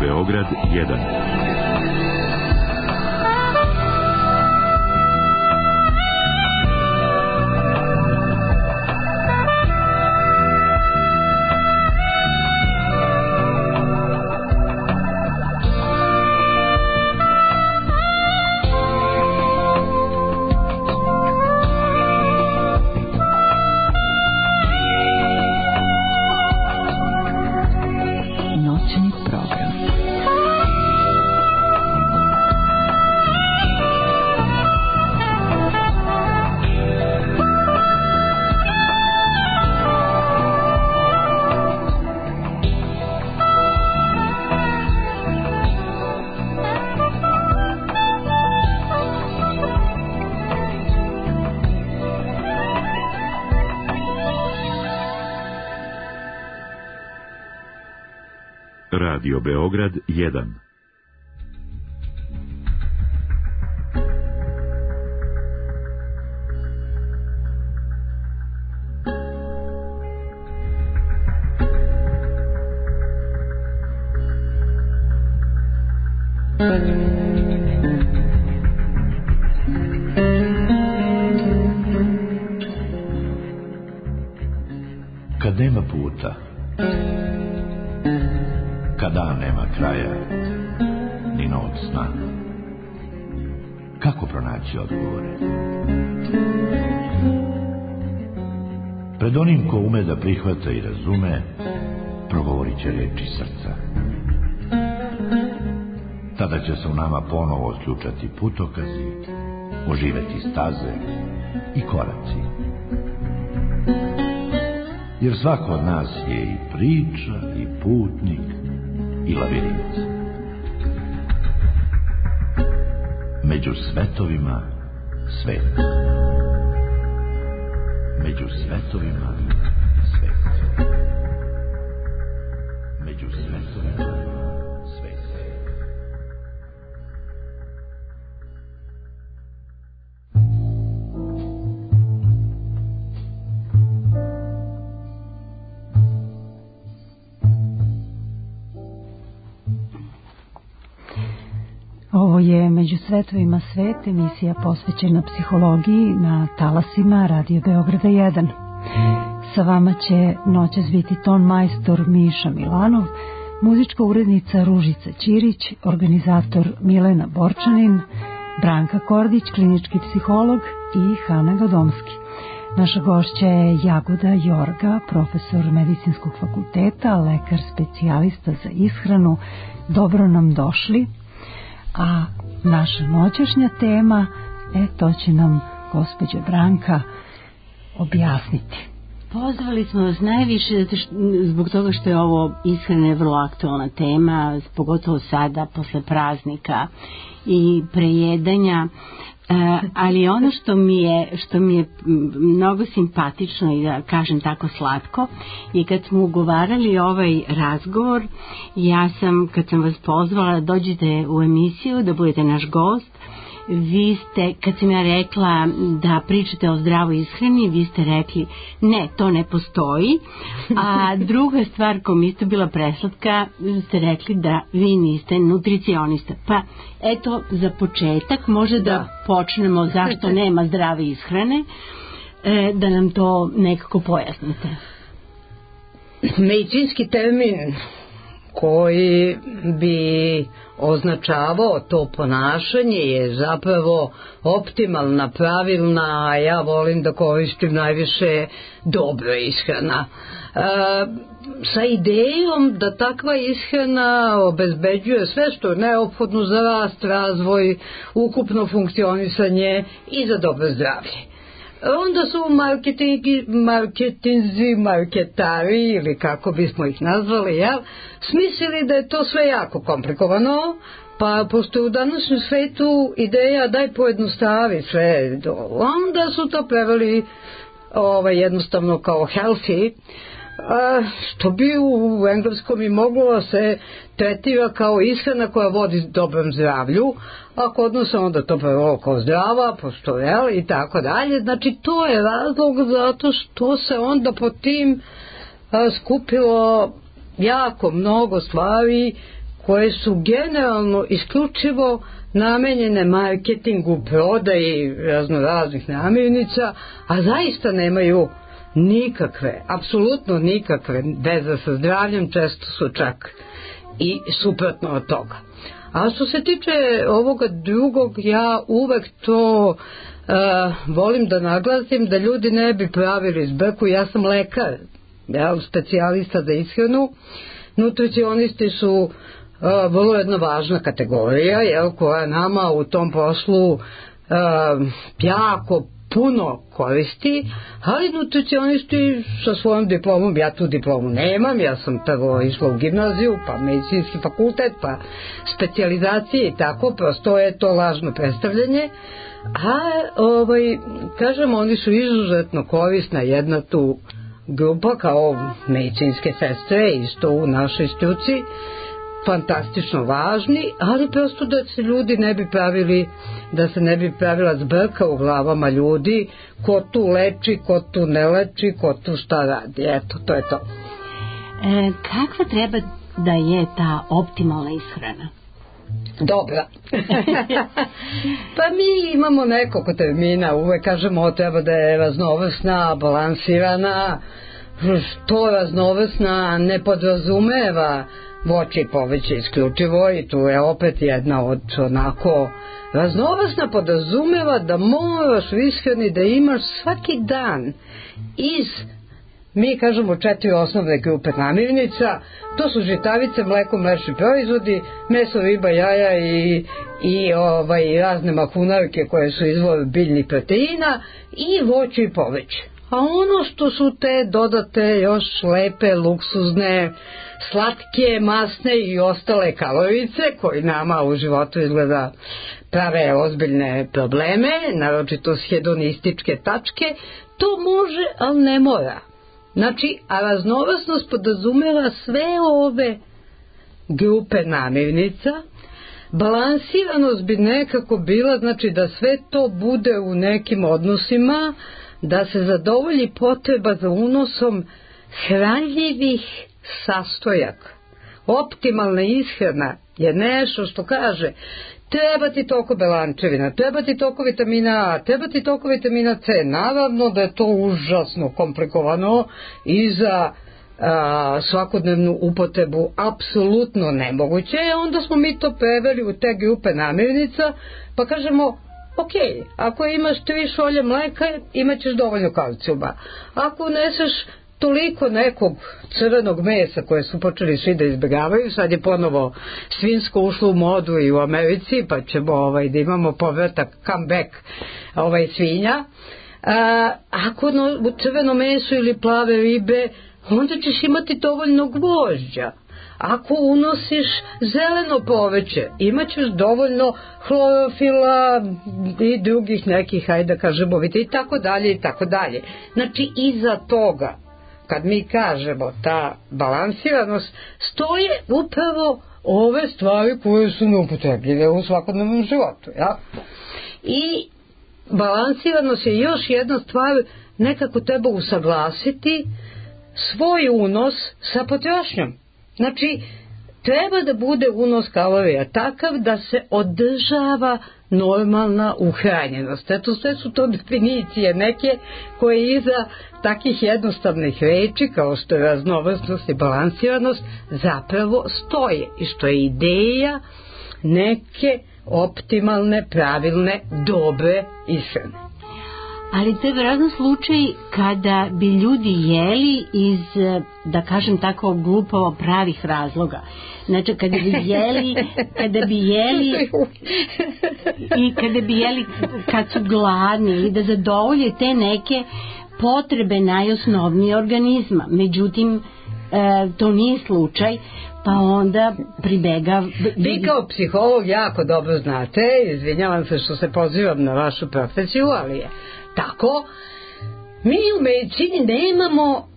Beograd 1. Radio Beograd 1. Kad nema puta, kada nema kraja, ni noć sna, kako pronaći odgovore? Pred onim ko ume da prihvata i razume, progovorit će reči srca. Tada će se u nama ponovo otključati putokazi, oživeti staze i koraci. Jer svako od nas je i priča, i putnik, i lavirint. Među svetovima svet. Među svetovima svet. Među svetovima svet. Ovo je Među svetovima svet, emisija posvećena psihologiji na talasima Radio Beograda 1. Sa vama će noćas biti ton majstor Miša Milanov, muzička urednica Ružica Ćirić, organizator Milena Borčanin, Branka Kordić, klinički psiholog i Hana Gadomski. Naša gošća je Jagoda Jorga, profesor medicinskog fakulteta, lekar specijalista za ishranu. Dobro nam došli. A naša noćašnja tema, to će nam gospođa Branka objasniti. Pozvali smo vas najviše zbog toga što je ovo ishrana vrlo aktualna tema, pogotovo sada posle praznika i prejedanja, ali ono što mi je mnogo simpatično i da kažem tako slatko je kad smo ugovarali ovaj razgovor, kad sam vas pozvala dođite u emisiju da budete naš gost, vi ste, kad sam ja rekla da pričate o zdravoj ishrani, vi ste rekli ne, to ne postoji, a druga stvar koja mi isto bila preslatka, ste rekli da vi niste nutricionista. Pa eto, za početak može da počnemo zašto nema zdrave ishrane, da nam to nekako pojasnite. Medicinski termin koji bi označavao to ponašanje je zapravo optimalna, pravilna, a ja volim da koristim najviše dobra ishrana. Sa idejom da takva ishrana obezbeđuje sve što je neophodno za rast, razvoj, ukupno funkcionisanje i za dobro zdravlje. Onda su marketari, ili kako bismo ih nazvali, smislili da je to sve jako komplikovano, pa pošto u današnjem svetu ideja daj pojednostavi sve, onda su to preveli jednostavno kao healthy, što bi u engleskom i moglo se tretira kao ishrana koja vodi dobrom zdravlju, a kod nas onda to prvo kao zdrava, postoje i tako dalje. Znači to je razlog zato što se onda po tim skupilo jako mnogo stvari koje su generalno isključivo namenjene marketingu, prodaji raznoraznih namirnica, a zaista nemaju nikakve, apsolutno nikakve veze sa zdravljem, često su čak i suprotno od toga. A što se tiče ovoga drugog, ja uvek to volim da naglasim, da ljudi ne bi pravili zbrku. Ja sam lekar, specijalista za ishranu. Nutricionisti su vrlo jedna važna kategorija, koja nama u tom poslu jako puno koristi, ali nutricionisti sa svojom diplomom, ja tu diplomu nemam, ja sam prvo išla u gimnaziju, pa medicinski fakultet, pa specijalizacije i tako, prosto je to lažno predstavljanje, a kažem, oni su izuzetno korisna jedna tu grupa kao medicinske sestre, isto u našoj struci, fantastično važni, ali prosto da se ljudi ne bi pravili, da se ne bi pravila zbrka u glavama ljudi, ko tu leči, ko tu ne leči, ko tu šta radi. Eto, to je to. Kakva treba da je ta optimalna ishrana? Dobra. Pa mi imamo nekoliko termina, uvek kažemo treba da je raznovrsna, balansirana. To raznovrsna ne podrazumeva voće i povrće isključivo, i tu je opet jedna od onako raznovrsna podrazumeva da moraš u ishrani da imaš svaki dan iz, mi kažemo 4 osnovne grupe namirnica, to su žitarice, mleko, mlečni proizvodi, meso, riba, jaja i razne mahunarke koje su izvor biljnih proteina i voće i povrće. A ono što su te dodate još lepe, luksuzne, slatke, masne i ostale kalorice koji nama u životu izgleda prave ozbiljne probleme, naročito s hedonističke tačke, to može, ali ne mora. Znači, a raznovrsnost podrazumeva sve ove grupe namirnica. Balansiranost bi nekako bila, znači da sve to bude u nekim odnosima, da se zadovolji potreba za unosom hranljivih sastojaka. Optimalna ishrana je nešto što kaže treba ti toliko belančevina, treba ti toliko vitamina A, treba ti toliko vitamina C. Naravno da je to užasno komplikovano i za svakodnevnu upotrebu apsolutno nemoguće. Onda smo mi to preveli u te grupe namirnica, pa kažemo ok, ako imaš 3 šolje mleka, imat ćeš dovoljno kalcijuma. Ako uneseš toliko nekog crvenog mesa koje su počeli svi da izbjegavaju, sad je ponovo svinjsko ušlo u modu i u Americi, pa ćemo da imamo povratak, comeback svinja. Ako u crveno meso ili plave ribe, onda ćeš imati dovoljno gvožđa. Ako unosiš zeleno povrće, imat ćeš dovoljno hlorofila i drugih nekih, hajde da kažemo, i tako dalje i tako dalje. Znači, iza toga, kad mi kažemo ta balansiranost, stoje upravo ove stvari koje su neupotrebljive u svakodnevnom životu. Ja? I balansiranost je još jedna stvar, nekako treba usaglasiti svoj unos sa potrošnjom. Znači, treba da bude unos kalorija takav da se održava normalna uhranjenost. Eto, sve su to definicije neke koje iza takih jednostavnih reči kao što je raznovrsnost i balansiranost zapravo stoje i što je ideja neke optimalne, pravilne, dobre ishrane. Ali to je vjerojatno slučaj kada bi ljudi jeli iz, da kažem tako, glupo pravih razloga. Znači, kada bi jeli i kada bi jeli kad su gladni ili da zadovolje te neke potrebe najosnovnije organizma. Međutim, to nije slučaj, pa onda pribega... Vi kao psiholog jako dobro znate, izvinjavam se što se pozivam na vašu profesiju, ali je tako, mi u medicini nemamo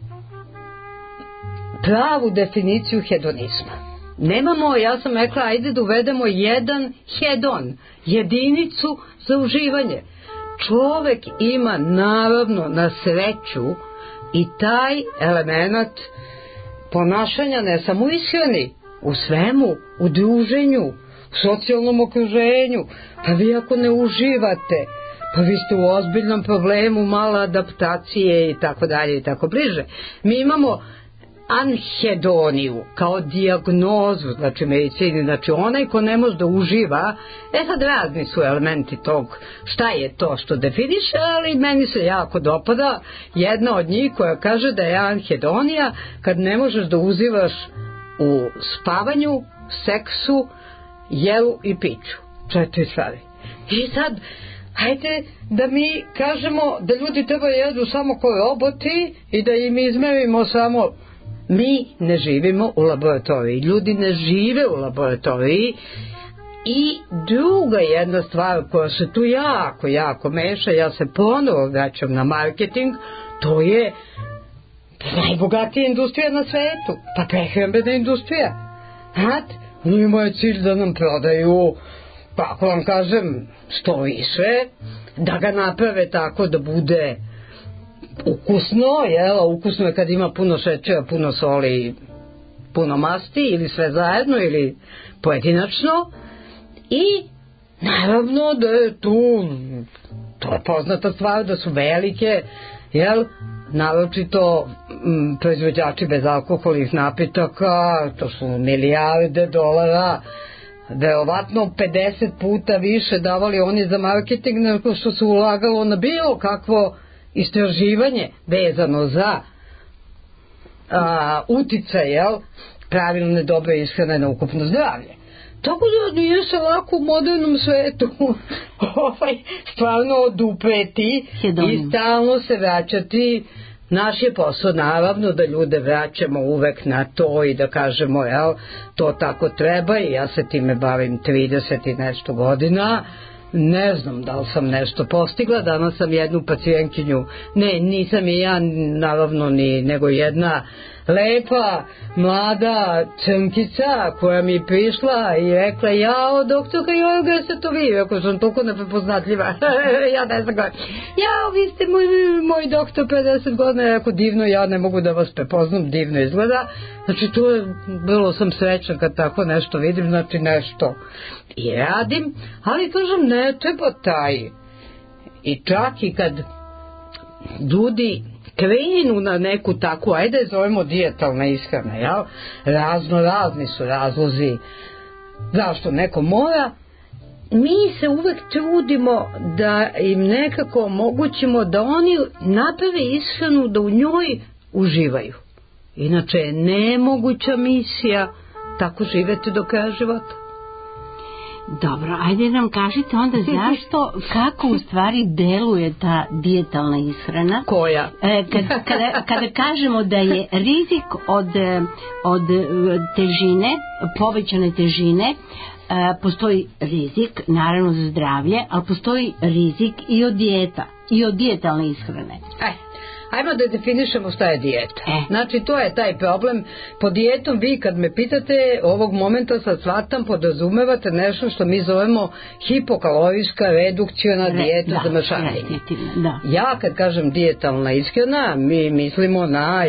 pravu definiciju hedonizma. Nemamo, ja sam rekla, ajde da uvedemo jedan hedon, jedinicu za uživanje. Čovek ima naravno na sreću i taj element ponašanja ne samo u ishrani, u svemu, u druženju, u socijalnom okruženju. Pa vi ako ne uživate, pa vi ste u ozbiljnom problemu, mala adaptacije i tako dalje i tako bliže. Mi imamo anhedoniju kao dijagnozu, znači medicini, znači onaj ko ne može da uživa, sad razni su elementi tog, šta je to što definiše, ali meni se jako dopada jedna od njih koja kaže da je anhedonija kad ne možeš da uživaš u spavanju, seksu, jelu i piću. 4 stvari. I sad, hajde da mi kažemo da ljudi treba jedu samo kao roboti i da im izmerimo samo. Mi ne živimo u laboratoriji, ljudi ne žive u laboratoriji. I druga jedna stvar koja se tu jako meša, ja se ponovo vraćam na marketing, to je najbogatija industrija na svetu, pa prehrambena industrija. Znate, njima je cilj da nam prodaju, pa ako vam kažem, što više, da ga naprave tako da bude ukusno, ukusno je kad ima puno šećera, puno soli, puno masti ili sve zajedno ili pojedinačno. I naravno da je tu, to je poznata stvar, da su velike, naročito proizvođači bezalkoholnih napitaka, to su milijarde dolara, verovatno 50 puta više davali oni za marketing nego što se ulagalo na bilo kakvo istraživanje vezano za uticaj pravilne dobre ishrane na ukupno zdravlje. Tako da nije se lako u modernom svetu stvarno odupreti i stalno se vraćati. Naš je posao naravno da ljude vraćamo uvek na to i da kažemo to tako treba i ja se time bavim 30 i nešto godina. Ne znam da li sam nešto postigla. Danas sam jednu pacijentkinju, nisam i ja naravno nego jedna lepa mlada crnkica koja mi je prišla i rekla, jao doktorka Jorga, jeste to vi? Ako sam toliko neprepoznatljiva, ja ne znam koja, jao vi ste moj doktor 50 godina, jako divno, ja ne mogu da vas prepoznam, divno izgleda. Znači tu je, bilo sam srećna kad tako nešto vidim, znači nešto i radim, ali kažem ne treba taj. I čak i kad ljudi krenu na neku takvu, ajde zovemo dijetalna ishrana, razni su razlozi zašto neko mora, mi se uvek trudimo da im nekako omogućimo da oni naprave ishranu da u njoj uživaju. Inače je nemoguća misija tako živeti do kraja života. Dobro, ajde nam kažite onda zašto, kako u stvari deluje ta dijetalna ishrana? Koja? Kada kažemo da je rizik od težine, povećane težine, postoji rizik, naravno za zdravlje, ali postoji rizik i od dijeta, i od dijetalne ishrane. Ajmo da definišemo šta je dijeta. Znači to je taj problem. Po dijetom vi kad me pitate ovog momenta sad shvatam, podrazumevate nešto što mi zovemo hipokalorijska redukciona dijeta za mršavljenje. Ja kad kažem dijetalna ishrana mi mislimo na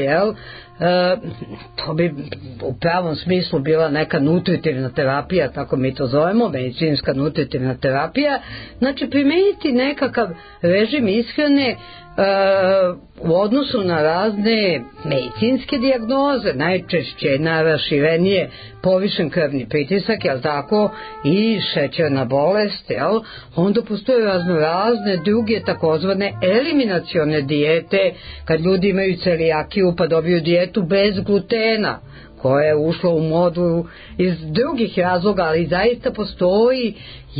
to bi u pravom smislu bila neka nutritivna terapija, tako mi to zovemo, medicinska nutritivna terapija. Znači primeniti nekakav režim ishrane u odnosu na razne medicinske dijagnoze, najčešće najraširenije povišen krvni pritisak, tako, i šećerna bolest, onda postoje razne druge takozvane eliminacione dijete, kad ljudi imaju celijakiju pa dobiju dijetu bez glutena, koja je ušla u modu iz drugih razloga, ali zaista postoji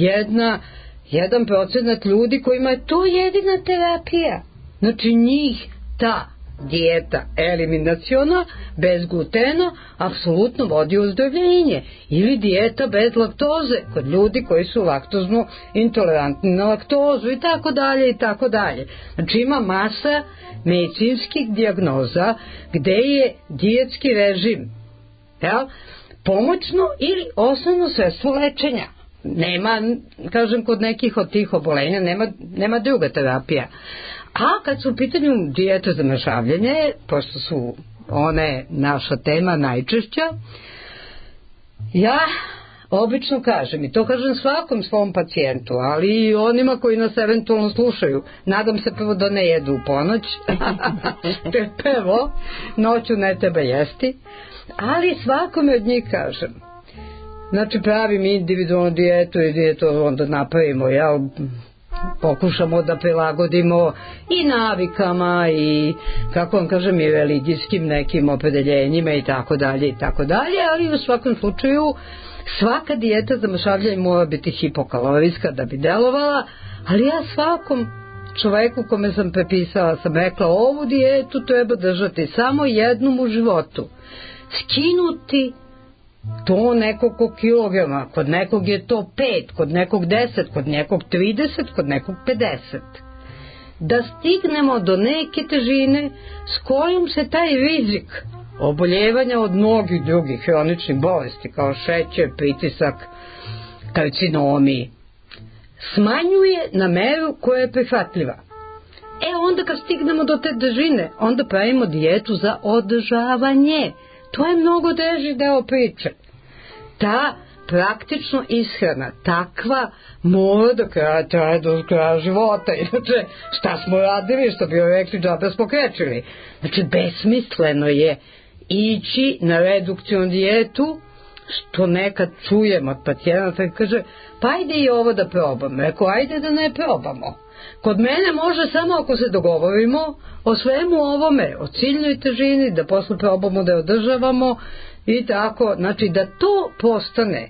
1% ljudi kojima je to jedina terapija. Znači njih ta dijeta eliminaciona bez glutena apsolutno vodi u ozdravljenje, ili dijeta bez laktoze kod ljudi koji su laktozno intolerantni na laktozu i tako dalje i tako dalje. Znači ima masa medicinskih dijagnoza gde je dijetski režim pomoćno ili osnovno sredstvo lečenja. Nema, kažem, kod nekih od tih obolenja nema druga terapija. A kad su u pitanju dijete za mršavljenje, pošto su one naša tema najčešća, Ja obično kažem, i to kažem svakom svom pacijentu, ali i onima koji nas eventualno slušaju, nadam se prvo da ne jedu u ponoć, prvo, noću ne treba jesti, ali svakome od njih kažem, znači pravim individualnu dijetu i dijetu onda napravimo, pokušamo da prilagodimo i navikama i, kako vam kažem, i religijskim nekim opredeljenjima i tako dalje, ali u svakom slučaju svaka dijeta za mršavljenje mora biti hipokalorijska da bi delovala, ali ja svakom čoveku kome sam prepisala sam rekla, ovu dijetu treba držati samo jednom u životu, skinuti to nekoliko kilograma, kod nekog je to 5, kod nekog 10, kod nekog 30, kod nekog 50, da stignemo do neke težine s kojom se taj rizik oboljevanja od mnogih drugih hroničnih bolesti kao šećer, pritisak, karcinomi smanjuje na meru koja je prihvatljiva. Onda kad stignemo do te težine, onda pravimo dijetu za održavanje. To je mnogo teži deo priče. Ta praktično ishrana takva mora da traje do kraja života. Inače, šta smo radili, što bi rekli, džabe smo krečili. Znači, besmisleno je ići na redukcijnu dijetu, što nekad čujem od pacijenata i kaže, pa ajde i ovo da probam. Rekao, ajde da ne probamo. Kod mene može samo ako se dogovorimo o svemu ovome, o ciljnoj težini, da posle probamo da je održavamo i tako, znači da to postane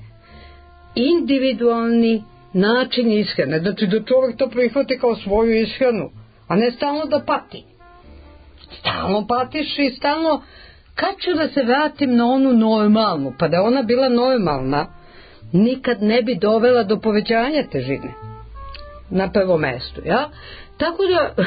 individualni način ishrane, znači da čovjek to prihvati kao svoju ishranu, a ne stalno da pati. Stalno patiš i stalno, kad ću da se vratim na onu normalnu, pa da ona bila normalna, nikad ne bi dovela do povećanja težine na prvo mesto, Tako da,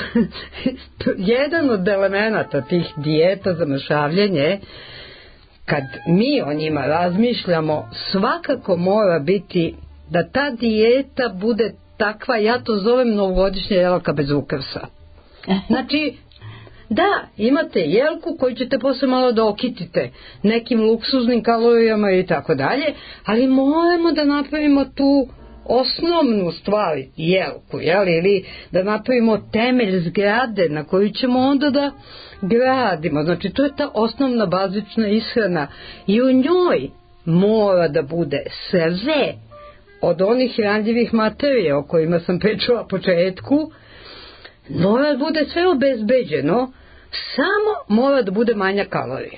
jedan od elemenata tih dijeta za mršavljenje, kad mi o njima razmišljamo, svakako mora biti da ta dijeta bude takva, ja to zovem novogodišnja jelka bez ukrasa. Znači, da, imate jelku koju ćete posle malo da okitite nekim luksuznim kalorijama i tako dalje, ali moramo da napravimo tu osnovnu stvar, jelku, ili da napravimo temelj zgrade na koju ćemo onda da gradimo. Znači, to je ta osnovna bazična ishrana i u njoj mora da bude sve od onih ranjivih materija o kojima sam pričala početku, mora da bude sve obezbeđeno, samo mora da bude manja kalorija.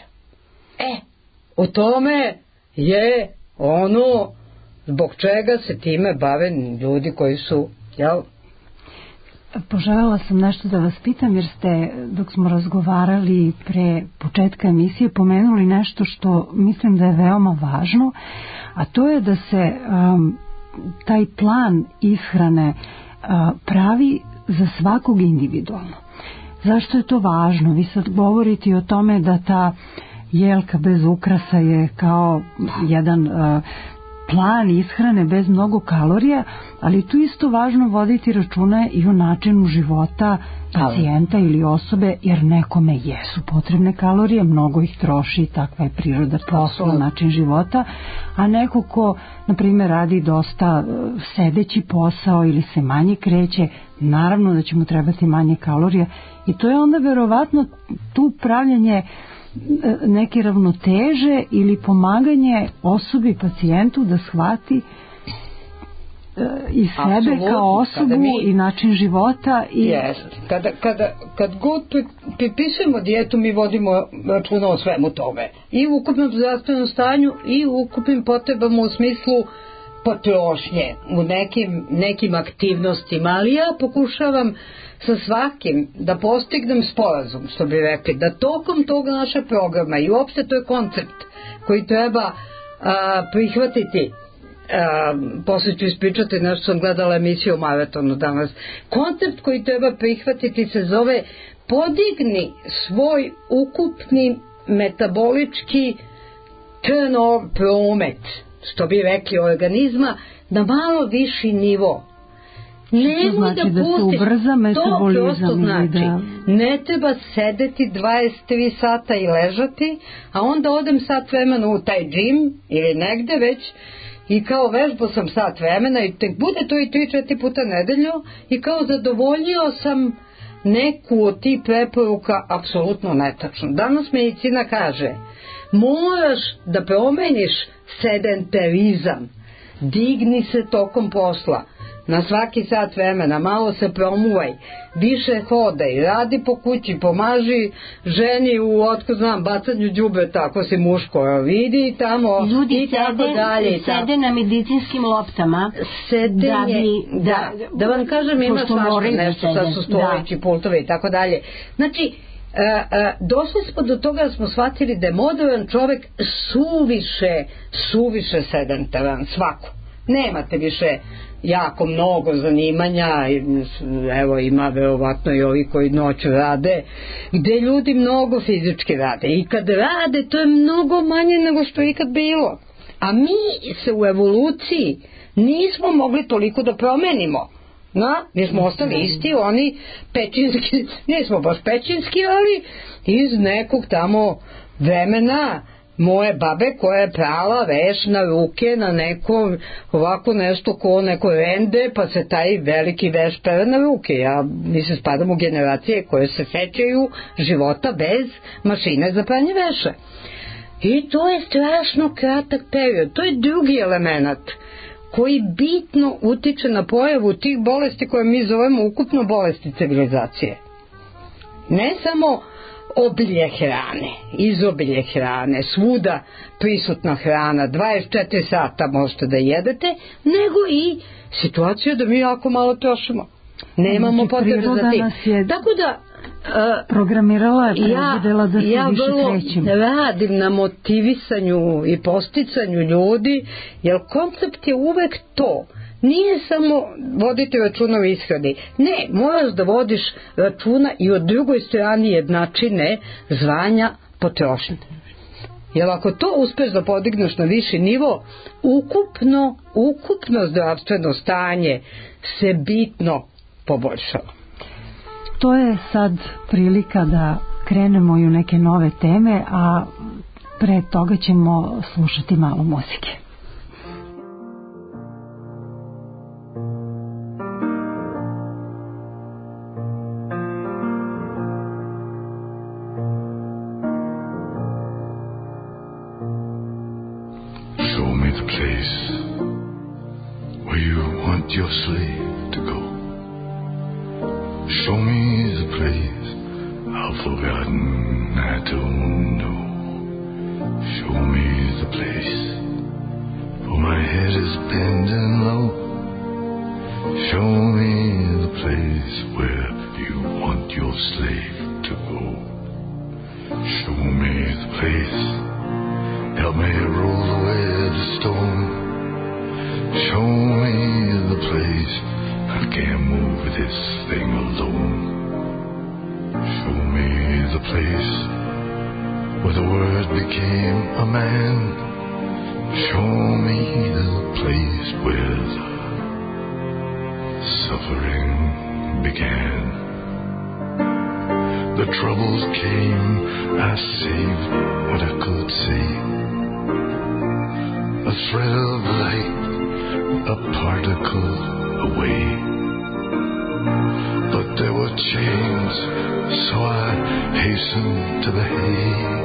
U tome je ono zbog čega se time bave ljudi koji su, Poželjela sam nešto da vas pitam, jer ste, dok smo razgovarali pre početka emisije, pomenuli nešto što mislim da je veoma važno, a to je da se taj plan ishrane pravi za svakog individualno. Zašto je to važno? Vi sad govorite o tome da ta jelka bez ukrasa je kao jedan plan ishrane bez mnogo kalorija, ali tu isto važno voditi računa i o načinu života pacijenta ili osobe, jer nekome jesu potrebne kalorije, mnogo ih troši, takva je priroda posla, način života, a neko ko, na primjer, radi dosta sedeći posao ili se manje kreće, naravno da će mu trebati manje kalorija i to je onda verovatno tu pravljanje neke ravnoteže ili pomaganje osobi, pacijentu da shvati i sebe absolutno, kao osobu i način života. Kad god pripisujemo dijetu, mi vodimo računa o svemu tome. I u ukupnom zdravstvenom stanju i u ukupnim potrebama u smislu potrošnje, u nekim aktivnostima, ali ja pokušavam sa svakim da postignem sporazum, što bi rekli, da tokom tog našeg programa, i uopšte to je koncept koji treba prihvatiti, posle ću ispričati nešto, sam gledala emisiju o maratonu danas, koncept koji treba prihvatiti se zove podigni svoj ukupni metabolički turnover promet, što bi rekli, organizma na malo viši nivo. Nemoj znači da se pustiš, ubrza to metabolizam prosto znači, da... ne treba sedeti 23 sata i ležati, a onda odem sat vremena u taj džim ili negde već i kao vežbo sam sat vremena i tek bude to i 3-4 puta nedeljno i kao zadovoljio sam neku od tih preporuka apsolutno netačno. Danas medicina kaže, moraš da promeniš sedentarizam, digni se tokom posla, na svaki sat vremena, malo se promuvaj, više hodaj, radi po kući, pomaži ženi u, otko znam, bacanju đubreta, ako si muško, vidi tamo ljudi i tako dalje. Sede na medicinskim loptama. Sedenje, da vam kažem, ima svašta nešto, sad su stojeći pultovi i tako dalje. Znači, došli smo do toga da smo shvatili da je modern čovek suviše sedentaran, svako. Nemate više jako mnogo zanimanja, evo ima verovatno i ovi koji noću rade, gde ljudi mnogo fizički rade i kad rade to je mnogo manje nego što je ikad bilo, a mi se u evoluciji nismo mogli toliko da promenimo. Mi smo ostali isti, oni pećinski, nismo baš pećinski, ali iz nekog tamo vremena moje babe koja je prala veš na ruke na neko ovako nešto ko neko rende, pa se taj veliki veš pere na ruke. Mislim, spadam u generacije koje se sećaju života bez mašine za pranje veša. I to je strašno kratak period. To je drugi element koji bitno utiče na pojavu tih bolesti koje mi zovemo ukupno bolesti civilizacije. Ne samo obilje hrane, izobilje hrane, svuda prisutna hrana, 24 sata možete da jedete, nego i situacija da mi jako malo trošimo. Nemamo potrebe za tim. Tako da programirala je, predvidela da se više krećemo. Ja vrlo radim na motivisanju i posticanju ljudi, jer koncept je uvek to. Nije samo voditi računa o ishrani. Ne, moraš da vodiš računa i o drugoj strani jednačine zvanja potrošnje. Jer ako to uspeš da podigneš na viši nivo, ukupno zdravstveno stanje se bitno poboljšava. To je sad prilika da krenemo i u neke nove teme, a pre toga ćemo slušati malo muzike. Your slave to go. Show me the place I've forgotten, I don't know. Show me the place, for my head is bending low. Show me the place where you want your slave to go. Show me the place, help me roll away the storm. Show me the place, I can't move this thing alone. Show me the place where the word became a man. Show me the place where the suffering began. The troubles came, I saved what I could save. A thread of light, a particle away. But there were chains, so I hastened to behave.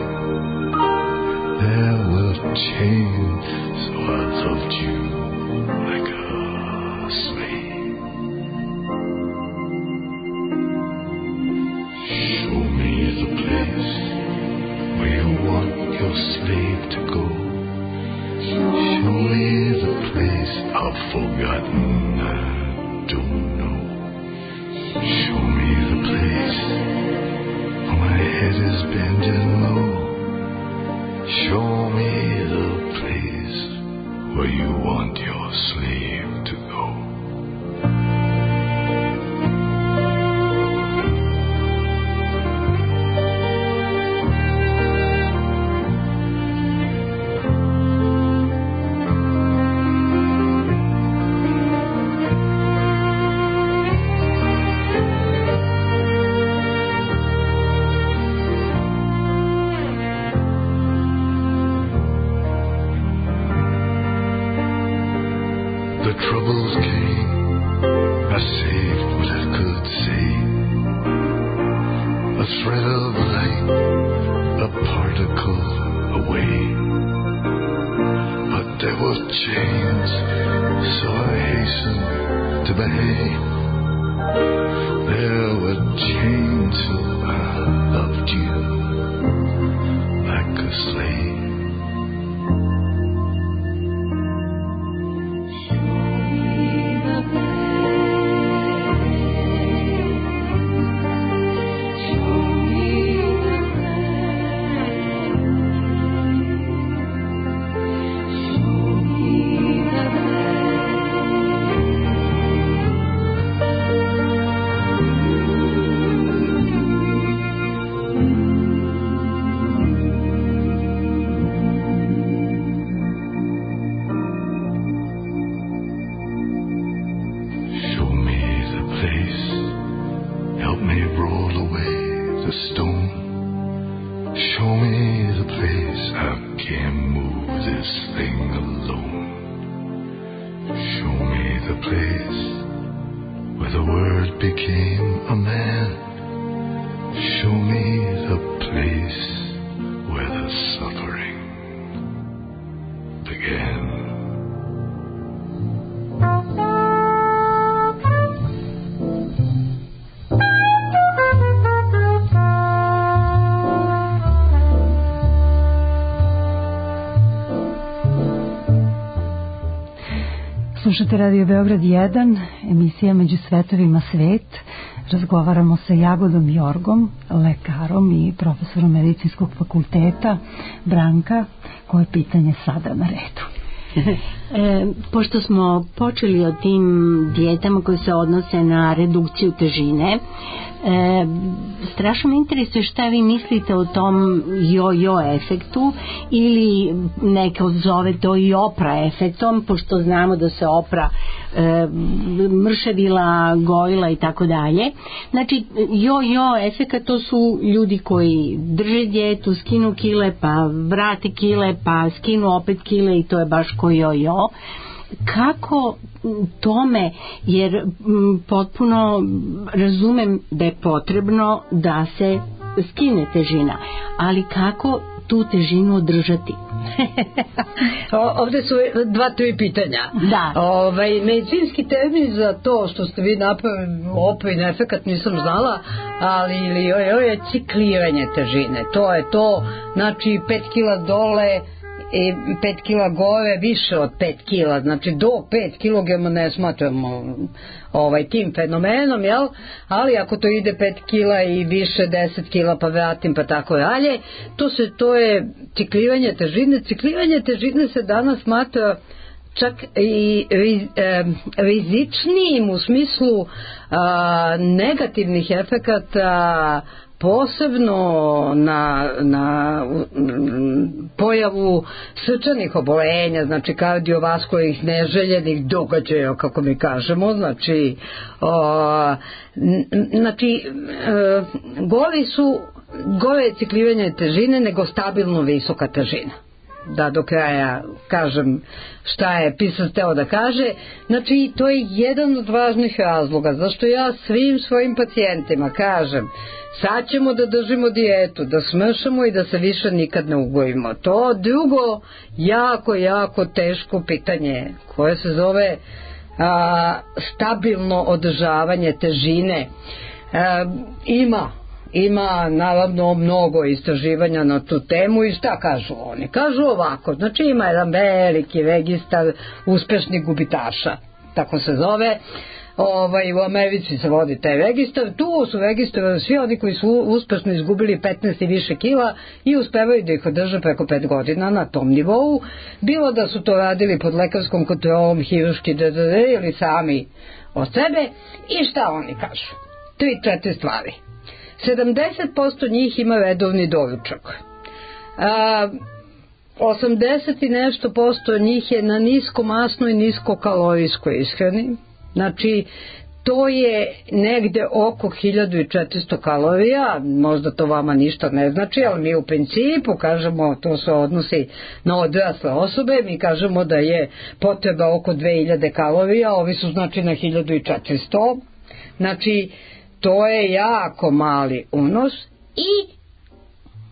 There were chains, so I loved you like a slave. Show me the place where you want your slave to go. Show me the place I've forgotten, I don't know. Show me the place where my head is bending low. Show me the place where you want your slave to go. away. But there were chains, so I hastened to behave. There were chains, so I loved you like a slave. Slušate Radio Beograd 1, emisija Među svetovima svet. Razgovaramo sa Jagodom Jorgom, lekarom i profesorom medicinskog fakulteta. Branka, koje pitanje sada na redu? Pošto smo počeli o tim dijetama koje se odnose na redukciju težine, strašno me interesuje šta vi mislite o tom jo-jo efektu, ili neko zove to i Opra efektom, pošto znamo da se Opra mršavila, gojila i tako dalje. Znači, jo-jo efekt, to su ljudi koji drže dijetu, skinu kile, pa vrate kile, pa skinu opet kile i to je baš ko jo-jo. Kako tome, jer potpuno razumem da je potrebno da se skine težina, ali kako tu težinu održati? Ovdje su 2-3 pitanja. Da. Medicinski termin za to što ste vi napravili oprin efekat nisam znala, ali je cikliranje težine. To je to, znači 5 kila dole i 5 kila gore, više od 5 kila, znači do 5 kilograma ne smatramo tim fenomenom, jel? Ali ako to ide 5 kila i više, 10 kila pa vratim pa tako dalje, to je cikliranje težine. Cikliranje težine se danas smatra čak i rizičnijim u smislu negativnih efekata, posebno na pojavu srčanih obolenja, znači kardiovaskularnih neželjenih događaja, kako mi kažemo, znači gore je cikliranje težine nego stabilno visoka težina. Da do kraja kažem šta je pisac teo da kaže. Znači, to je jedan od važnih razloga zašto ja svim svojim pacijentima kažem: sad ćemo da držimo dijetu, da smršamo i da se više nikad ne ugojimo. To drugo jako teško pitanje koje se zove stabilno održavanje težine. Ima naravno mnogo istraživanja na tu temu i šta kažu oni? Kažu ovako, znači ima jedan veliki registar uspešnih gubitaša, tako se zove. U Americi se vodi taj registar, tu su registrovani svi oni koji su uspešno izgubili 15 i više kila i uspevaju da ih održe preko 5 godina na tom nivou, bilo da su to radili pod lekarskom kontrolom, hiruški ili sami od sebe. I šta oni kažu? 3-4 stvari. 70% njih ima redovni doručak. 80 i nešto posto njih je na niskomasnoj i niskokalorijskoj ishrani. Znači, to je negde oko 1400 kalorija, možda to vama ništa ne znači, ali mi u principu kažemo, to se odnosi na odrasle osobe, mi kažemo da je potreba oko 2000 kalorija, ovi su znači na 1400, znači to je jako mali unos. I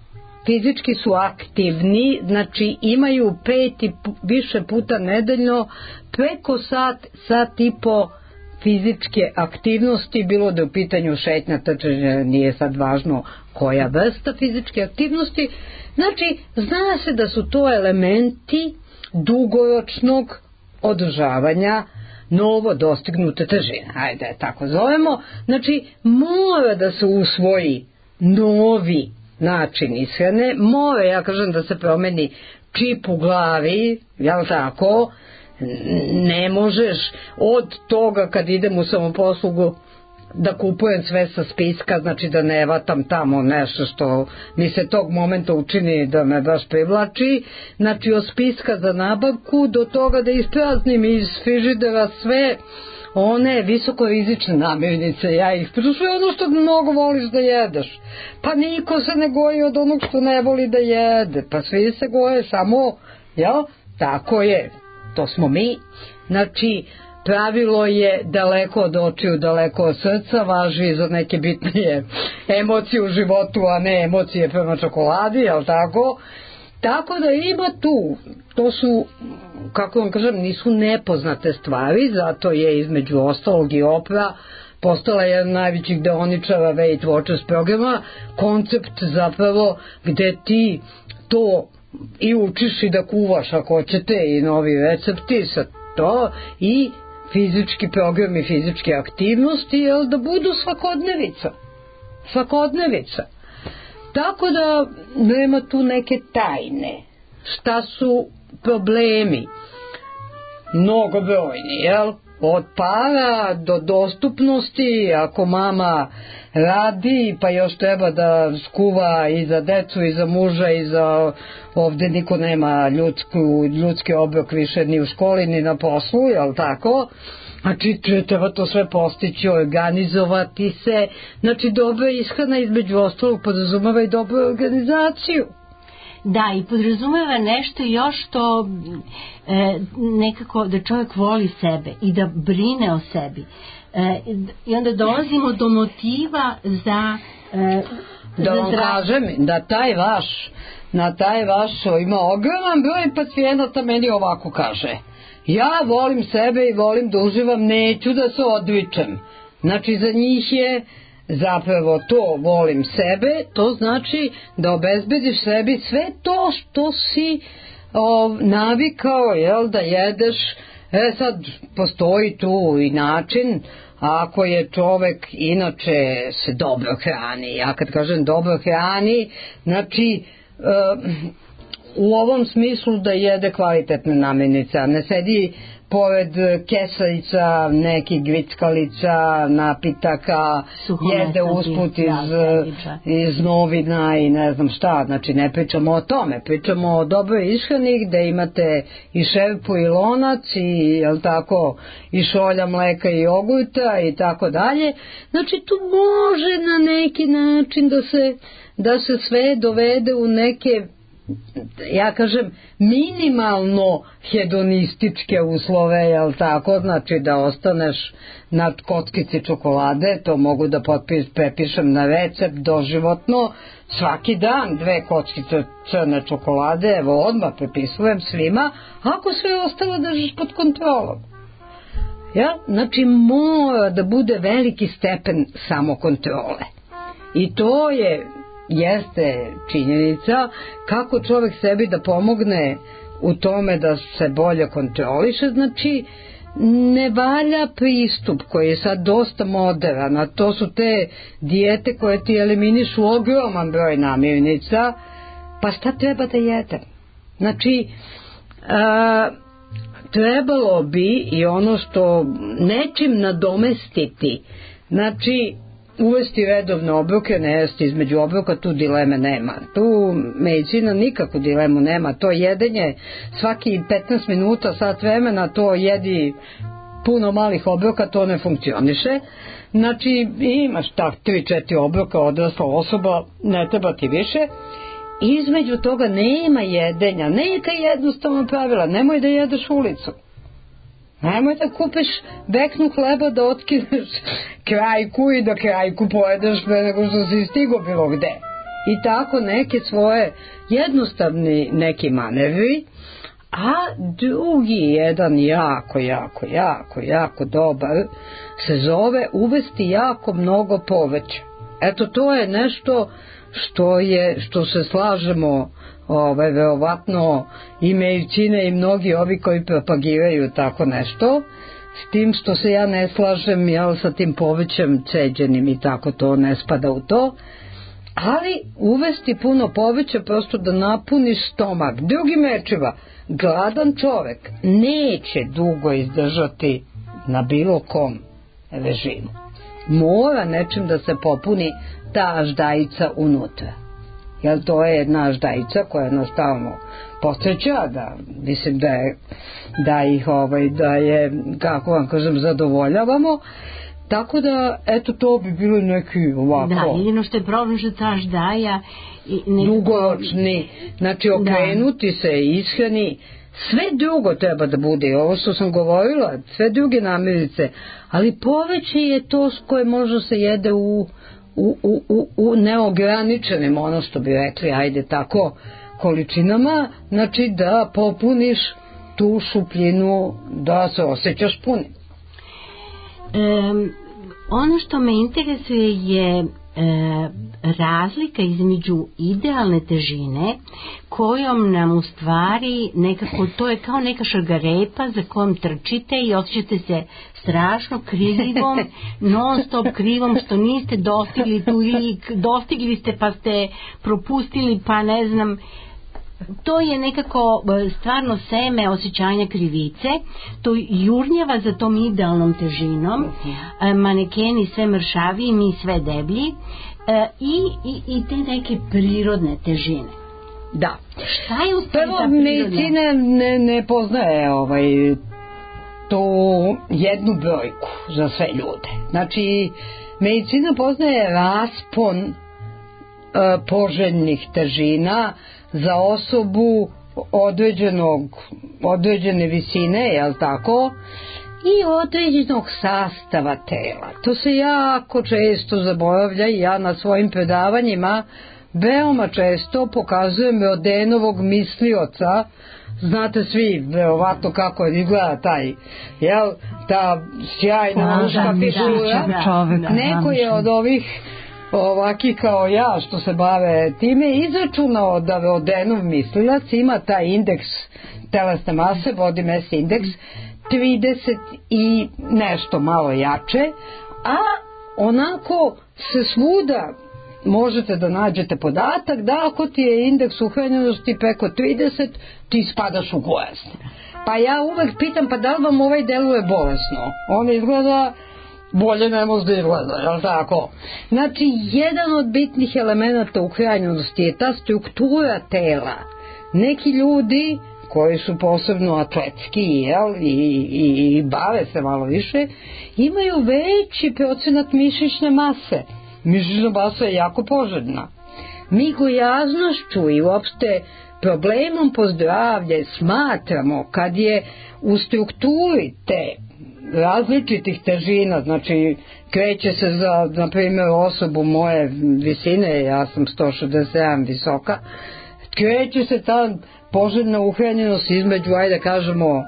fizički su aktivni, znači imaju 5 i više puta nedeljno preko sat i po fizičke aktivnosti, bilo da je u pitanju šetnja, trčanje, nije sad važno koja vrsta fizičke aktivnosti. Znači, zna se da su to elementi dugoročnog održavanja novo dostignute težine, ajde je tako zovemo. Znači, mora da se usvoji novi način ishrane, mora, ja kažem, da se promeni čip u glavi, jel tako? Ne možeš od toga kad idem u samoposlugu da kupujem sve sa spiska, znači da ne vatam tamo nešto što mi se tog momenta učini da me baš privlači, znači od spiska za nabavku do toga da ispraznim iz frižidera sve one visokorizične namirnice, ja ih sve ono što mnogo voliš da jedeš, pa niko se ne goji od onog što ne voli da jede, pa svi se goje samo, jel, tako je, to smo mi. Znači, pravilo je daleko od očiju, daleko od srca, važi za neke bitnije emocije u životu, a ne emocije prema čokoladi, jel tako? Tako da ima tu, to su, kako vam kažem, nisu nepoznate stvari, zato je između ostalog i Oprah postala jedan najvećih deoničara Weight Watchers programa, koncept zapravo gde ti to i učiš i da kuvaš ako hoćete i novi recepti sa to i fizički program i fizičke aktivnosti, jel, da budu svakodnevica. Tako da nema tu neke tajne. Šta su problemi? Mnogobrojni, jel? Od para do dostupnosti, ako mama radi pa još treba da skuva i za decu i za muža i za ovde niko nema ljudski obrok više ni u školi ni na poslu, jel tako? Znači treba to sve postići, organizovati se, znači dobra ishrana između ostalog podrazumeva i dobru organizaciju. Da, i podrazumeva nešto još što nekako da čovjek voli sebe i da brine o sebi. I onda dolazimo do motiva za da vam kažem da na taj vaš ima ogroman broj pacijenata meni ovako kaže: ja volim sebe i volim da uživam, neću da se odričem. Znači za njih je zapravo to volim sebe, to znači da obezbediš sebi sve to što si navikao, jel, da jedeš. Sad postoji tu i način, ako je čovek inače se dobro hrani, ja kad kažem dobro hrani, znači u ovom smislu da jede kvalitetne namirnice, ne sedi pored kesarica, nekih grickalica, napitaka, jede usput iz novina i ne znam šta, znači ne pričamo o tome, pričamo o dobroj ishrani gde imate i šerpu i lonac i, jel tako, i šolja mleka i jogurta i tako dalje, znači tu može na neki način da se sve dovede u neke, ja kažem, minimalno hedonističke uslove, jel tako, znači da ostaneš na kockici čokolade, to mogu da prepišem na recept doživotno, svaki dan 2 kockice crne čokolade, evo odmah prepisujem svima, ako sve ostalo držiš pod kontrolom. Ja? Znači mora da bude veliki stepen samokontrole i to jeste činjenica kako čovjek sebi da pomogne u tome da se bolje kontroliše. Znači ne valja pristup koji je sad dosta moderan, a to su te dijete koje ti eliminišu ogroman broj namirnica, pa šta treba da jedem? Znači trebalo bi i ono što nečim nadomestiti, znači uvesti redovne obroke, ne jesti između obroka, tu dileme nema. Tu medicina nikako dilemu nema. To jedenje svaki 15 minuta, sat vremena, to jedi puno malih obroka, to ne funkcioniše. Znači imaš tak 3-4 obroka, odrasla osoba, ne treba ti više. Između toga nema jedenja, neka jednostavno pravila, nemoj da jedeš ulicu. Nemoj da kupiš beknu hleba da otkineš krajku i da krajku pojedeš pre nego što si stigo bilo gde. i tako neke svoje jednostavni neki manevri, a drugi jedan jako dobar se zove uvesti jako mnogo poveća. Eto, to je nešto što se slažemo verovatno i medicine i mnogi ovi koji propagiraju tako nešto, s tim što se ja ne slažem sa tim povećem ceđenim i tako, to ne spada u to, ali uvesti puno poveća prosto da napuni stomak. Drugim rečima, gladan čovek neće dugo izdržati na bilo kom režimu. Mora nečim da se popuni ta aždajica unutra. Jer to je jedna aždajica koja nas stalno podsjeća da, mislim da je, kako vam kažem, zadovoljavamo. Tako da, eto, to bi bilo neki ovako... Da, jedino što je problem što ta aždaja... Dugoročni, znači okrenuti se, ishrani, sve drugo treba da bude, ovo što sam govorila, sve druge namirnice, ali poveće je to s koje može se jede u neograničenim, ono što bi rekli, ajde tako, količinama, znači da popuniš tu šupljinu, da se osjećaš punim. Ono što me interesuje je razlika između idealne težine kojom nam u stvari nekako, to je kao neka šargarepa za kojom trčite i osjećate se strašno krivom, non stop krivom što niste dostigli tu, ili dostigli ste pa ste propustili, pa ne znam. To je nekako stvarno seme osjećanja krivice, to jurnjava za tom idealnom težinom, manekeni sve mršaviji, mi sve deblji, i te neke prirodne težine. Da. Šta je u stvari ta prirodna? Medicina ne poznaje tu jednu brojku za sve ljude. Znači, medicina poznaje raspon poželjnih težina za osobu određene visine, jel tako, i određenog sastava tela. To se jako često zaboravlja i ja na svojim predavanjima veoma često pokazujem Rodenovog mislioca. Znate svi verovatno kako izgleda taj, jel, ta sjajna muška figura. Neko je od ovih ovaki kao ja što se bave time izračunao da Rodenov mislilac ima taj indeks telesne mase, body mass index 30 i nešto malo jače, a onako se svuda možete da nađete podatak da ako ti je indeks uhranjenosti preko 30, ti spadaš u bolesne. Pa ja uvek pitam, pa da li vam ovaj deluje bolesno? On izgleda bolje ne može da izgleda, jel tako? Znači, jedan od bitnih elemenata uhranjenosti je ta struktura tela. Neki ljudi koji su posebno atletski, jel, i bave se malo više, imaju veći procenat mišićne mase. Mišićna masa je jako poželjna. Mi gojaznošću i uopšte problemom po zdravlje smatramo kad je u strukturi te različitih težina, znači kreće se za, na primjer, osobu moje visine, ja sam 167 visoka, kreće se ta poželjna uhranjenost između, ajde kažemo,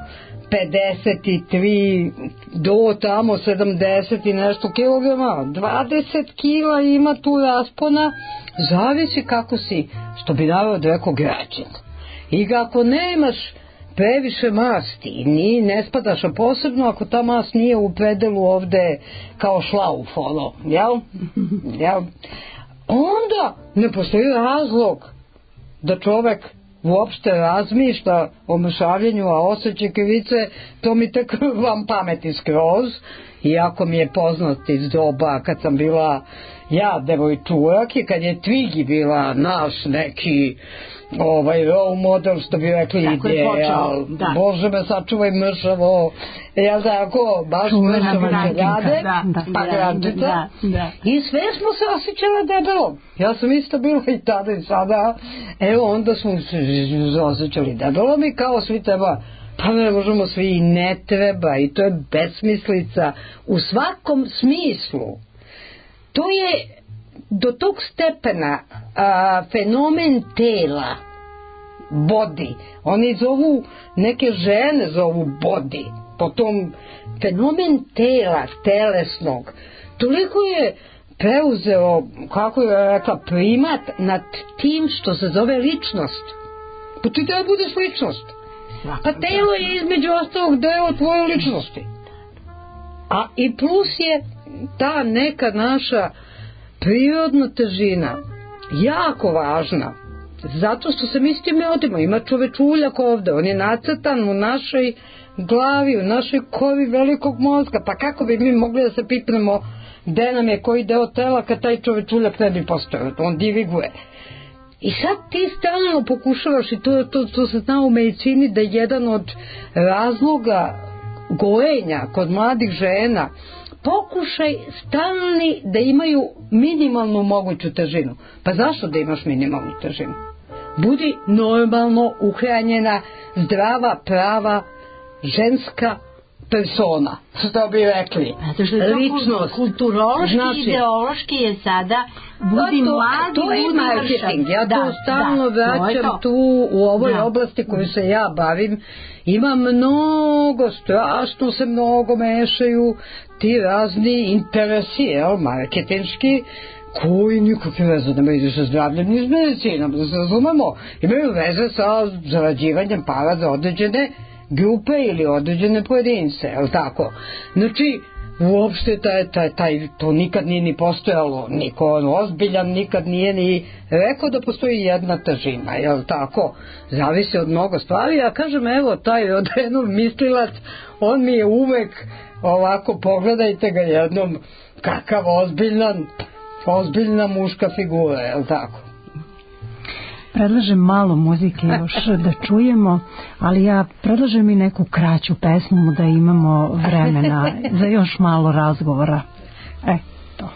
53 do tamo 70 i nešto kilograma, 20 kila ima tu raspona, zavisi kako si, što bi narod rekao, građen. I ako nemaš previše masti, ne spadaš, a posebno ako ta mast nije u predelu ovde kao šlauf, jel? Onda ne postoji razlog da čovek uopšte razmišlja o mršavljenju, a osjećaj krivice, to mi tek vam pameti skroz, iako mi je poznat iz doba kad sam bila ja devojčurak i kad je Twiggy bila naš neki role model, što bi rekli, ideal. Bože me sačuvaj mršavo, jel tako, baš mršavo čegade, pa grančica. I sve smo se osjećale debelo. Ja sam isto bila i tada i sada. Evo, onda smo se osjećali debelom i kao svi treba, pa ne možemo svi, i ne treba, i to je besmislica u svakom smislu. To je do tog stepena fenomen tela, body, oni zovu, neke žene zovu body, potom fenomen tela, telesnog, toliko je preuzeo, kako je rekla, primat nad tim što se zove ličnost. Pa ti da budeš ličnost. Pa telo je između ostalog deo tvoje ličnosti. A i plus je ta neka naša prirodna težina jako važna. Zato što se mi s time odemo. Ima čovečuljak ovde, on je nacrtan u našoj glavi, u našoj kovi velikog mozga. Pa kako bi mi mogli da se pipnemo gde nam je koji deo tela kad taj čovečuljak ne bi postojao, on diviguje. I sad ti stalno pokušavaš, i to se zna u medicini, da je jedan od razloga gojenja kod mladih žena pokušaj stalni da imaju minimalnu moguću težinu. Pa zašto da imaš minimalnu težinu? Budi normalno uhranjena, zdrava, prava, ženska persona, što bi rekli. Ličnost. Kulturološki, znači, ideološki je sada budi mladi, to je budi marketing. vršan. Ja to stalno vraćam tu u ovoj oblasti koju se ja bavim. Ima mnogo, strašno se mnogo mešaju ti razni interesi, marketinški, koji nikakve veze nemaju sa zdravljem ni s medicinom, da se razumemo. Imaju veze sa zarađivanjem para za određene grupe ili određene pojedince, je li tako? Znači, uopšte to nikad nije ni postojalo, niko ozbiljan nikad nije ni rekao da postoji jedna težina, je li tako? Zavisi od mnogo stvari. Ja kažem, evo, taj Odrenov mislilac, on mi je uvek ovako, pogledajte ga jednom, kakav ozbiljna muška figura, je li tako? Predlažem malo muzike još da čujemo, ali ja predlažem i neku kraću pesmu da imamo vremena za još malo razgovora. To.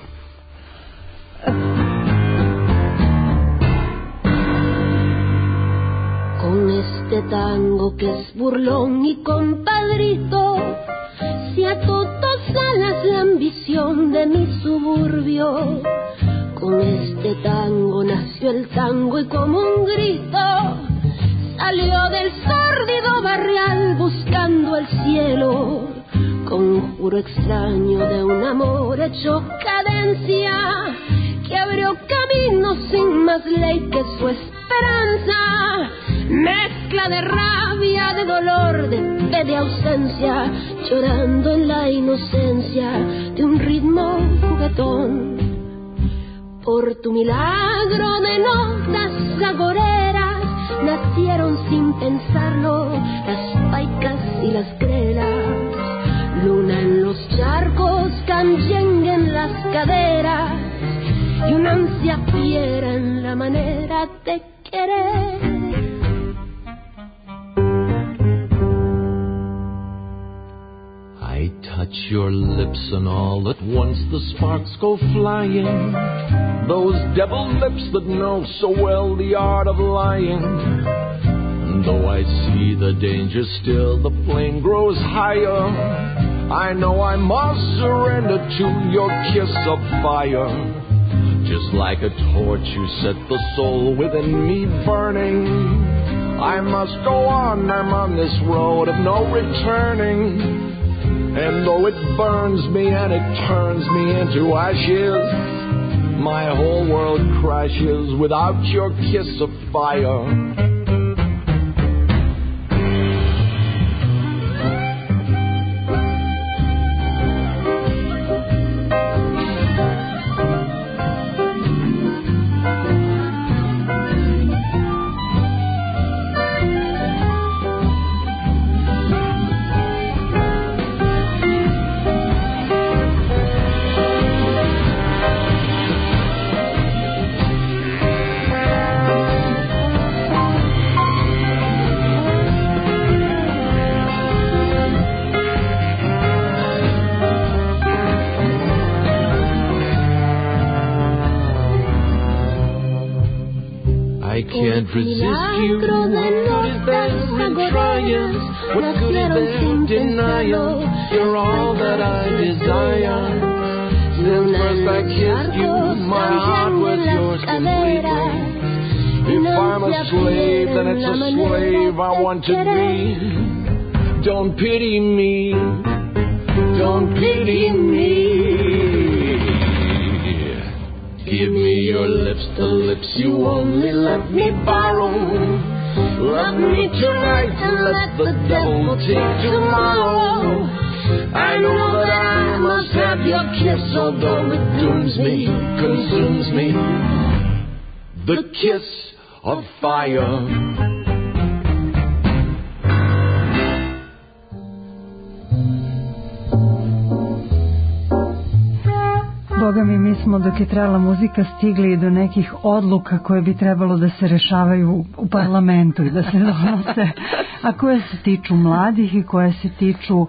Con este tango que es burlón y compadrito, si a todos alas la ambición de mi suburbio. Con este tango nació el tango y como un grito salió del sórdido barrial buscando el cielo. Conjuro extraño de un amor hecho cadencia que abrió camino sin más ley que su esperanza. Mezcla de rabia, de dolor, de fe, de ausencia, llorando en la inocencia de un ritmo juguetón. Por tu milagro de notas agoreras nacieron sin pensarlo las paicas y las grelas. Luna en los charcos, canyengue en las caderas y una ansia fiera en la manera de querer. I touch your lips and all at once the sparks go flying. Those devil lips that know so well the art of lying. And though I see the danger still, the flame grows higher. I know I must surrender to your kiss of fire. Just like a torch you set the soul within me burning. I must go on, I'm on this road of no returning. And though it burns me and it turns me into ashes, my whole world crashes without your kiss of fire. Can't resist you. What good is there in trying? What good is there in denial? You're all that I desire. Since first I kissed you, my heart was yours completely. If I'm a slave, then it's a slave I want to be. Don't pity me, don't pity me. Give me your lips, the lips you only let me borrow. Love me tonight and let the devil take tomorrow. I know that I must have your kiss, although it dooms me, consumes me. The kiss of fire. Boga mi smo dok je trebala muzika stigli do nekih odluka koje bi trebalo da se rešavaju u parlamentu i da se donose, a koje se tiču mladih i koje se tiču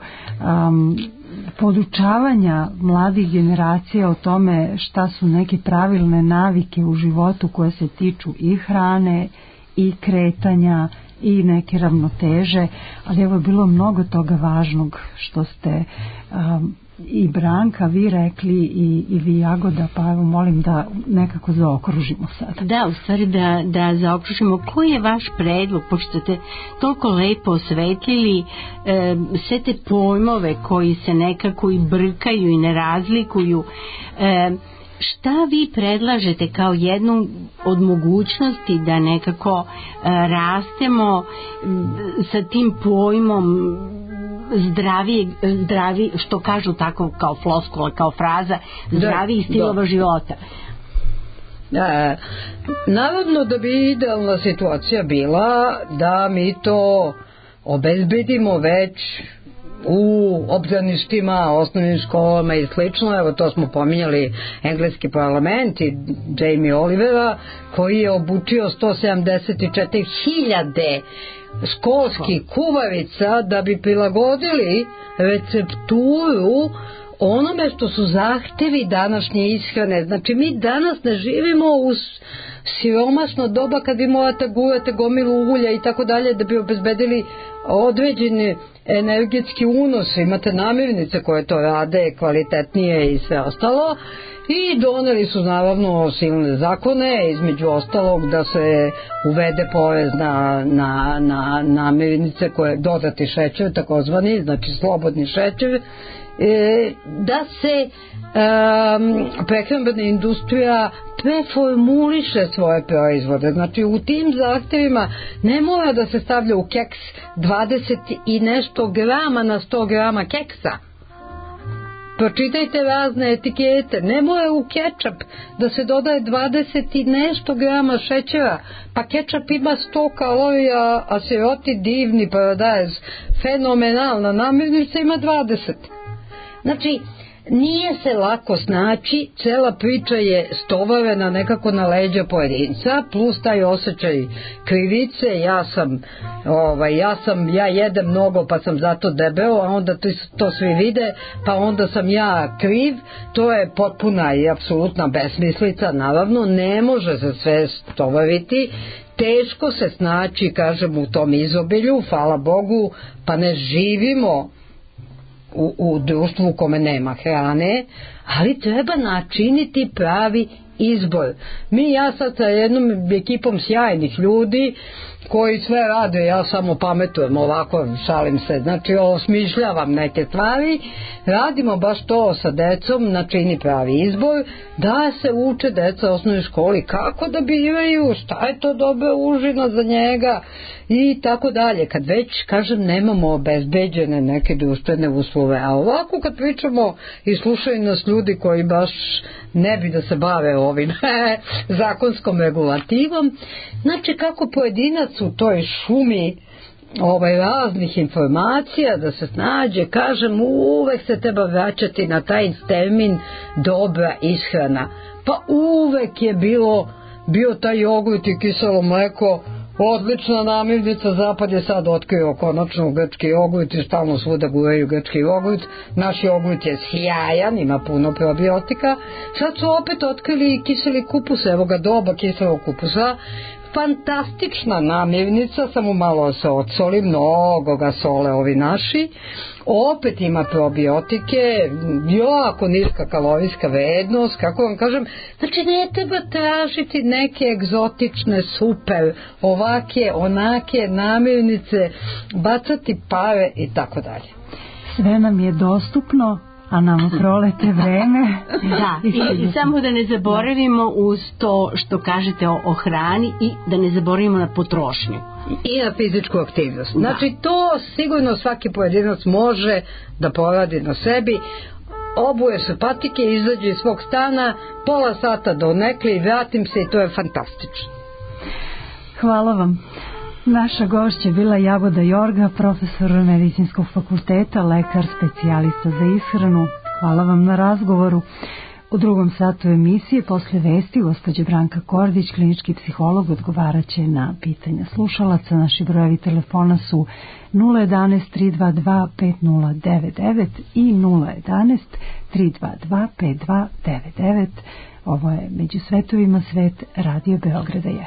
podučavanja mladih generacija o tome šta su neke pravilne navike u životu koje se tiču i hrane i kretanja i neke ravnoteže, ali evo je bilo mnogo toga važnog što ste i Branka, vi rekli i vi Jagoda, pa evo molim da nekako zaokružimo sad. Da, u stvari da zaokružimo. Koji je vaš predlog, pošto ste toliko lepo osvetlili sve te pojmove koji se nekako i brkaju i ne razlikuju, šta vi predlažete kao jednu od mogućnosti da nekako rastemo sa tim pojmom zdravi, što kažu tako kao floskula, kao fraza, zdraviji stilova života? Naravno da bi idealna situacija bila da mi to obezbedimo već u obdaništima, osnovnim školama i slično. Evo to smo pominjali engleski parlament i Jamie Olivera koji je obučio 174.000 školskih kuvavica da bi prilagodili recepturu onome što su zahtevi današnje ishrane. Znači mi danas ne živimo u siromašno doba kad vi morate gurate gomilu ulja i tako dalje da bi obezbedili određeni energetski unos. Imate namirnice koje to rade kvalitetnije i sve ostalo. I doneli su naravno silne zakone, između ostalog da se uvede porez na namirnice koje dodati šećer, takozvani, znači slobodni šećer, da se prehrambena industrija preformuliše svoje proizvode. Znači u tim zahtevima ne mora da se stavlja u keks 20 i nešto grama na 100 grama keksa. Pročitajte razne etikete. Ne mora u kečap da se dodaje 20 i nešto grama šećera. Pa kečap ima 100 kalorija, a siroti divni paradajz, fenomenalna namirnica ima 20. Znači, nije se lako snaći, cela priča je stovarena nekako na leđa pojedinca, plus taj osjećaj krivice, ja jedem mnogo pa sam zato debeo, a onda to svi vide, pa onda sam ja kriv. To je potpuna i apsolutna besmislica, naravno, ne može se sve stovariti, teško se snaći, kažem, u tom izobilju, hvala Bogu, pa ne živimo u društvu u kome nema hrane, ali treba načiniti pravi izbor. Ja sad sa jednom ekipom sjajnih ljudi koji sve rade, ja samo pametujem ovako, šalim se, znači osmišljavam neke stvari, radimo baš to sa decom, načini pravi izbor, da se uče deca u osnovnoj školi kako da biraju, šta je to dobra užina za njega i tako dalje. Kad već, kažem, nemamo obezbeđene neke društvene uslove, a ovako kad pričamo i slušaju nas ljudi koji baš ne bi da se bave ovim zakonskom regulativom, znači kako pojedinac u toj šumi raznih informacija da se snađe, kažem, uvek se treba vraćati na taj termin dobra ishrana. Pa uvek je bio taj jogurt i kiselo mleko odlična namirnica. Zapad je sad otkrio konačno grčki jogurt i stalno svuda guraju grčki jogurt. Naš jogurt je sjajan, ima puno probiotika. Sad su opet otkrili i kiseli kupus, evo ga doba kiselog kupusa. fantastična namirnica, samo malo se odsoli, mnogo ga sole ovi naši, opet ima probiotike, jako niska kalorijska vrednost, kako vam kažem, znači ne treba tražiti neke egzotične, super, ovake, onake namirnice, bacati pare i tako dalje. Sve nam je dostupno, a nam prolete vreme. Da, i samo da ne zaboravimo uz to što kažete o hrani i da ne zaboravimo na potrošnju. I na fizičku aktivnost. Znači to sigurno svaki pojedinac može da poradi na sebi, obuje se patike, izađe iz svog stana, pola sata do nekli i vratim se i to je fantastično. Hvala vam. Naša gošća bila Jagoda Jorga, profesor Medicinskog fakulteta, lekar, specijalista za ishranu. Hvala vam na razgovoru. U drugom satu emisije posle vesti gospođa Branka Kordić, klinički psiholog, odgovaraće na pitanja slušalaca. Naši brojevi telefona su 011 322 5099 i 011 322 5299. Ovo je Među svetovima svet, Radio Beograda 1.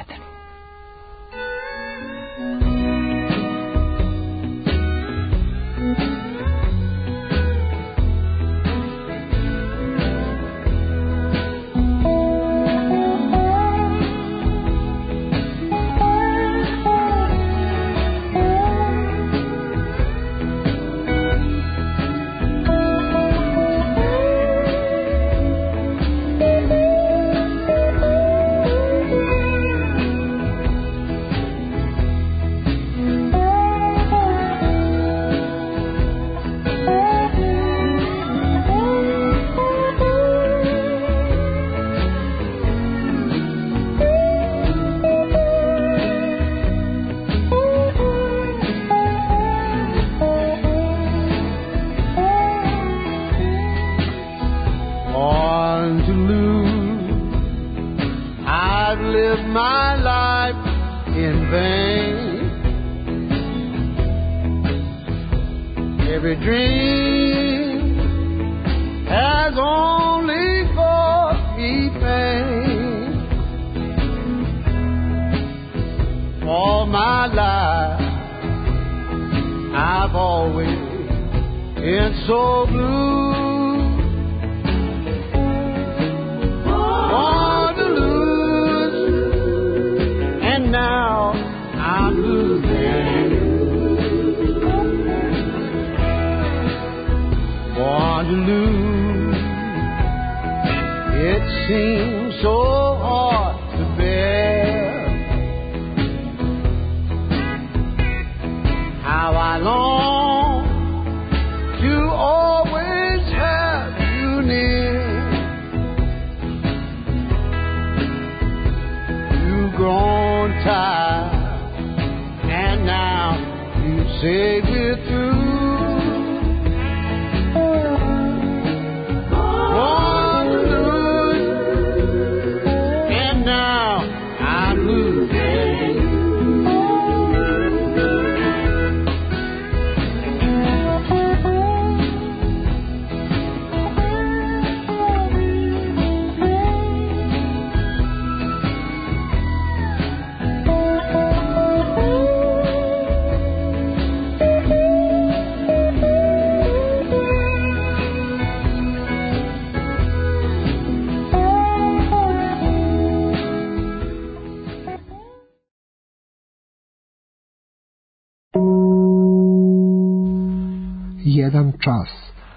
Jedan čas.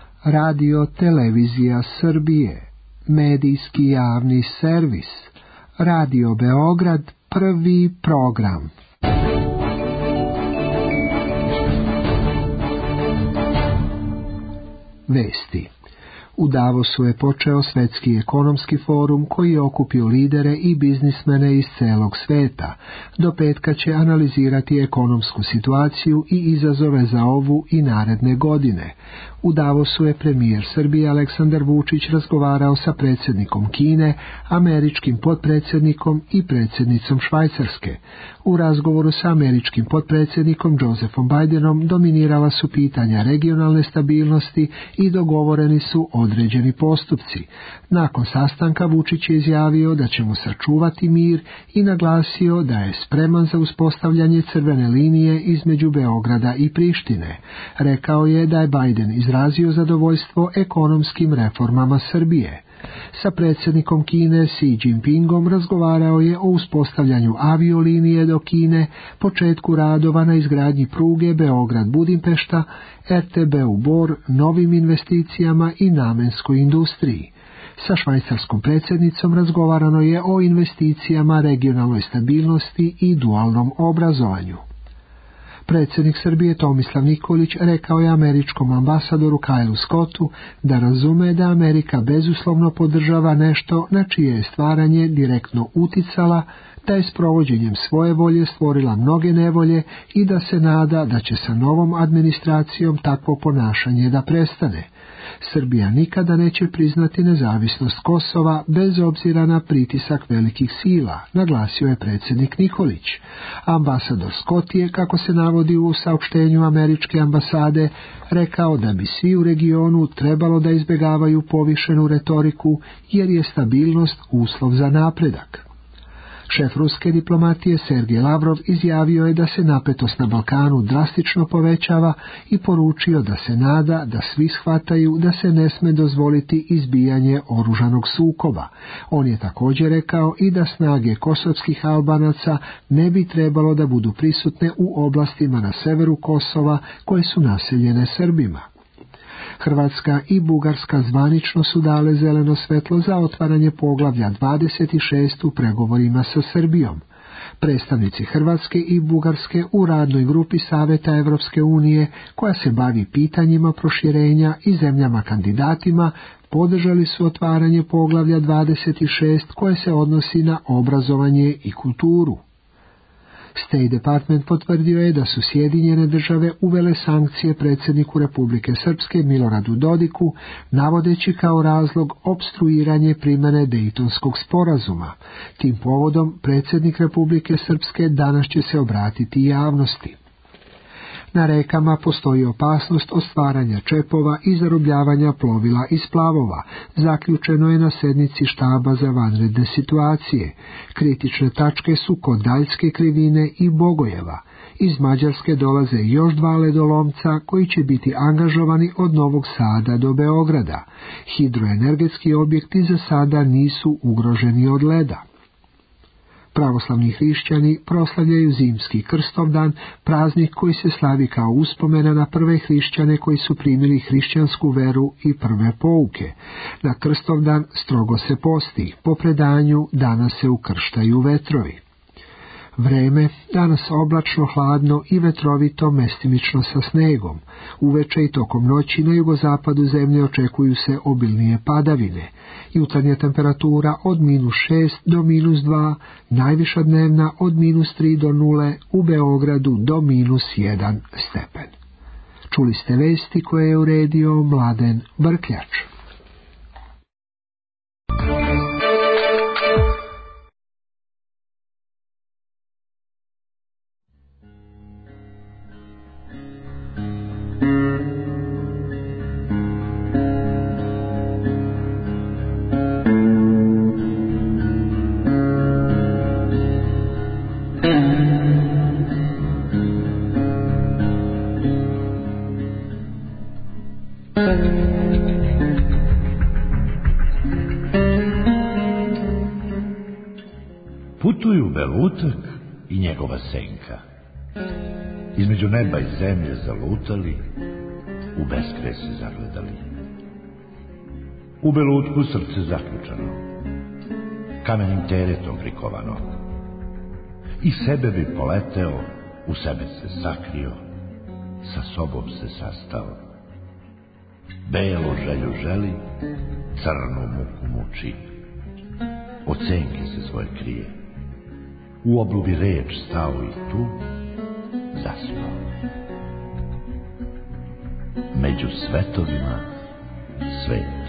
Radio Televizija Srbije. Medijski javni servis. Radio Beograd, prvi program. Vesti. U Davosu je počeo Svetski ekonomski forum koji je okupio lidere i biznismene iz celog sveta. Do petka će analizirati ekonomsku situaciju i izazove za ovu i naredne godine. U Davosu je premijer Srbije Aleksandar Vučić razgovarao sa predsjednikom Kine, američkim potpredsjednikom i predsjednicom Švajcarske. U razgovoru sa američkim potpredsjednikom Josephom Bidenom dominirala su pitanja regionalne stabilnosti i dogovoreni su određeni postupci. Nakon sastanka Vučić je izjavio da će mu sačuvati mir i naglasio da je spreman za uspostavljanje crvene linije između Beograda i Prištine. Rekao je da je Biden izrazio zadovoljstvo ekonomskim reformama Srbije. Sa predsjednikom Kine Xi Jinpingom razgovarao je o uspostavljanju aviolinije do Kine, početku radova na izgradnji pruge Beograd-Budimpešta, RTB-u Bor, novim investicijama i namenskoj industriji. Sa švajcarskom predsjednicom razgovarano je o investicijama, regionalnoj stabilnosti i dualnom obrazovanju. Predsjednik Srbije Tomislav Nikolić rekao je američkom ambasadoru Kylu Scottu da razume da Amerika bezuslovno podržava nešto na čije je stvaranje direktno uticala, da je s provođenjem svoje volje stvorila mnoge nevolje i da se nada da će sa novom administracijom takvo ponašanje da prestane. Srbija nikada neće priznati nezavisnost Kosova bez obzira na pritisak velikih sila, naglasio je predsjednik Nikolić. Ambasador Scott je, kako se navodi u saopštenju američke ambasade, rekao da bi svi u regionu trebalo da izbjegavaju povišenu retoriku jer je stabilnost uslov za napredak. Šef ruske diplomatije Sergej Lavrov izjavio je da se napetost na Balkanu drastično povećava i poručio da se nada da svi shvataju da se ne sme dozvoliti izbijanje oružanog sukoba. On je također rekao i da snage kosovskih Albanaca ne bi trebalo da budu prisutne u oblastima na severu Kosova koje su naseljene Srbima. Hrvatska i Bugarska zvanično su dale zeleno svetlo za otvaranje poglavlja 26 u pregovorima sa Srbijom. Predstavnici Hrvatske i Bugarske u radnoj grupi Saveta Evropske unije, koja se bavi pitanjima proširenja i zemljama kandidatima, podržali su otvaranje poglavlja 26 koje se odnosi na obrazovanje i kulturu. State Department potvrdio je da su Sjedinjene države uvele sankcije predsjedniku Republike Srpske Miloradu Dodiku, navodeći kao razlog opstruiranje primjene Dejtonskog sporazuma. Tim povodom predsjednik Republike Srpske danas će se obratiti javnosti. Na rekama postoji opasnost od stvaranja čepova i zarobljavanja plovila i splavova, zaključeno je na sednici štaba za vanredne situacije. Kritične tačke su kod Daljske krivine i Bogojeva. Iz Mađarske dolaze još 2 ledolomca koji će biti angažovani od Novog Sada do Beograda. Hidroenergetski objekti za sada nisu ugroženi od leda. Pravoslavni hrišćani proslavljaju zimski Krstovdan, praznik koji se slavi kao uspomena na prve hrišćane koji su primili hrišćansku veru i prve pouke. Na Krstovdan strogo se posti, po predanju danas se ukrštaju vetrovi. Vreme, danas oblačno, hladno i vetrovito, mestimično sa snegom. Uveče i tokom noći na jugozapadu zemlje očekuju se obilnije padavine. Jutarnja temperatura od -6 do -2, najviša dnevna od -3 do 0, u Beogradu do -1 stepen. Čuli ste vesti koje je uredio Mladen Brkljač. Putuju Belutak i njegova senka. Između neba i zemlje zalutali, u beskraj se zagledali. U Belutku srce zaključano, kamenim teretom prikovano. I sebe bi poleteo, u sebe se sakrio, sa sobom se sastao. Belu želju želi, crnu muku muči, od senke se svoje krije. U oblubi reč stao i tu zaspao. Među svetovima svet.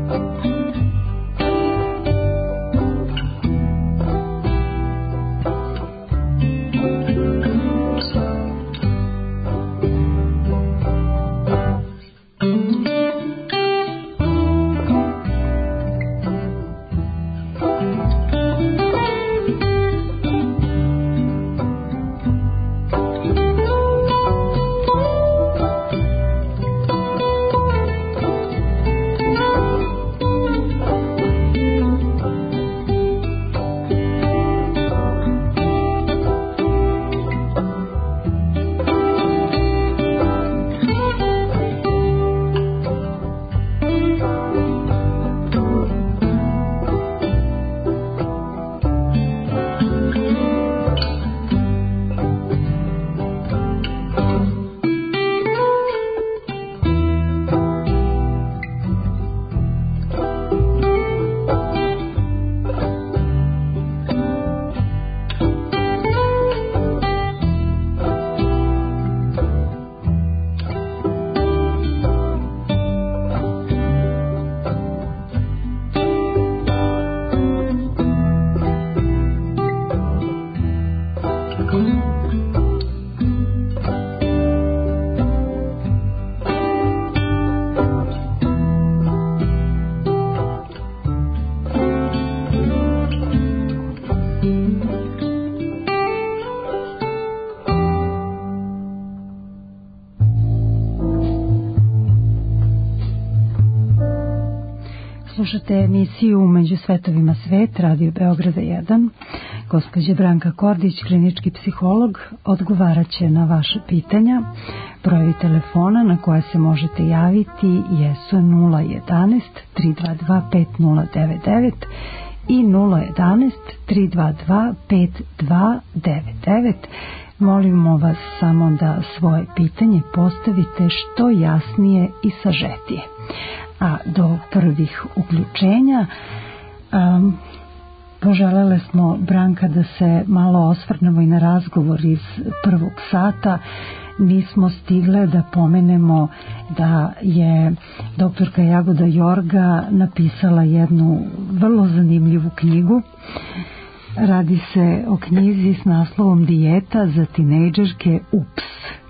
Slušate emisiju Među svetovima svet, Radio Beograda 1. Gospođa Branka Kordić, klinički psiholog, odgovarat će na vaše pitanja. Brojevi telefona na koje se možete javiti jesu 011 322 5099 i 011 322 5299. Molimo vas samo da svoje pitanje postavite što jasnije i sažetije. A do prvih uključenja poželjele smo, Branka, da se malo osvrnemo i na razgovor iz prvog sata. Nismo stigle da pomenemo da je doktorka Jagoda Jorga napisala jednu vrlo zanimljivu knjigu. Radi se o knjizi s naslovom Dijeta za tinejdžerke UPS.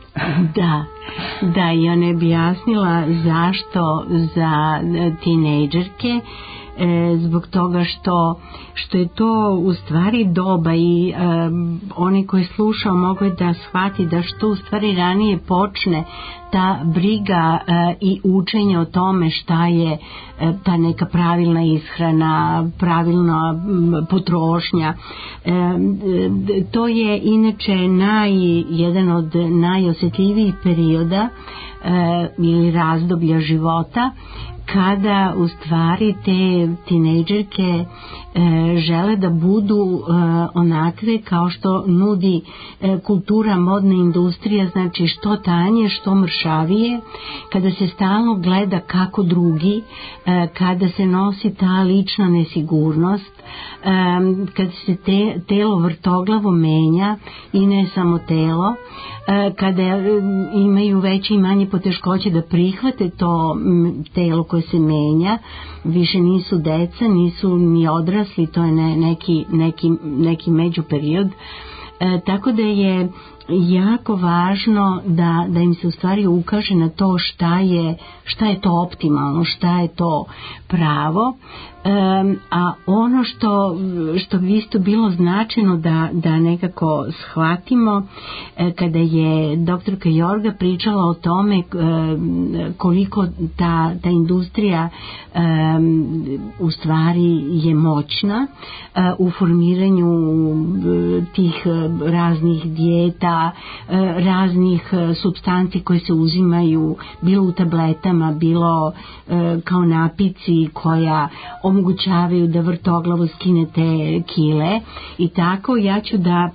Da, i ona je objasnila zašto za tinejdžerke, zbog toga što je to u stvari doba i oni koji slušao mogu da shvati da što u stvari ranije počne ta briga i učenje o tome šta je ta neka pravilna ishrana, pravilna potrošnja. To je inače jedan od najosjetljivijih perioda ili razdoblja života, kada u stvari te tinejdžerke žele da budu onakve kao što nudi kultura, modna industrija, znači što tanje, što mršavije, kada se stalno gleda kako drugi, kada se nosi ta lična nesigurnost, kada se telo vrtoglavo menja i ne samo telo, kada imaju veće i manje poteškoće da prihvate to telo koje se menja, više nisu deca, nisu ni odrasli, to je neki međuperiod, tako da je jako važno da im se u stvari ukaže na to šta je to optimalno, šta je to pravo, a ono što bi isto bilo značajno da nekako shvatimo, kada je doktorka Jorga pričala o tome koliko ta industrija u stvari je moćna u formiranju tih raznih dijeta, raznih supstanci koje se uzimaju bilo u tabletama, bilo kao napici koja omogućavaju da vrtoglavo skinete kile i tako. Ja ću da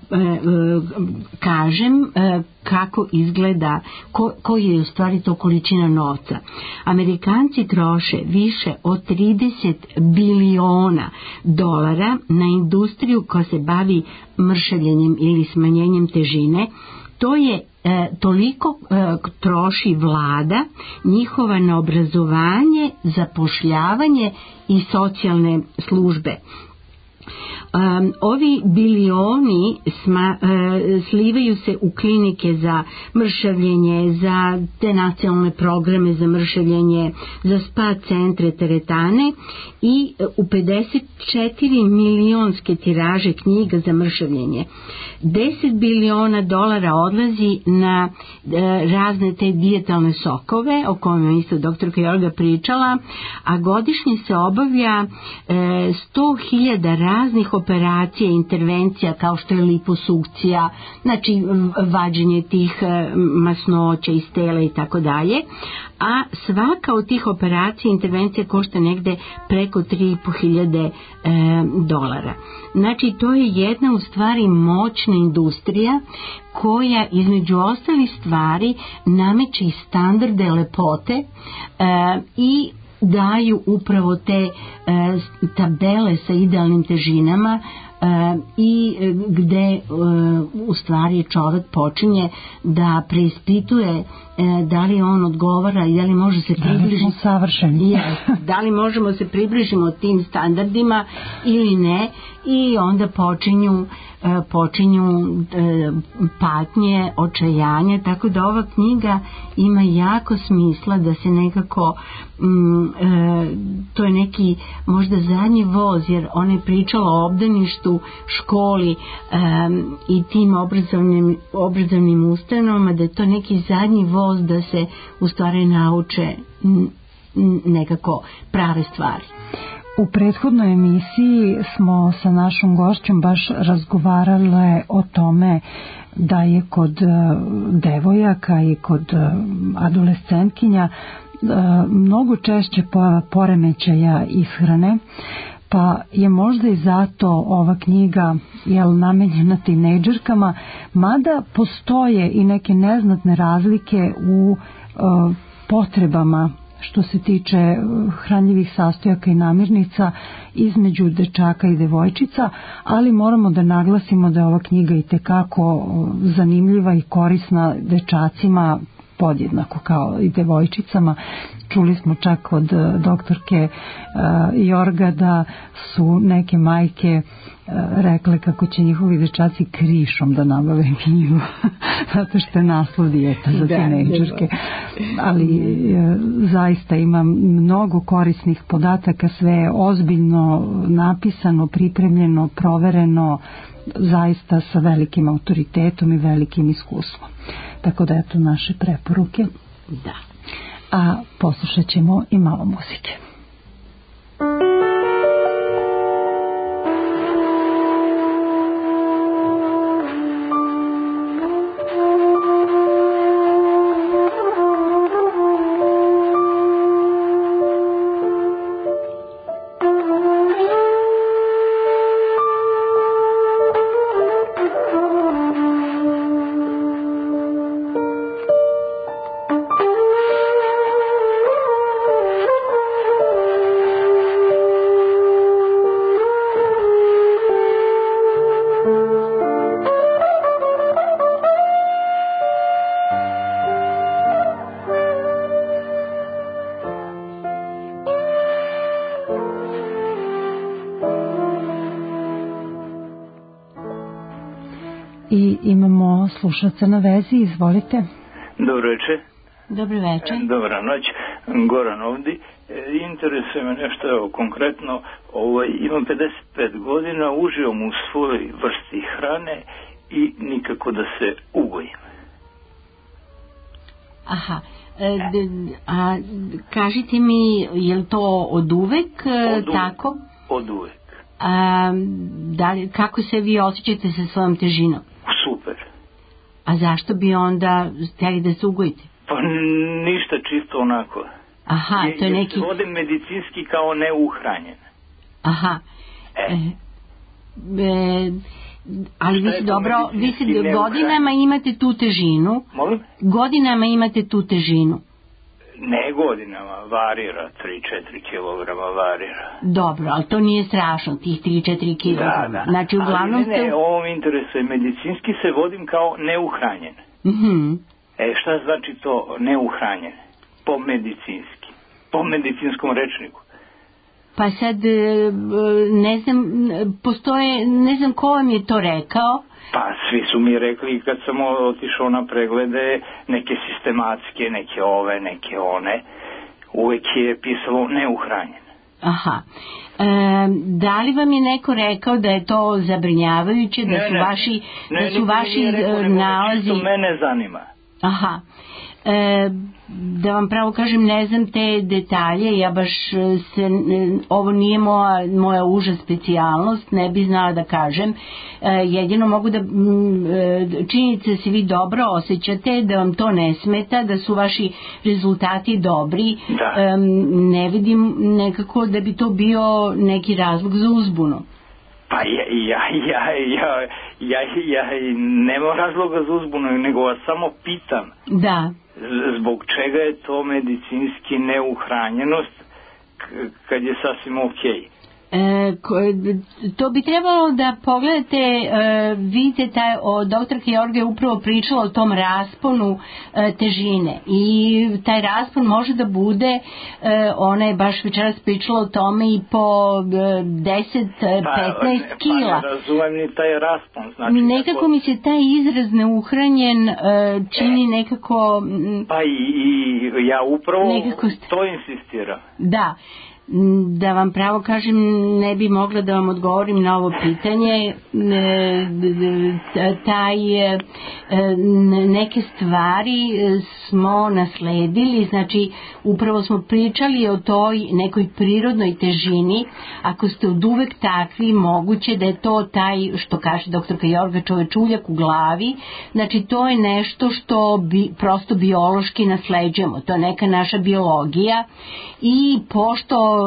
kažem kako izgleda, koji je u stvari to količina novca. Amerikanci troše više od 30 biliona dolara na industriju koja se bavi mršavljenjem ili smanjenjem težine. To je toliko troši vlada njihova na obrazovanje, zapošljavanje i socijalne službe. Ovi bilioni slivaju se u klinike za mršavljenje, za te nacionalne programe za mršavljenje, za spa centre, teretane i u 54 milionske tiraže knjiga za mršavljenje. 10 biliona dolara odlazi na razne te dijetalne sokove, o kojima je isto doktorka Jorga pričala, a godišnje se obavlja 100.000 raznih operacija, intervencija kao što je liposukcija, znači vađenje tih masnoća iz tela i tako dalje, a svaka od tih operacija, intervencija košta negde preko 3.500 dolara. Znači to je jedna u stvari moćna industrija koja između ostalih stvari nameće i standarde lepote i daju upravo te tabele sa idealnim težinama i gde u stvari čovjek počinje da preispituje da li on odgovara i da li može se približiti da li možemo se približimo tim standardima ili ne, i onda počinju patnje, očajanje, tako da ova knjiga ima jako smisla da se nekako to je neki možda zadnji voz, jer ona je pričala o obdaništu, školi i tim obrazovnim ustanovama, da je to neki zadnji voz da se u stvari nauče nekako prave stvari. U prethodnoj emisiji smo sa našom gošćom baš razgovarale o tome da je kod devojaka i kod adolescentkinja mnogo češće poremećaja ishrane, pa je možda i zato ova knjiga namenjena tinejdžerkama, mada postoje i neke neznatne razlike u potrebama što se tiče hranjivih sastojaka i namirnica između dečaka i devojčica, ali moramo da naglasimo da je ova knjiga itekako zanimljiva i korisna dečacima podjednako kao i devojčicama. Čuli smo čak od doktorke Jorga da su neke majke rekle kako će njihovi dečaci krišom da nabave knjigu zato što je naslov dijeta za tinejdžerke, ali zaista ima mnogo korisnih podataka, sve je ozbiljno napisano, pripremljeno, provereno, zaista sa velikim autoritetom i velikim iskustvom. Tako da je to naše preporuke. Da. A poslušat ćemo i malo muzike. I imamo slušalca na vezi, izvolite. Dobro večer. Dobro večer. Dobra noć, Goran ovdje. Interesuje me nešto, evo, konkretno, imam 55 godina, uživam u svojoj vrsti hrane i nikako da se ugojim. Aha, a kažite mi, je li to od uvek tako? Od uvek. Kako se vi osjećate sa svojom težinom? Super. A zašto bi onda htjeli da se ugojite? Pa ništa, čisto onako. Aha, to je neki... Vodim medicinski kao neuhranjen. Aha. Ali vi se dobro, vi se godinama imate tu težinu. Molim? Godinama imate tu težinu. Ne godinama, varira, 3-4 kilograma varira. Dobro, ali to nije strašno, tih 3-4 kilograma. Da. Znači, uglavnom ali ne, ovo mi interesuje, medicinski se vodim kao neuhranjen. Šta znači to neuhranjen? Po medicinskom rečniku. Pa sad, ne znam, ne znam ko vam je to rekao. Pa svi su mi rekli kad sam otišao na preglede, neke sistematske, neke ove, neke one, uvek je pisalo neuhranjen. Aha. Da li vam je neko rekao da je to zabrinjavajuće, da su vaši nalazi... To mene zanima. Aha. Da vam pravo kažem, ne znam te detalje, ja baš ovo nije moja uža specijalnost, ne bi znala da kažem, jedino mogu da činjenica se vi dobro osjećate, da vam to ne smeta, da su vaši rezultati dobri, ne vidim nekako da bi to bio neki razlog za uzbunu. Pa ja nemam razloga za uzbunu, nego vas samo pitam. Da. Zbog čega je to medicinski neuhranjenost kad je sasvim okej? To bi trebalo da pogledate, vidite, doktorka Jorga je upravo pričala o tom rasponu težine i taj raspon može da bude, ona je baš večeras pričala o tome i po 10-15 kila. Pa ne razumem ni taj raspon. Znači nekako mi se taj izraz neuhranjen čini nekako... Pa i ja upravo to insistiram. Da vam pravo kažem, ne bi mogla da vam odgovorim na ovo pitanje. Neke stvari smo nasledili, znači upravo smo pričali o toj nekoj prirodnoj težini. Ako ste od uvek takvi, moguće da je to taj, što kaže doktorka Jorga, čovečuljak u glavi. Znači to je nešto što prosto biološki nasleđujemo, to je neka naša biologija i pošto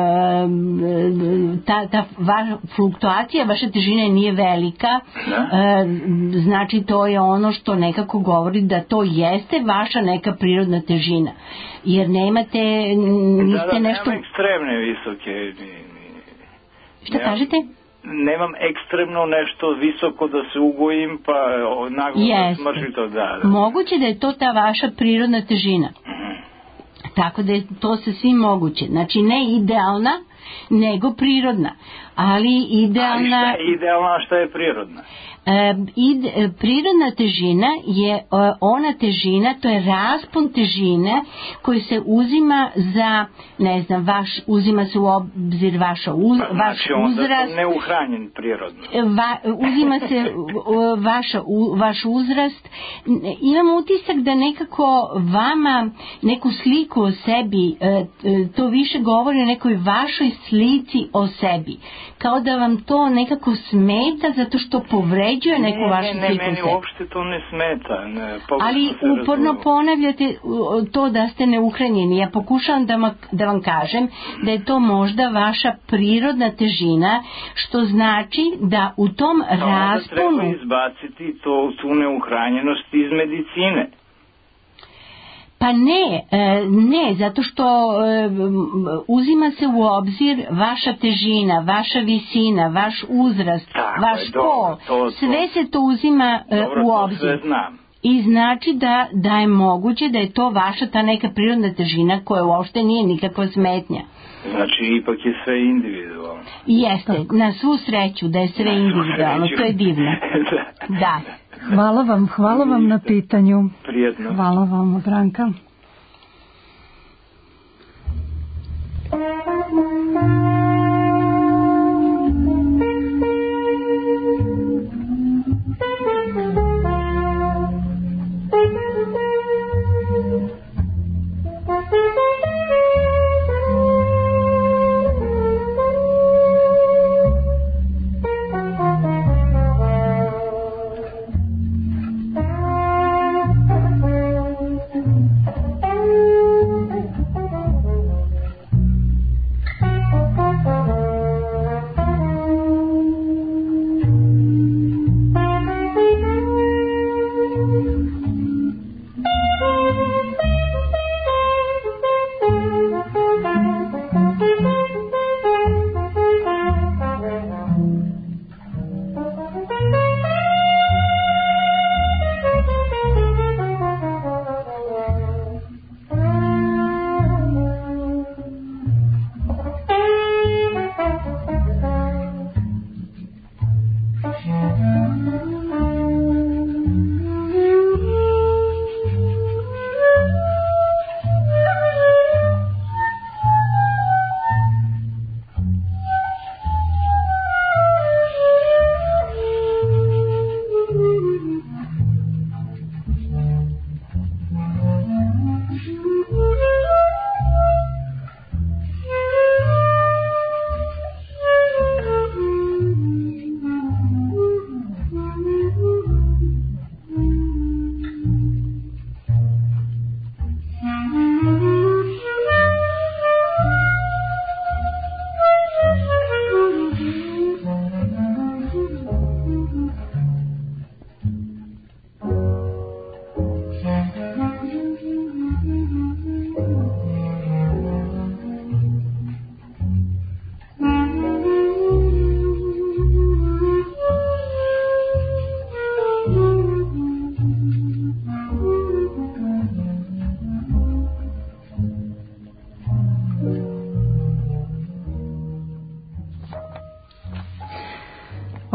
ta fluktuacija vaše težine nije velika, znači to je ono što nekako govori da to jeste vaša neka prirodna težina, jer niste nešto... Nemam ekstremne visoke. Šta kažete? Nemam ekstremno nešto visoko da se ugojim, pa naglo smrši to. Moguće da je to ta vaša prirodna težina. Tako da je to sasvim moguće. Znači ne idealna, nego prirodna. Ali idealna... Ali šta je idealna, a šta je prirodna? Prirodna težina je ona težina, to je raspon težine koji se uzima za, ne znam, uzima se u obzir vaš uzrast. Znači onda sam neuhranjen prirodno. Uzima se vaš uzrast. Imam utisak da nekako vama neku sliku o sebi, to više govori o nekoj vašoj slici o sebi. Kao da vam to nekako smeta zato što povređuje neku vašu sliku o sebi. Ne, meni uopšte to ne smeta. Ali uporno ponavljate to da ste neuhranjeni. Ja pokušavam da vam kažem da je to možda vaša prirodna težina, što znači da u tom rasponu... Da treba izbaciti tu neuhranjenost iz medicine. Pa ne, zato što uzima se u obzir vaša težina, vaša visina, vaš uzrast, vaš pol, sve se to uzima u obzir. Sve znam. I znači da je moguće da je to vaša ta neka prirodna težina koja uopšte nije nikakva smetnja. Znači ipak je sve individualno. Jeste, na svu sreću da je sve individualno, to je divno. Da. Hvala vam na pitanju. Prijetno. Hvala vam, Branka.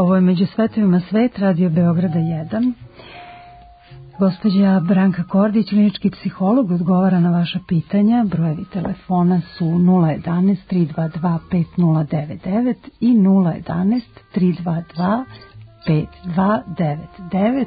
Ovo je Među svetovima svet, Radio Beograda 1. Gospođa Branka Kordić, klinički psiholog, odgovara na vaša pitanja. Brojevi telefona su 011 322 5099 i 011 322 5299.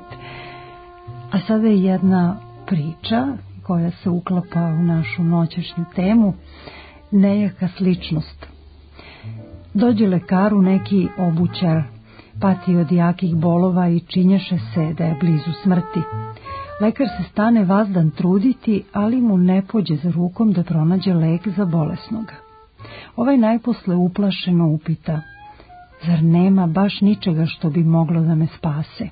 A sada je jedna priča koja se uklapa u našu noćašnju temu, nejaka sličnost. Dođe lekaru neki obućar, pati od jakih bolova i činješe se da je blizu smrti. Lekar se stane vazdan truditi, ali mu ne pođe za rukom da pronađe lek za bolesnoga. Ovaj najposle uplašeno upita: zar nema baš ničega što bi moglo da me spase?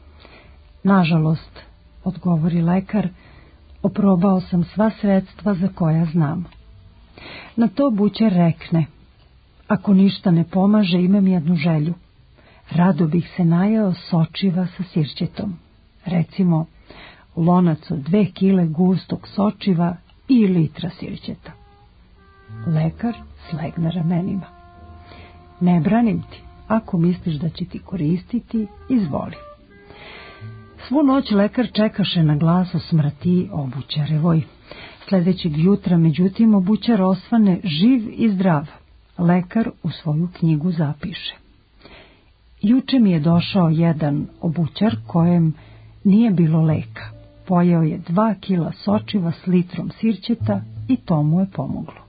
Nažalost, odgovori lekar, oprobao sam sva sredstva za koja znam. Na to bućer rekne: ako ništa ne pomaže, imam jednu želju. Rado bih se najeo sočiva sa sirćetom. Recimo, lonac od 2 kile gustog sočiva i litra sirćeta. Lekar slegne ramenima. Ne branim ti, ako misliš da će ti koristiti, izvoli. Svu noć lekar čekaše na glas o smrti obućarevoj. Sljedećeg jutra, međutim, obućar osvane živ i zdrav. Lekar u svoju knjigu zapiše: juče mi je došao jedan obućar kojem nije bilo leka. Pojeo je 2 kila sočiva s litrom sirćeta i to mu je pomoglo.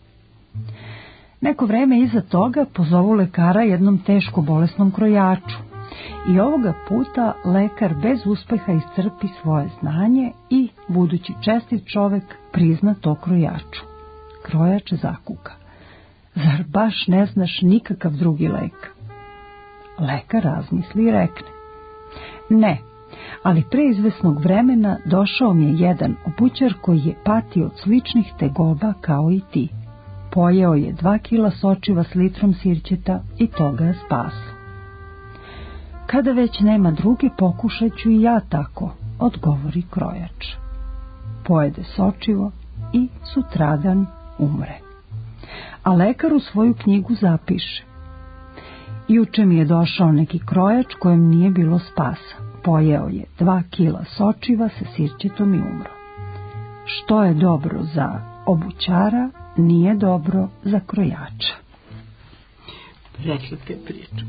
Neko vreme iza toga pozovu lekara jednom teško bolesnom krojaču. I ovoga puta lekar bez uspeha iscrpi svoje znanje i, budući čestit čovek, prizna to krojaču. Krojač zakuka: zar baš ne znaš nikakav drugi lek? Lekar razmisli i rekne: ne, ali pre izvesnog vremena došao mi je jedan obućar koji je patio od sličnih tegoba kao i ti. Pojeo je 2 kila sočiva s litrom sirćeta i to ga je spaslo. Kada već nema druge, pokušat ću i ja tako, odgovori krojač. Pojede sočivo i sutradan umre. A lekar u svoju knjigu zapiše: juče mi je došao neki krojač kojem nije bilo spasa. Pojeo je 2 kila sočiva sa sirćetom i umro. Što je dobro za obućara, nije dobro za krojača. Rekli te priču.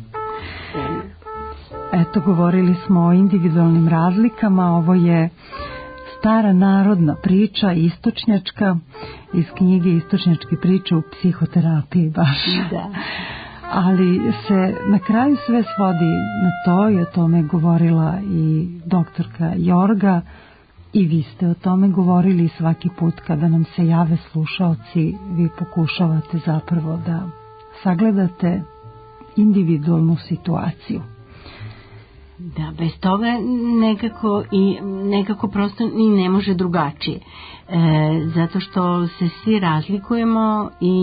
Eto, govorili smo o individualnim razlikama. Ovo je stara narodna priča, istočnjačka, iz knjige Istočnjačke priče u psihoterapiji baš. Da. Ali se na kraju sve svodi na to, i o tome je govorila i doktorka Jorga, i vi ste o tome govorili. Svaki put kada nam se jave slušaoci, vi pokušavate zapravo da sagledate individualnu situaciju. Da, bez toga nekako prosto ni ne može drugačije. Zato što se svi razlikujemo i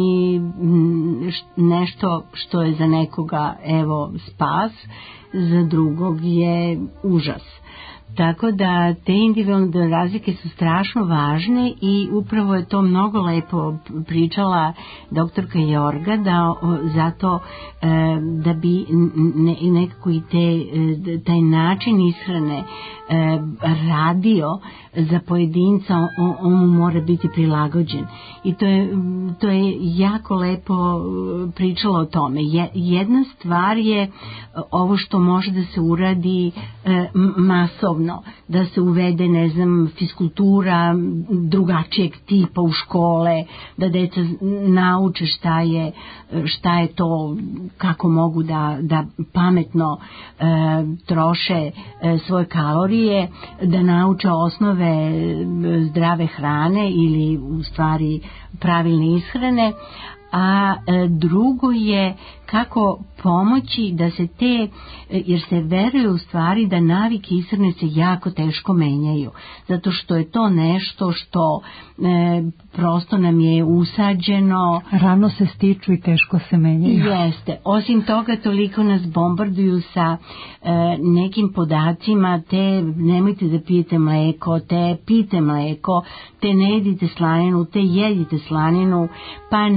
nešto što je za nekoga evo spas, za drugog je užas. Tako da te individualne razlike su strašno važne i upravo je to mnogo lepo pričala doktorka Jorga, da zato da bi nekako i taj način ishrane radio za pojedinca, on mu mora biti prilagođen. I to je jako lepo pričala o tome. Jedna stvar je ovo što može da se uradi masovno, da se uvede, ne znam, fiskultura drugačijeg tipa u škole, da deca nauče šta je to, kako mogu da pametno troše svoje kalorije, da nauče osnove zdrave hrane ili u stvari pravilne ishrane. A drugo je kako pomoći da se jer se veruje u stvari da navike ishrane se jako teško menjaju, zato što je to nešto što prosto nam je usađeno. Rano se stiču i teško se menjaju. Jeste. Osim toga, toliko nas bombarduju sa nekim podacima, nemojte da pijete mleko, pijte mleko, ne jedite slaninu, jedite slaninu, pa ne znam,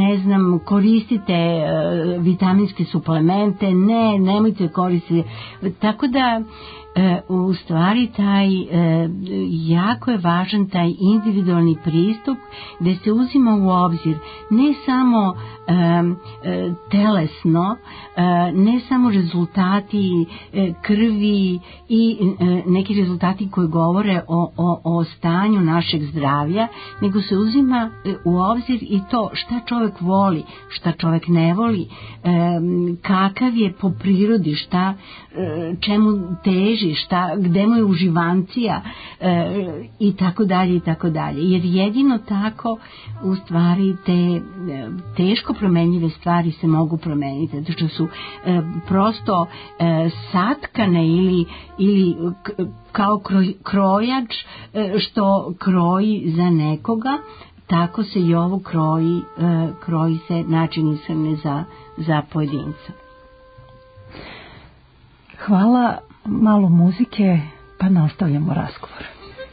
znam, koristite vitaminske suplemente, nemojte koristiti, tako da u stvari taj jako je važan taj individualni pristup gde se uzima u obzir ne samo telesno, ne samo rezultati krvi i neki rezultati koji govore o stanju našeg zdravlja, nego se uzima u obzir i to šta čovjek voli, šta čovjek ne voli, kakav je po prirodi, šta čemu teži, gde mu je uživancija i tako dalje i tako dalje, jer jedino tako u stvari te teško promenljive stvari se mogu promeniti, zato što su prosto satkane ili kao krojač što kroji za nekoga, tako se i ovo kroji se način ishrane za pojedinca. Hvala, malo muzike, pa nastavljamo razgovor.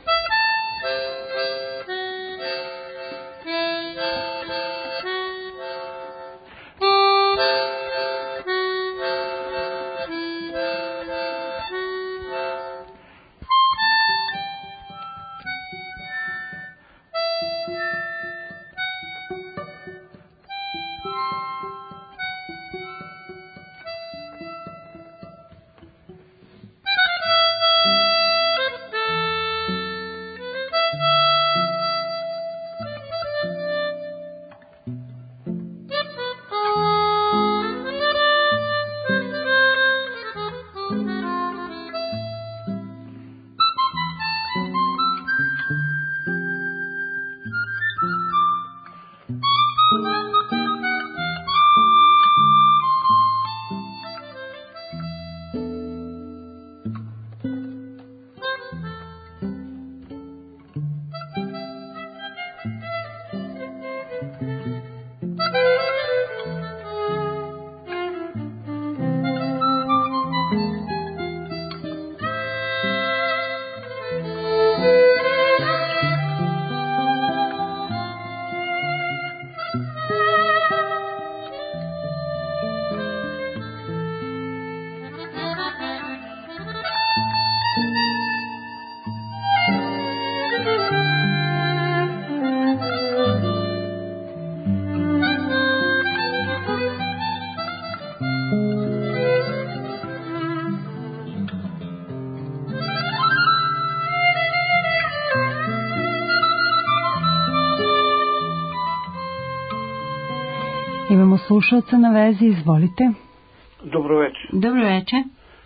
Imamo slušalca na vezi, izvolite. Dobro večer. Dobro večer.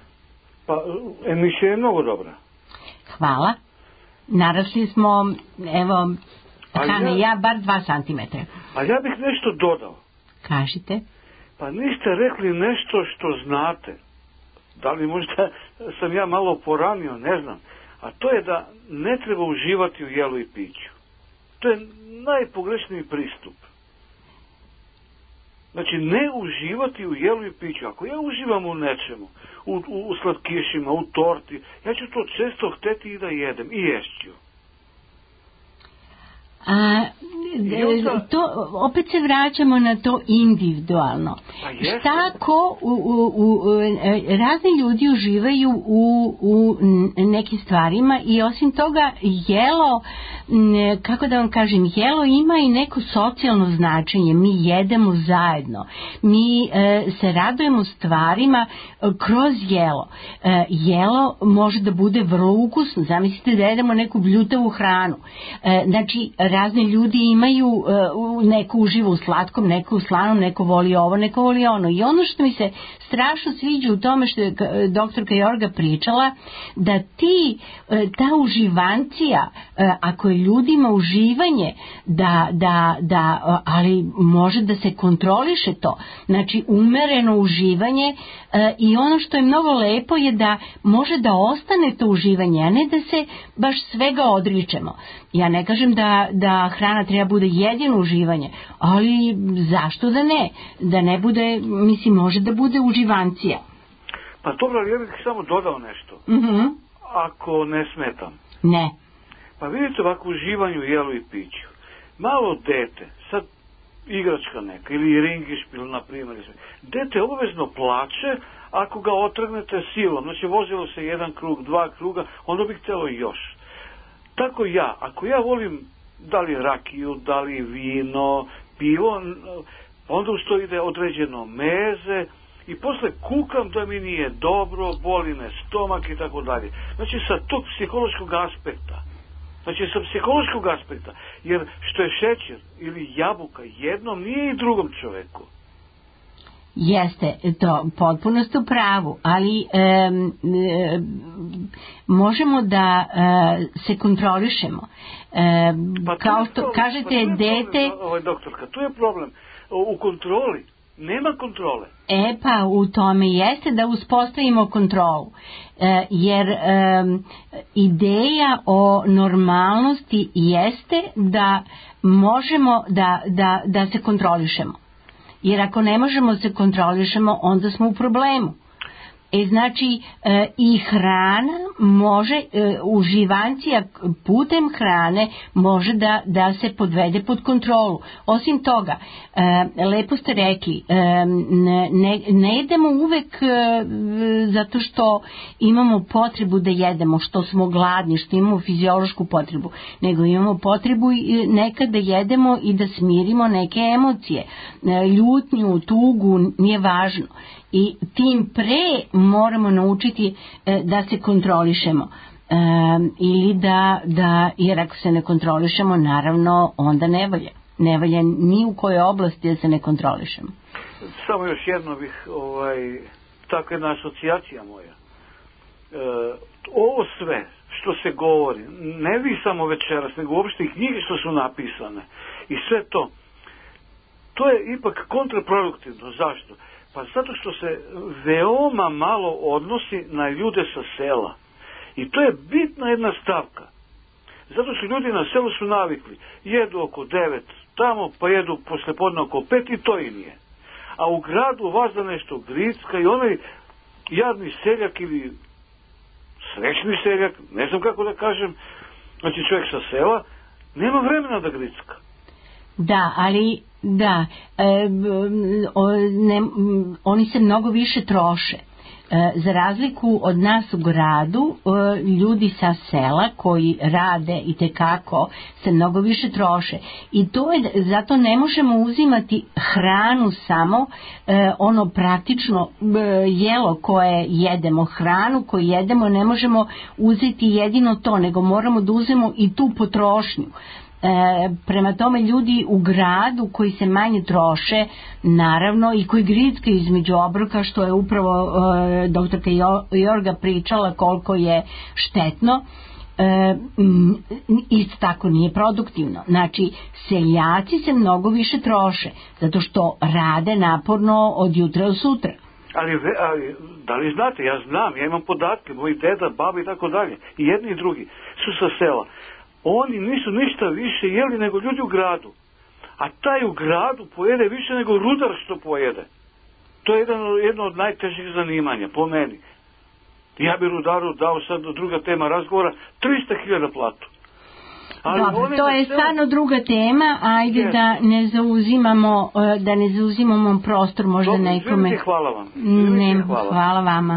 Pa, emisija je mnogo dobra. Hvala. Narasli smo, evo, Hane, ja bar 2 centimetra. A ja bih nešto dodao. Kažite. Pa niste rekli nešto što znate. Da li možda sam ja malo poranio, ne znam. A to je da ne treba uživati u jelu i piću. To je najpogrešniji pristup. Znači, ne uživati u jelu i piću. Ako ja uživam u nečemu, u slatkišima, u torti, ja ću to često hteti i da jedem i ješću. To, opet se vraćamo na to individualno. Šta ko razni ljudi uživaju u nekim stvarima i osim toga jelo, kako da vam kažem, jelo ima i neko socijalno značenje. Mi jedemo zajedno, mi se radujemo stvarima kroz jelo. Jelo može da bude vrlo ukusno, zamislite da jedemo neku bljutavu hranu. Znači, razni ljudi imaju, neko uživa u slatkom, neko u slanom, neko voli ovo, neko voli ono. I ono što mi se strašno sviđa u tome što je doktorka Jorga pričala, da ta uživancija, ako je ljudima uživanje, ali može da se kontroliše to. Znači, umereno uživanje i ono što je mnogo lepo je da može da ostane to uživanje, a ne da se baš svega odričemo. Ja ne kažem da hrana treba bude jedino uživanje, ali zašto da ne? Da ne bude, mislim, može da bude uživancija. Pa dobro, ja bih samo dodao nešto. Ako ne smetam. Ne. Pa vidite ovako uživanju, jelu i piću. Malo dete, sad igračka neka, ili ringišpil, na primjer. Dete obavezno plače ako ga otrgnete silom. Znači, vozilo se 1 krug, 2 kruga, onda bih htjelo još. Tako ja, ako ja volim da li rakiju, da li vino, pivo, onda uz to ide određeno meze i posle kukam da mi nije dobro, boli me stomak i tako dalje. Znači, sa tog psihološkog aspekta, jer što je šećer ili jabuka jednom, nije i drugom čoveku. Jeste, to potpuno ste u pravu, ali možemo da se kontrolišemo. Kao što kažete, dete... Doktorka, tu je problem. U kontroli nema kontrole. Pa u tome jeste da uspostavimo kontrolu. Jer ideja o normalnosti jeste da možemo da se kontrolišemo. Jer ako ne možemo se kontrolišemo, onda smo u problemu. Znači, i hrana može, uživancija putem hrane može da se podvede pod kontrolu. Osim toga, lepo ste rekli, ne jedemo uvek zato što imamo potrebu da jedemo, što smo gladni, što imamo fiziološku potrebu, nego imamo potrebu nekad da jedemo i da smirimo neke emocije. Ljutnju, tugu, nije važno. I tim pre moramo naučiti da se kontrolišemo. Ili jer ako se ne kontrolišemo, naravno, onda ne valja. Ne valja ni u kojoj oblasti da se ne kontrolišemo. Samo još jedno bih, tako jedna asocijacija moja. Ovo sve što se govori, ne vi samo večeras, nego uopšte i knjige što su napisane i sve to, to je ipak kontraproduktivno. Zašto? Pa zato što se veoma malo odnosi na ljude sa sela. I to je bitna jedna stavka. Zato što ljudi na selu su navikli. Jedu oko 9 tamo, pa jedu poslepodne oko 5 i to im je. A u gradu vazda nešto gricka i onaj jadni seljak ili srećni seljak, ne znam kako da kažem, znači čovjek sa sela, nema vremena da gricka. Da, ali oni se mnogo više troše. Za razliku od nas u gradu, ljudi sa sela koji rade i tekako se mnogo više troše. I zato ne možemo uzimati hranu samo, ono praktično jelo koje jedemo, hranu koju jedemo, ne možemo uzeti jedino to, nego moramo da uzmemo i tu potrošnju. Prema tome, ljudi u gradu koji se manje troše, naravno, i koji grickaju između obroka, što je upravo doktorka Jorga pričala koliko je štetno, isto tako nije produktivno. Znači, seljaci se mnogo više troše zato što rade naporno od jutra do sutra. Ali da li znate, ja znam, ja imam podatke, moji deda, baba i tako dalje, i jedni i drugi su sa sela. Oni nisu ništa više jeli nego ljudi u gradu. A taj u gradu pojede više nego rudar što pojede. To je jedno od najtežih zanimanja, po meni. Ja bi rudaru dao sad druga tema razgovora, 300.000 platu. Dobro, to je stvarno druga tema, ajde da ne zauzimamo prostor možda nekome. Dobro, hvala vam. Hvala vama.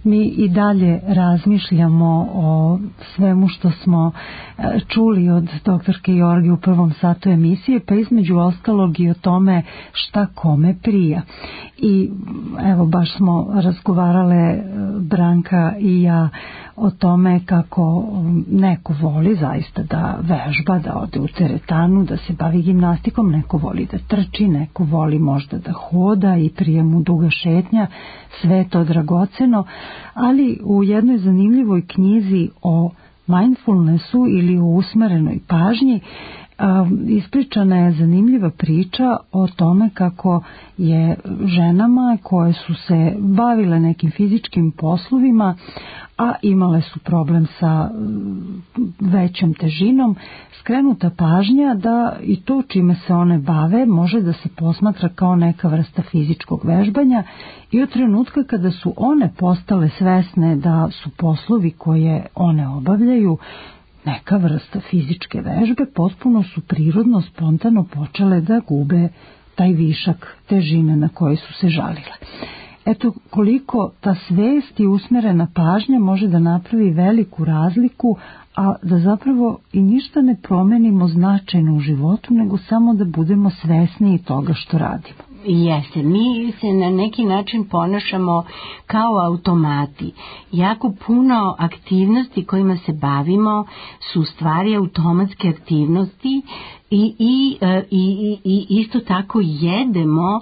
mi i dalje razmišljamo o svemu što smo čuli od doktorke Jorge u prvom satu emisije, pa između ostalog i o tome šta kome prija. I evo baš smo razgovarale Branka i ja o tome kako neko voli zaista da vežba, da ode u teretanu, da se bavi gimnastikom, neko voli da trči, neko voli možda da hoda i prije mu duga šetnja, sve to dragoceno, ali u jednoj zanimljivoj knjizi o mindfulnessu ili o usmerenoj pažnji ispričana je zanimljiva priča o tome kako je ženama koje su se bavile nekim fizičkim poslovima, a imale su problem sa većom težinom, skrenuta pažnja da i to čime se one bave može da se posmatra kao neka vrsta fizičkog vežbanja, i od trenutka kada su one postale svesne da su poslovi koje one obavljaju neka vrsta fizičke vežbe, potpuno su prirodno, spontano počele da gube taj višak težine na koje su se žalile. Eto koliko ta svest i usmerena pažnja može da napravi veliku razliku, a da zapravo i ništa ne promenimo značajno u životu, nego samo da budemo svesni toga što radimo. Jeste, mi se na neki način ponašamo kao automati. Jako puno aktivnosti kojima se bavimo su stvari automatske aktivnosti i isto tako jedemo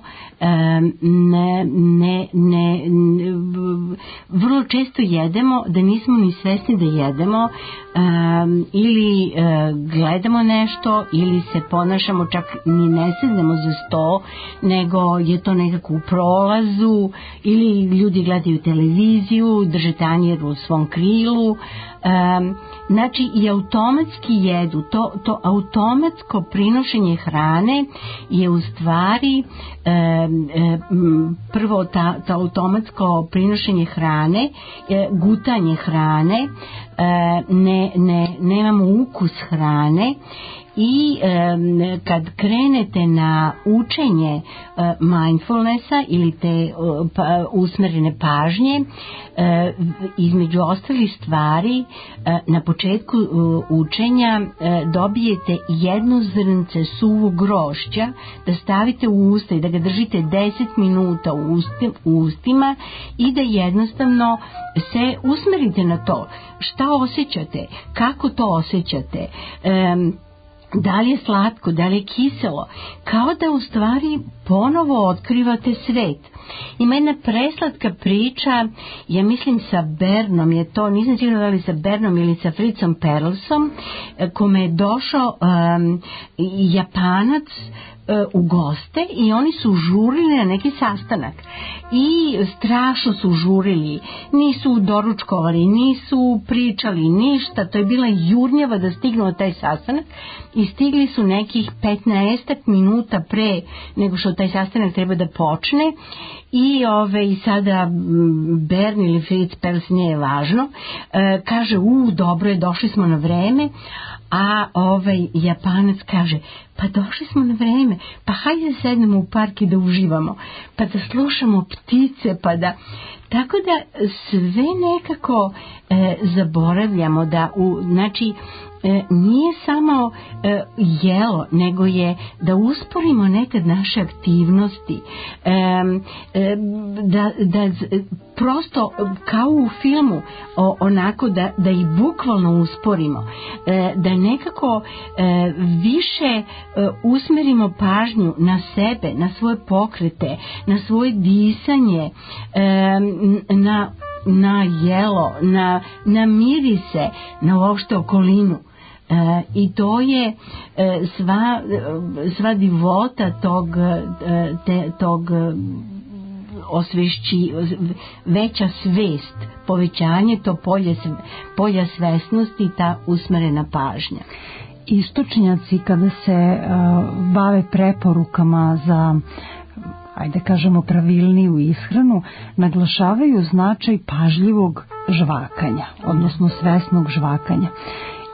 vrlo često jedemo da nismo ni svesni da jedemo, ili gledamo nešto ili se ponašamo, čak ni ne sednemo za sto, nego je to nekako u prolazu, ili ljudi gledaju televiziju, drže tanjir u svom krilu. Znači i automatski jedu. To automatsko prinošenje hrane je u stvari prvo ta automatsko prinošenje hrane, gutanje hrane, nemamo ukus hrane. I kad krenete na učenje mindfulnessa ili te usmerene pažnje, između ostalih stvari na početku učenja dobijete jedno zrnce suvog grožđa da stavite u usta i da ga držite 10 minuta u ustima i da jednostavno se usmerite na to šta osjećate, kako to osjećate, da li je slatko, da li je kiselo, kao da u stvari ponovo otkrivate svet. Ima jedna preslatka priča, ja mislim sa Bernom, je to, nisam sigurna da li sa Bernom ili sa Fritzom Perlsom, kome je došao Japanac u goste i oni su žurili na neki sastanak i strašno su žurili, nisu doručkovali, nisu pričali ništa, to je bila jurnjava da stignu na taj sastanak i stigli su nekih 15 minuta pre nego što taj sastanak treba da počne. I sada Bern ili Fritz Perls, nije važno, kaže dobro je, došli smo na vreme, a Japanac kaže pa došli smo na vreme, pa hajde sednemo u park i da uživamo, pa da slušamo ptice, pa da... Tako da sve nekako zaboravljamo da znači nije samo jelo, nego je da usporimo nekad naše aktivnosti, da prosto kao u filmu onako da ih bukvalno usporimo, da nekako više usmerimo pažnju na sebe, na svoje pokrete, na svoje disanje, na jelo, na mirise, na uopšte okolinu. I to je sva divota tog osvešći, veća svest, povećanje to polja svesnosti, ta usmerena pažnja. Istočnjaci kada se bave preporukama za, ajde kažemo, pravilniju ishranu, naglašavaju značaj pažljivog žvakanja, odnosno svesnog žvakanja.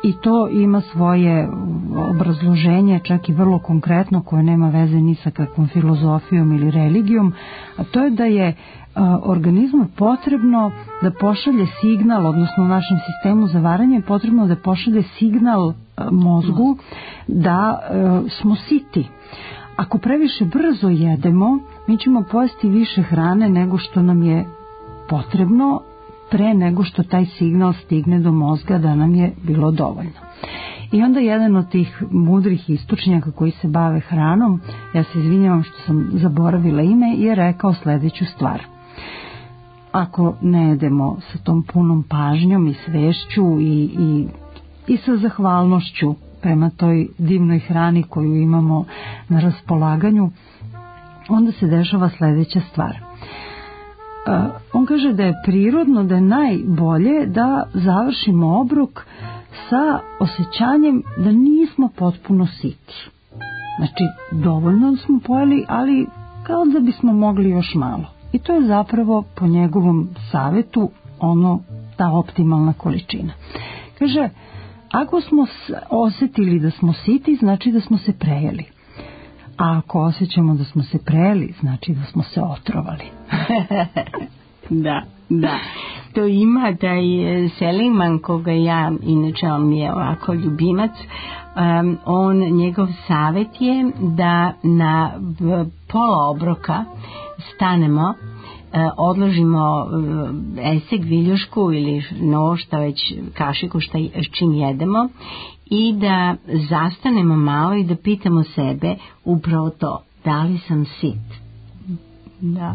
I to ima svoje obrazloženje, čak i vrlo konkretno, koje nema veze ni sa kakvom filozofijom ili religijom, a to je da je organizmu potrebno da pošalje signal, odnosno u našem sistemu za varanje je potrebno da pošalje signal mozgu da smo siti. Ako previše brzo jedemo, mi ćemo pojesti više hrane nego što nam je potrebno, pre nego što taj signal stigne do mozga da nam je bilo dovoljno. I onda jedan od tih mudrih istočnjaka koji se bave hranom, ja se izvinjavam što sam zaboravila ime, je rekao sljedeću stvar. Ako ne jedemo sa tom punom pažnjom i svešću i sa zahvalnošću prema toj divnoj hrani koju imamo na raspolaganju, onda se dešava sljedeća stvar. On kaže da je prirodno, da je najbolje da završimo obrok sa osjećanjem da nismo potpuno siti. Znači, dovoljno smo pojeli, ali kao da bismo mogli još malo. I to je zapravo po njegovom savjetu ta optimalna količina. Kaže, ako smo osjetili da smo siti, znači da smo se prejeli. A ako osjećamo da smo se prejeli, znači da smo se otrovali. Da. To ima taj Seligman, koga ja, inače on mi je ovako ljubimac, njegov savjet je da na pola obroka stanemo, odložimo esek, viljušku ili šta već, kašiku s čim jedemo, i da zastanemo malo i da pitamo sebe upravo to, da li sam sit. Da.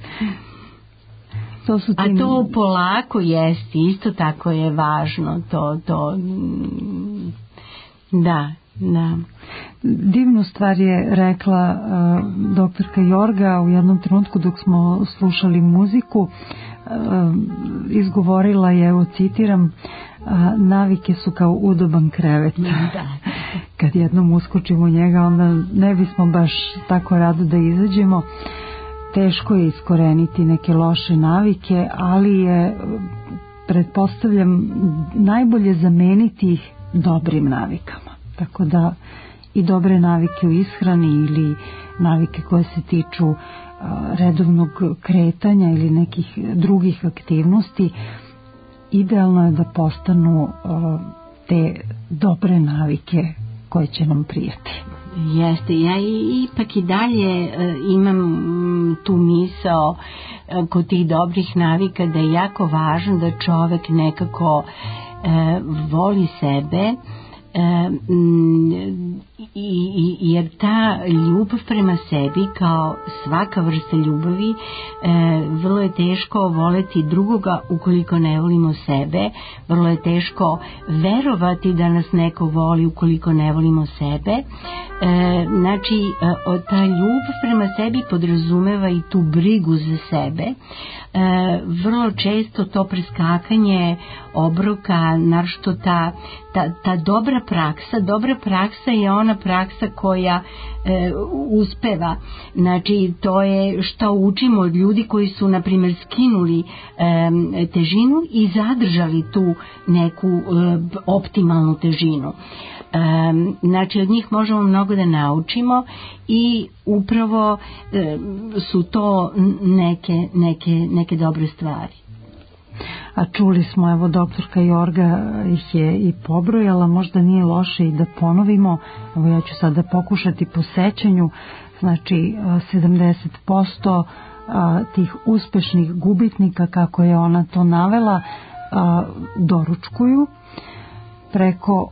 A to polako jesti, isto tako je važno. Da. Divnu stvar je rekla doktorka Jorga u jednom trenutku dok smo slušali muziku. Izgovorila je, evo citiram, navike su kao udoban krevet. Da. Kad jednom uskočimo njega, onda ne bismo baš tako rado da izađemo. Teško je iskoreniti neke loše navike, ali je, pretpostavljam, najbolje zameniti ih dobrim navikama. Tako da i dobre navike u ishrani ili navike koje se tiču redovnog kretanja ili nekih drugih aktivnosti, idealno je da postanu te dobre navike koje će nam prijati. Jeste, ja ipak i dalje imam tu misao kod tih dobrih navika da je jako važno da čovek nekako voli sebe, jer ta ljubav prema sebi, kao svaka vrsta ljubavi, vrlo je teško voleti drugoga ukoliko ne volimo sebe, vrlo je teško verovati da nas neko voli ukoliko ne volimo sebe. Znači, ta ljubav prema sebi podrazumeva i tu brigu za sebe. Vrlo često to preskakanje obroka, naročito ta dobra praksa je ona praksa koja uspeva. Znači, to je što učimo od ljudi koji su, na primjer, skinuli težinu i zadržali tu neku optimalnu težinu. Znači, od njih možemo mnogo da naučimo i upravo su to neke dobre stvari. A čuli smo, evo, doktorka Jorga ih je i pobrojala, možda nije loše i da ponovimo. Evo, ja ću sada pokušati po sećanju. Znači, 70% tih uspešnih gubitnika, kako je ona to navela, doručkuju. Preko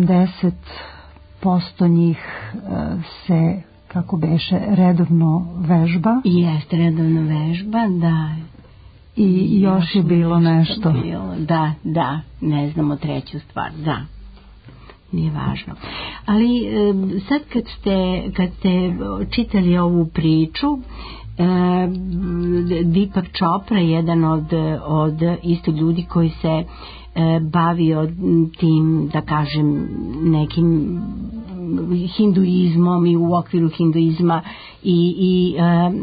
80% njih se, kako beše, redovno vežba. Jeste, redovno vežba, da. I još je bilo nešto. Da, ne znamo treću stvar, da. Nije važno. Ali sad kad ste čitali ovu priču, Deepak Chopra, jedan od isto ljudi koji se bavio tim, da kažem, nekim hinduizmom i u okviru hinduizma i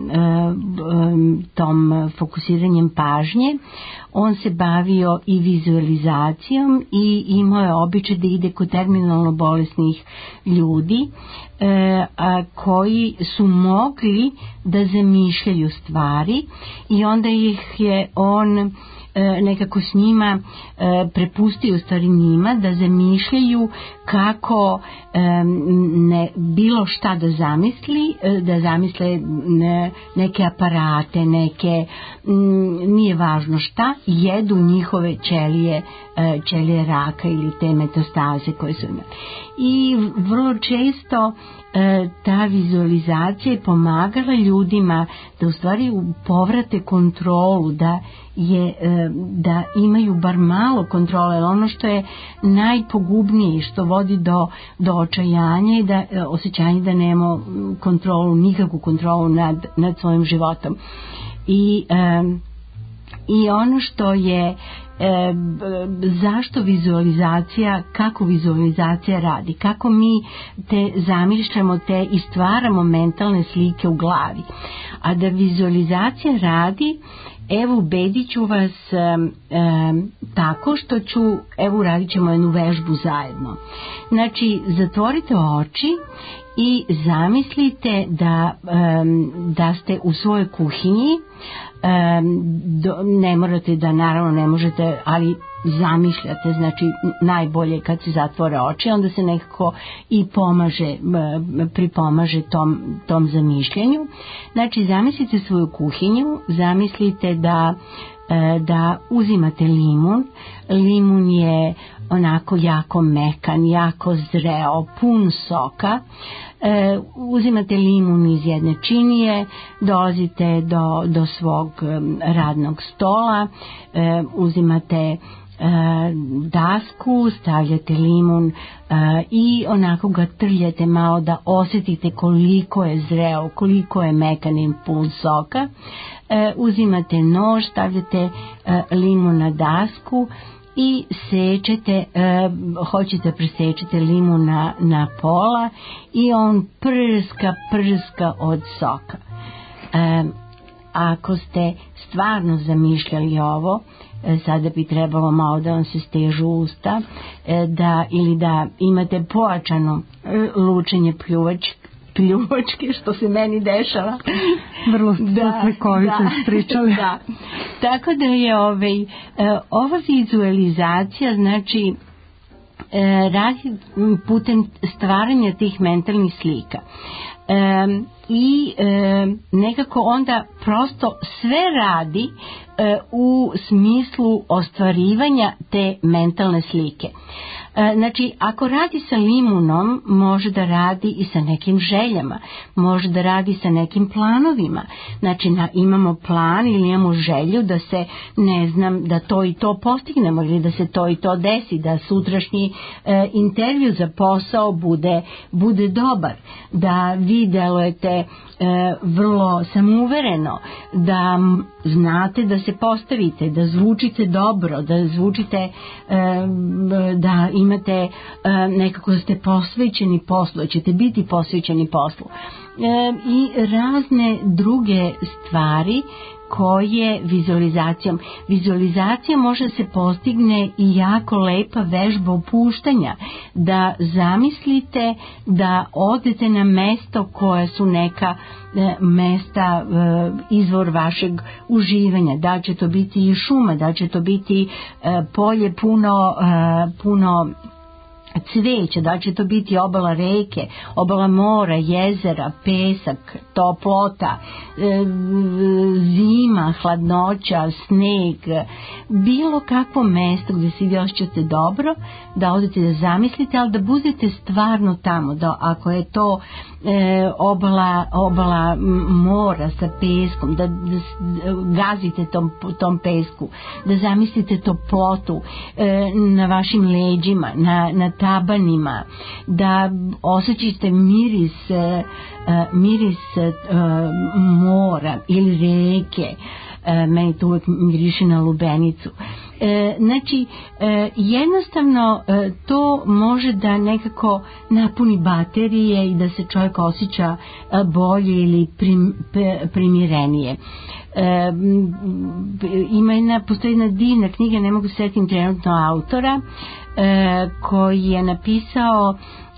tom fokusiranjem pažnje. On se bavio i vizualizacijom i imao je običaj da ide kod terminalno bolesnih ljudi koji su mogli da zamišljaju stvari i onda ih je on nekako s njima prepustio, u stvari njima, da zamišljaju kako bilo šta da zamisle neke aparate, neke, nije važno šta, jedu njihove ćelije raka ili te metastaze koje su imali. I vrlo često ta vizualizacija je pomagala ljudima da u stvari povrate kontrolu, da imaju bar malo kontrole, ono što je najpogubnije, što vodi do očajanja i da osjećanja da nema kontrolu, nikakvu kontrolu nad svojim životom. I ono što je zašto vizualizacija, kako vizualizacija radi, kako mi te zamišljamo i stvaramo mentalne slike u glavi. A da vizualizacija radi, evo ubedit ću vas tako što uradit ćemo jednu vežbu zajedno. Znači, zatvorite oči i zamislite da ste u svojoj kuhinji. Ne morate da, naravno ne možete, ali zamišljate, znači najbolje kad se zatvore oči, onda se nekako i pripomaže tom zamišljanju. Znači zamislite svoju kuhinju, zamislite da uzimate limun. Limun je onako jako mekan, jako zreo, pun soka. Uzimate limun iz jedne činije, dolazite do svog radnog stola, uzimate dasku, stavljate limun i onako ga trljate malo da osjetite koliko je zreo, koliko je mekan i pun soka. Uzimate nož, stavljate limun na dasku i sečete, hoćete presečete limun na pola i on prska od soka. Ako ste stvarno zamišljali ovo, sada bi trebalo malo da vam se stežu usta, ili da imate pojačano lučenje pljuvačke, što se meni dešava. Vrlo slikovito ispričali. Da. Tako da je ova vizualizacija, znači, radi putem stvaranja tih mentalnih slika. I nekako onda prosto sve radi u smislu ostvarivanja te mentalne slike. Znači, ako radi sa limunom, može da radi i sa nekim željama, može da radi sa nekim planovima. Znači, imamo plan ili imamo želju da se, ne znam, da to i to postignemo ili da se to i to desi, da sutrašnji intervju za posao bude dobar, da vi delujete vrlo samouvereno, da znate da se postavite, da zvučite dobro, da zvučite, da imate nekako da ste posvećeni poslu, da ćete biti posvećeni poslu. I razne druge stvari koje vizualizacija može se postigne i jako lepa vežba opuštanja, da zamislite da odete na mesto koja su neka mesta izvor vašeg uživanja, da će to biti i šuma, da će to biti polje puno cveća, da će to biti obala reke, obala mora, jezera, pesak, toplota, zima, hladnoća, sneg, bilo kakvo mesto gdje se vi osjećate dobro, da odete da zamislite, ali da budete stvarno tamo, da ako je to obala mora sa peskom, da gazite tom pesku, da zamislite toplotu na vašim leđima, na tabanima, da osjećate miris mora ili reke, meni to uvek miriše na lubenicu. Znači, jednostavno to može da nekako napuni baterije i da se čovjek osjeća bolje ili primirenije. Postoji jedna divna knjiga, ne mogu setim trenutno autora, koji je napisao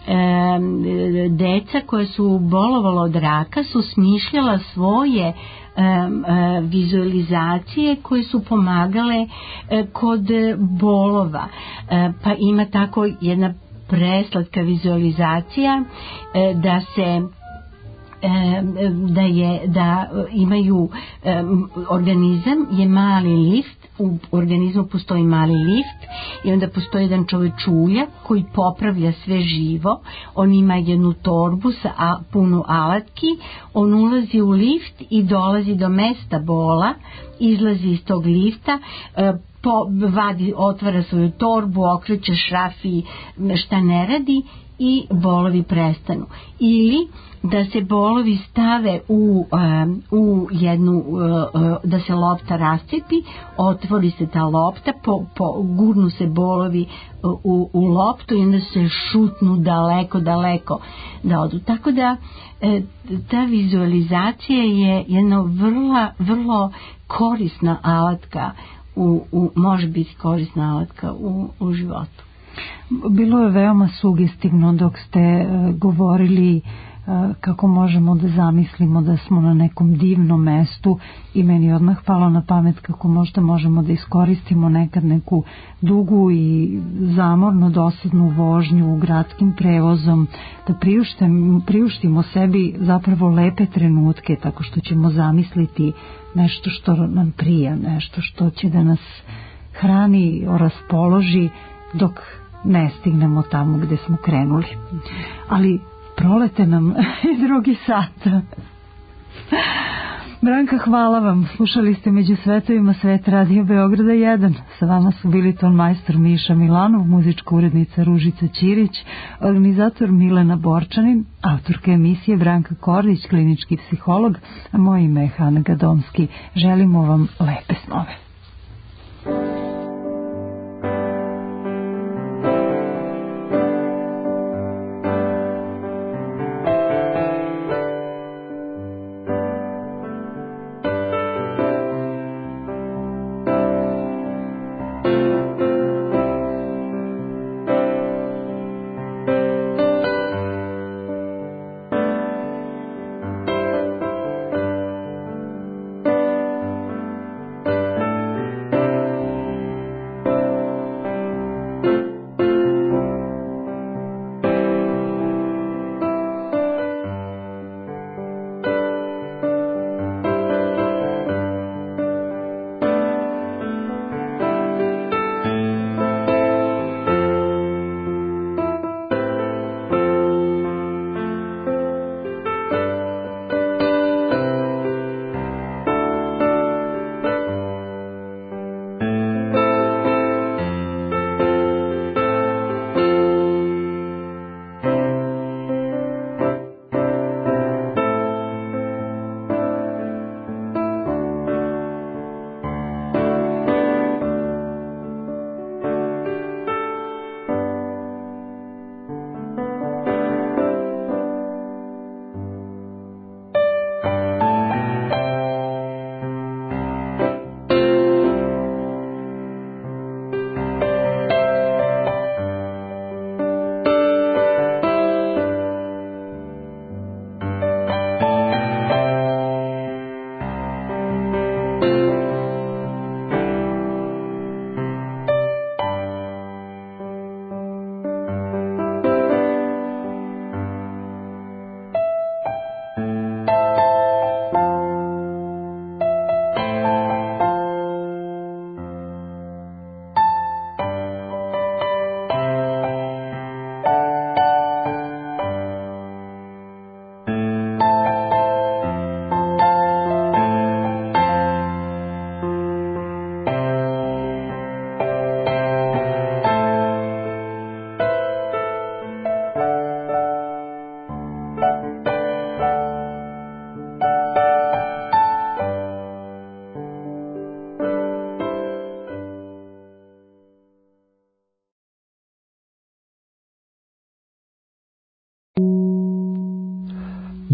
deca koje su bolovala od raka su smišljala svoje vizualizacije koje su pomagale kod bolova. Pa ima tako jedna preslatka vizualizacija da se da imaju organizam je mali lift, u organizmu postoji mali lift i onda postoji jedan čovečulja koji popravlja sve živo. On ima jednu torbu sa punu alatki, on ulazi u lift i dolazi do mesta bola, izlazi iz tog lifta, otvara svoju torbu, okreće šraf i šta ne radi i bolovi prestanu. Ili da se bolovi stave u jednu, da se lopta rascepi, otvori se ta lopta, gurnu se bolovi u loptu i onda se šutnu daleko da odu. Tako da ta vizualizacija je jedna vrlo korisna alatka, može biti korisna alatka u životu. Bilo je veoma sugestivno dok ste govorili kako možemo da zamislimo da smo na nekom divnom mestu i meni odmah palo na pamet kako možda možemo da iskoristimo nekad neku dugu i zamorno dosadnu vožnju gradskim prevozom, da priuštimo sebi zapravo lepe trenutke tako što ćemo zamisliti nešto što nam prija, nešto što će da nas hrani, raspoloži dok ne stignemo tamo gde smo krenuli. Ali prolete nam i drugi sat. Branka, hvala vam. Slušali ste Među svetovima, Svet Radio Beograda 1. Sa vama su bili tonmajstor Miša Milanov, muzička urednica Ružica Ćirić, organizator Milena Borčanin, autorka emisije Branka Kordić, klinički psiholog, a moje ime je Hana Gadomski. Želimo vam lepe snove.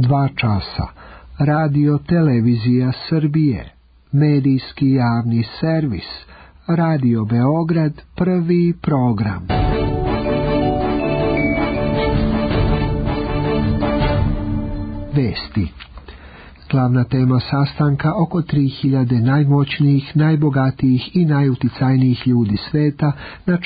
2 časa, Radio Televizija Srbije, medijski javni servis, Radio Beograd, prvi program. Vesti. Glavna tema sastanka oko 3000 najmoćnijih, najbogatijih i najuticajnijih ljudi sveta na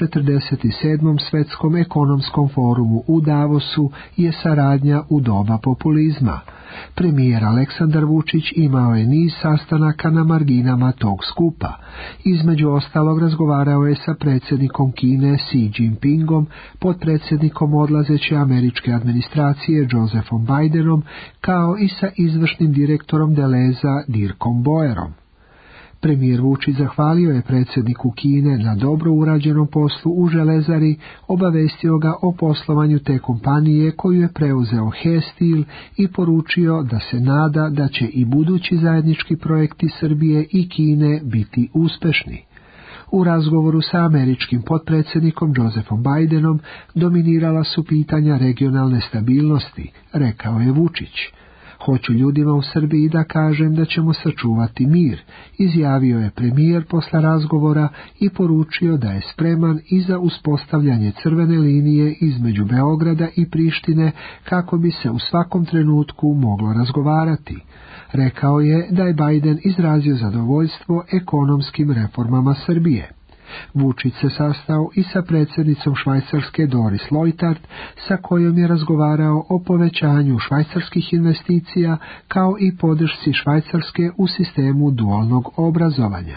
47. svetskom ekonomskom forumu u Davosu je saradnja u doba populizma. Premijer Aleksandar Vučić imao je niz sastanaka na marginama tog skupa. Između ostalog razgovarao je sa predsjednikom Kine Xi Jinpingom, potpredsjednikom odlazeće američke administracije Josephom Bidenom, kao i sa izvršnim direktorom Deleza Dirkom Boerom. Premijer Vučić zahvalio je predsjedniku Kine na dobro urađenom poslu u železari, obavestio ga o poslovanju te kompanije koju je preuzeo He Steel i poručio da se nada da će i budući zajednički projekti Srbije i Kine biti uspešni. U razgovoru sa američkim potpredsjednikom Josephom Bidenom dominirala su pitanja regionalne stabilnosti, rekao je Vučić. Hoću ljudima u Srbiji da kažem da ćemo sačuvati mir, izjavio je premijer posle razgovora i poručio da je spreman i za uspostavljanje crvene linije između Beograda i Prištine kako bi se u svakom trenutku moglo razgovarati. Rekao je da je Biden izrazio zadovoljstvo ekonomskim reformama Srbije. Vučić se sastao i sa predsjednicom Švajcarske Doris Leuthard, sa kojom je razgovarao o povećanju švajcarskih investicija kao i podršci Švajcarske u sistemu dualnog obrazovanja.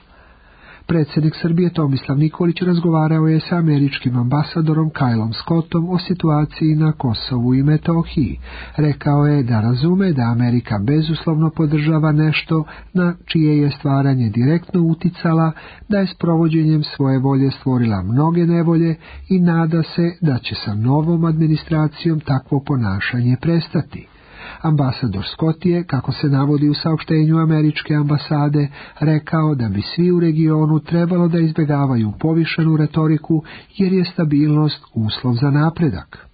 Predsjednik Srbije Tomislav Nikolić razgovarao je sa američkim ambasadorom Kylom Scottom o situaciji na Kosovu i Metohiji. Rekao je da razume da Amerika bezuslovno podržava nešto na čije je stvaranje direktno uticala, da je s provođenjem svoje volje stvorila mnoge nevolje i nada se da će sa novom administracijom takvo ponašanje prestati. Ambasador Scott je, kako se navodi u saopštenju američke ambasade, rekao da bi svi u regionu trebalo da izbjegavaju povišenu retoriku jer je stabilnost uslov za napredak.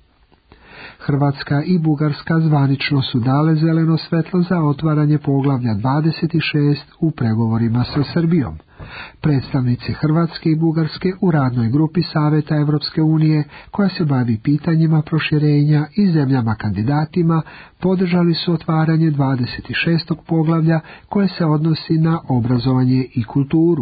Hrvatska i Bugarska zvanično su dale zeleno svetlo za otvaranje poglavlja 26 u pregovorima sa Srbijom. Predstavnici Hrvatske i Bugarske u radnoj grupi Saveta Evropske unije, koja se bavi pitanjima proširenja i zemljama kandidatima, podržali su otvaranje 26. poglavlja koje se odnosi na obrazovanje i kulturu.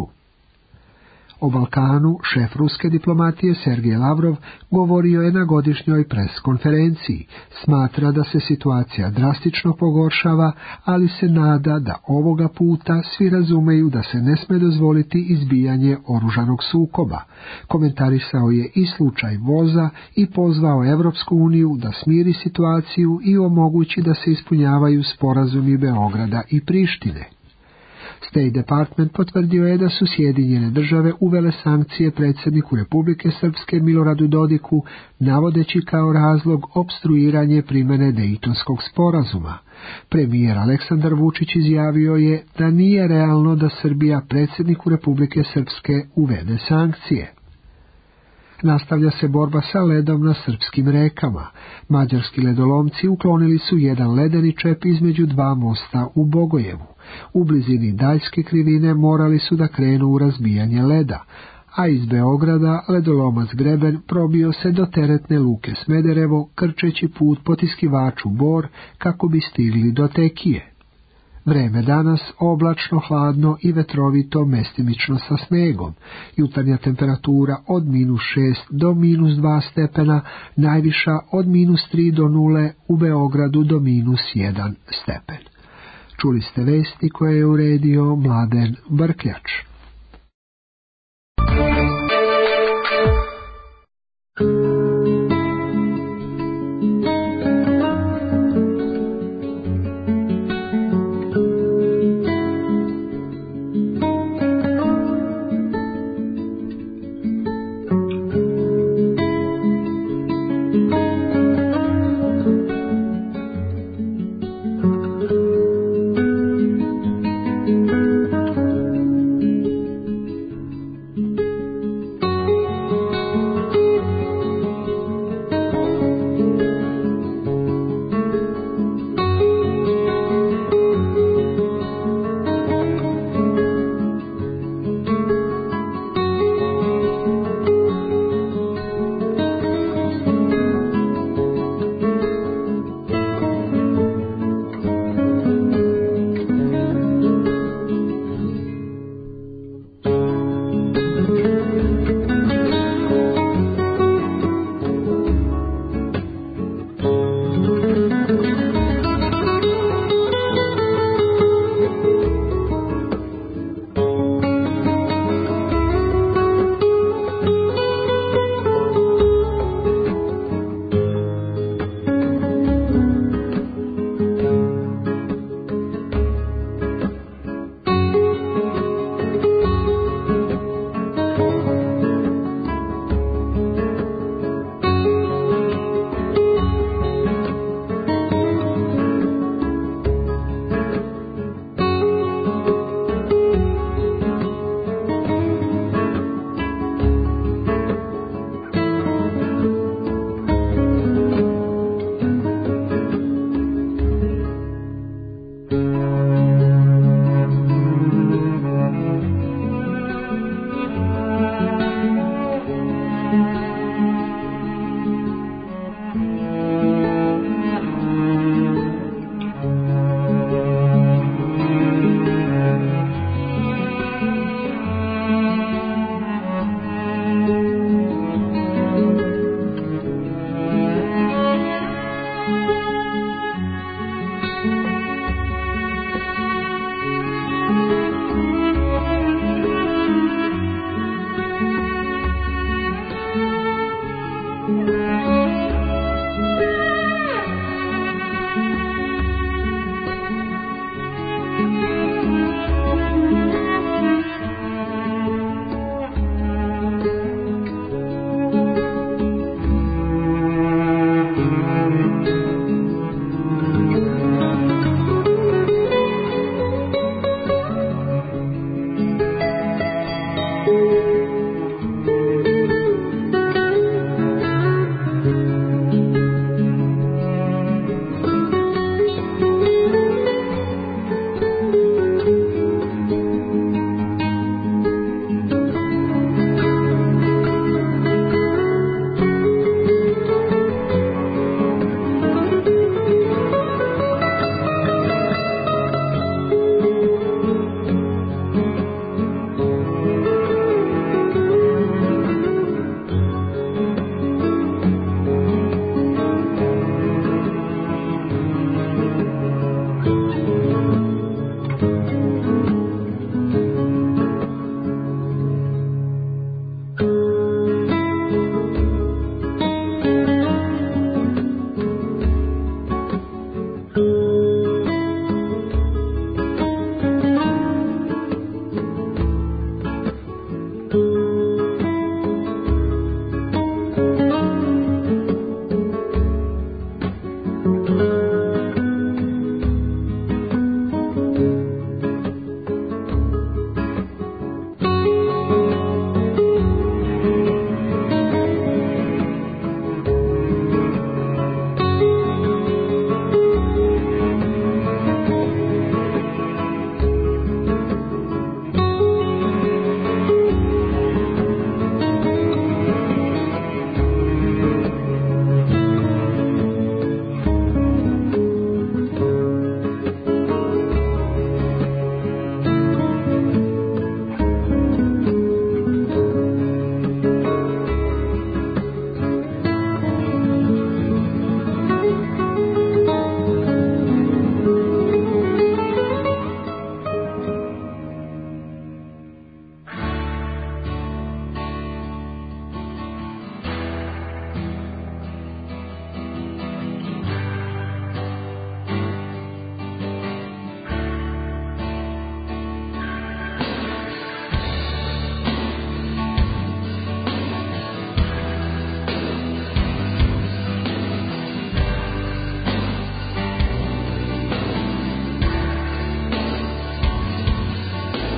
O Balkanu šef ruske diplomatije Sergej Lavrov govorio je na godišnjoj pres konferenciji. Smatra da se situacija drastično pogoršava, ali se nada da ovoga puta svi razumeju da se ne sme dozvoliti izbijanje oružanog sukoba. Komentarisao je i slučaj voza i pozvao Evropsku uniju da smiri situaciju i omogući da se ispunjavaju sporazumi Beograda i Prištine. State Department potvrdio je da su Sjedinjene države uvele sankcije predsjedniku Republike Srpske Miloradu Dodiku, navodeći kao razlog opstruiranje primjene Dejtonskog sporazuma. Premijer Aleksandar Vučić izjavio je da nije realno da Srbija predsjedniku Republike Srpske uvede sankcije. Nastavlja se borba sa ledom na srpskim rekama. Mađarski ledolomci uklonili su jedan ledeni čep između 2 mosta u Bogojevu. U blizini Daljske krivine morali su da krenu u razbijanje leda, a iz Beograda ledolomac Greben probio se do teretne luke Smederevo, krčeći put potiskivaču Bor kako bi stigli do Tekije. Vreme danas oblačno, hladno i vetrovito, mestimično sa snegom. Jutarnja temperatura od -6 do -2 stepena, najviša od -3 do 0, u Beogradu do -1 stepen. Čuli ste vesti koje je uredio Mladen Brkljač.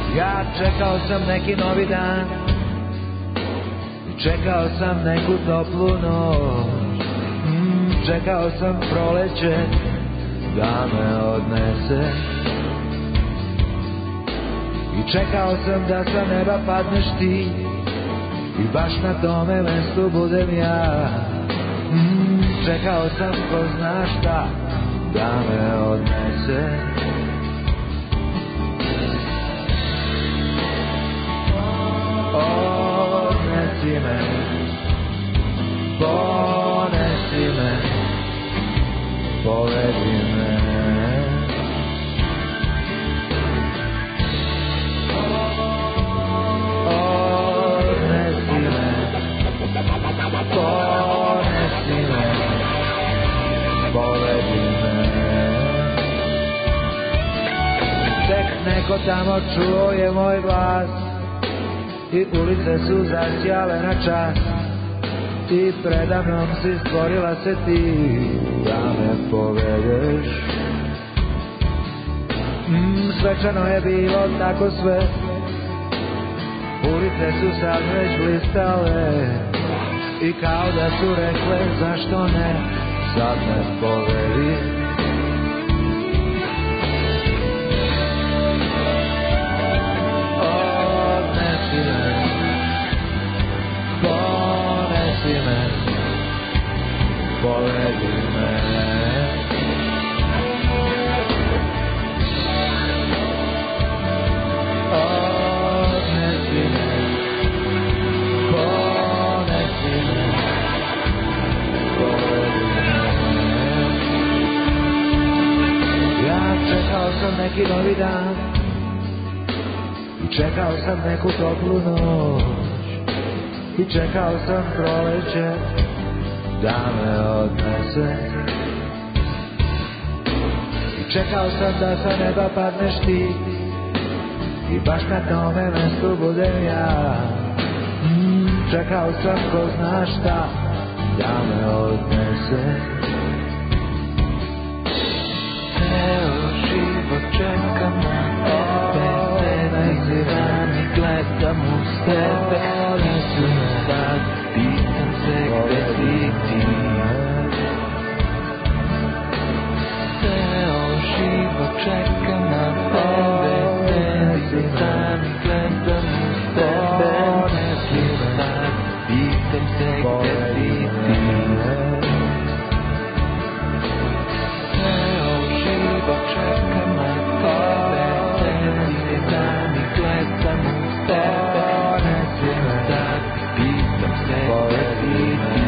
Ja čekao sam neki novi dan, čekao sam neku toplu noć, čekao sam proleće da me odnese. I čekao sam da sa neba padneš ti i baš na tome mestu budem ja. Čekao sam ko zna šta da me odnese. Odnesi me, ponesi me, povedi me. Odnesi me, ponesi me, povedi me. Tek neko tamo čuo je moj glas i ulice su zasjale na čas i predamnom si stvorila se ti da me povedeš. Svečano je bilo tako sve, ulice su sad već blistale i kao da su rekle zašto ne, sad me povedi. Povedi me. Odnesi me, ponesi me, povedi me. Ja čekao sam neki novi dan i čekao sam neku toplu noć i čekao sam proleće da me odnese. I čekao sam da sa neba padneš ti i baš na tome mestu budem ja. Čekao sam ko zna šta da me odnese. Ceo život čekam na tebe, sedim i gledam uz tebe. Nisu me sad, pitam se gde si ti. Ceo život čekam na tebe, sedim sam i gledam uz tebe. Nisu me sad, pitam se gde si ti. Ceo život čekam na tebe, sedim sam i gledam uz tebe. Nisu me sad, pitam se gde si ti.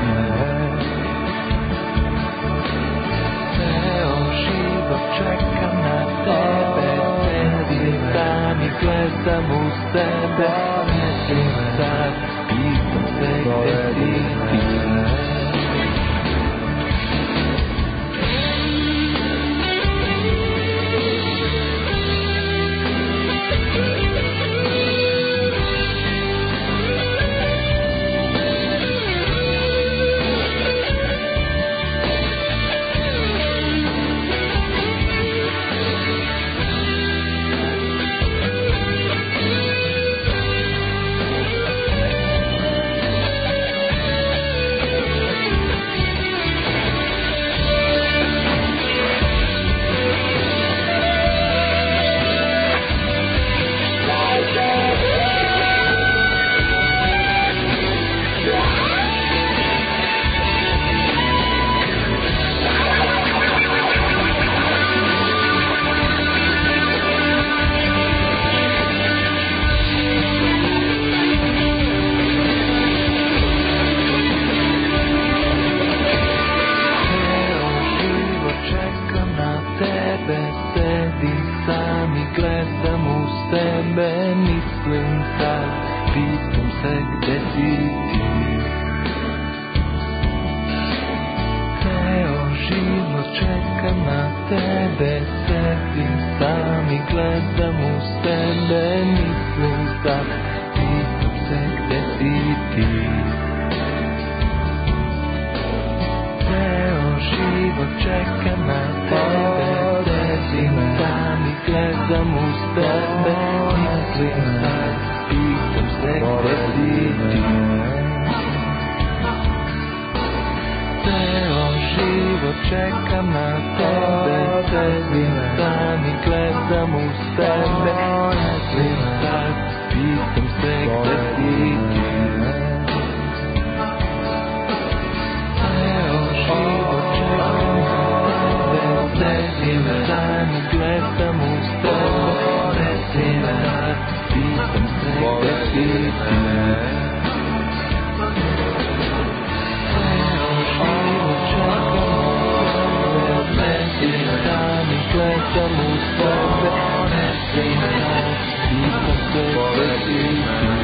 Ceo život čekam na tebe, sedim sam i gledam uz tebe. Nisu me sad, pitam se gde si ti. pitam se gde si ti. Ceo život čekam na tebe, sedim sam i gledam u sebe. Sad pitam se gde si ti. Ceo život čekam na tebe, sedim sam i gledam u sebe. Sad pitam se gde si ti. Gledam u sebe, pitam se gde si ti.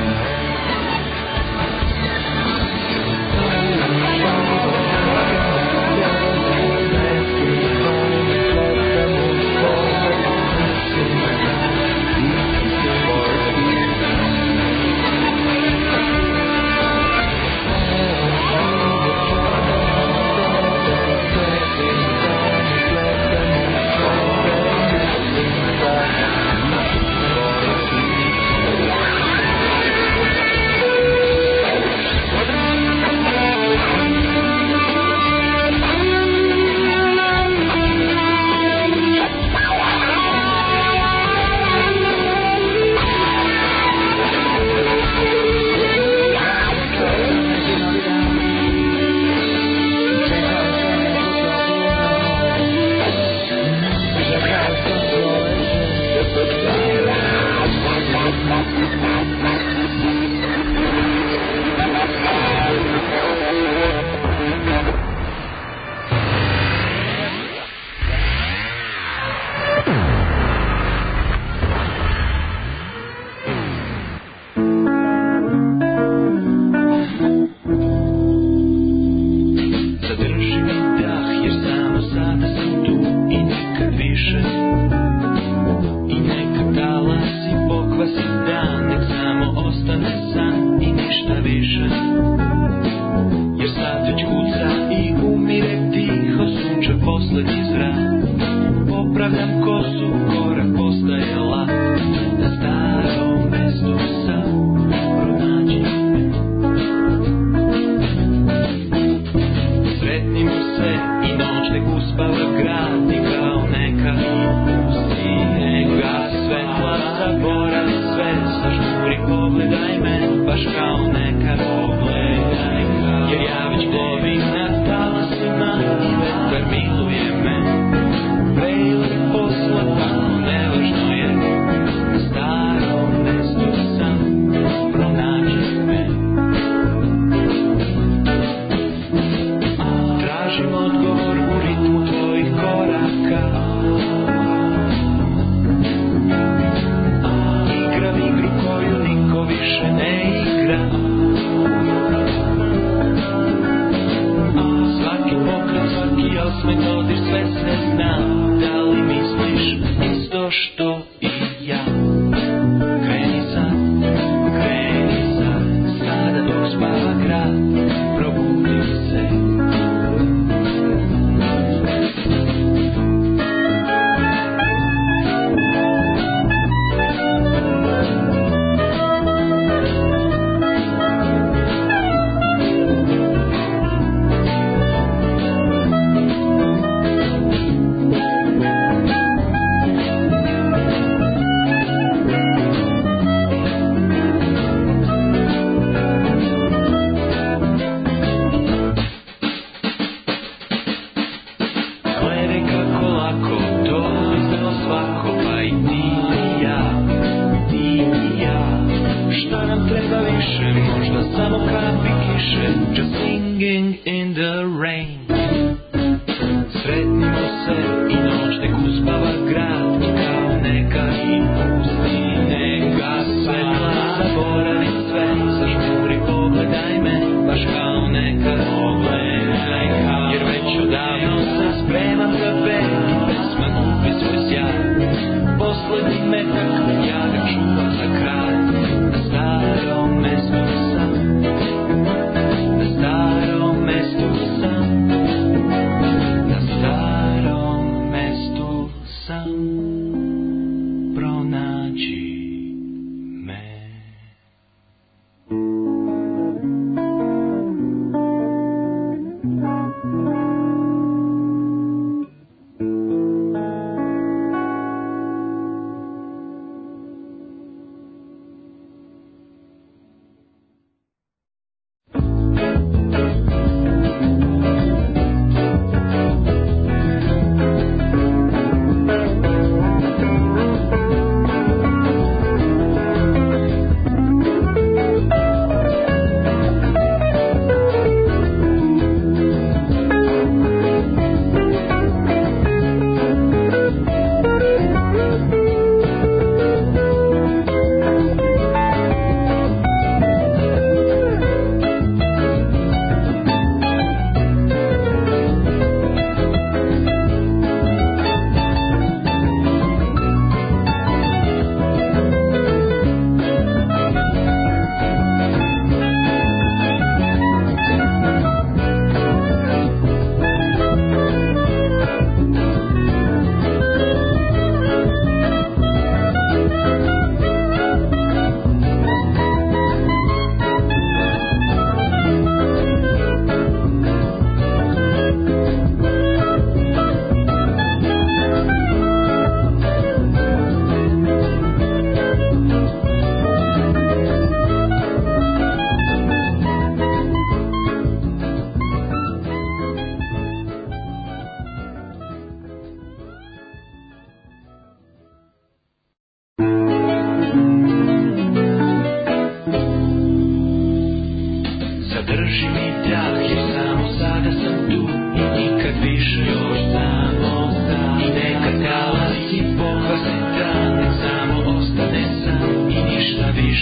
Starom mestu sam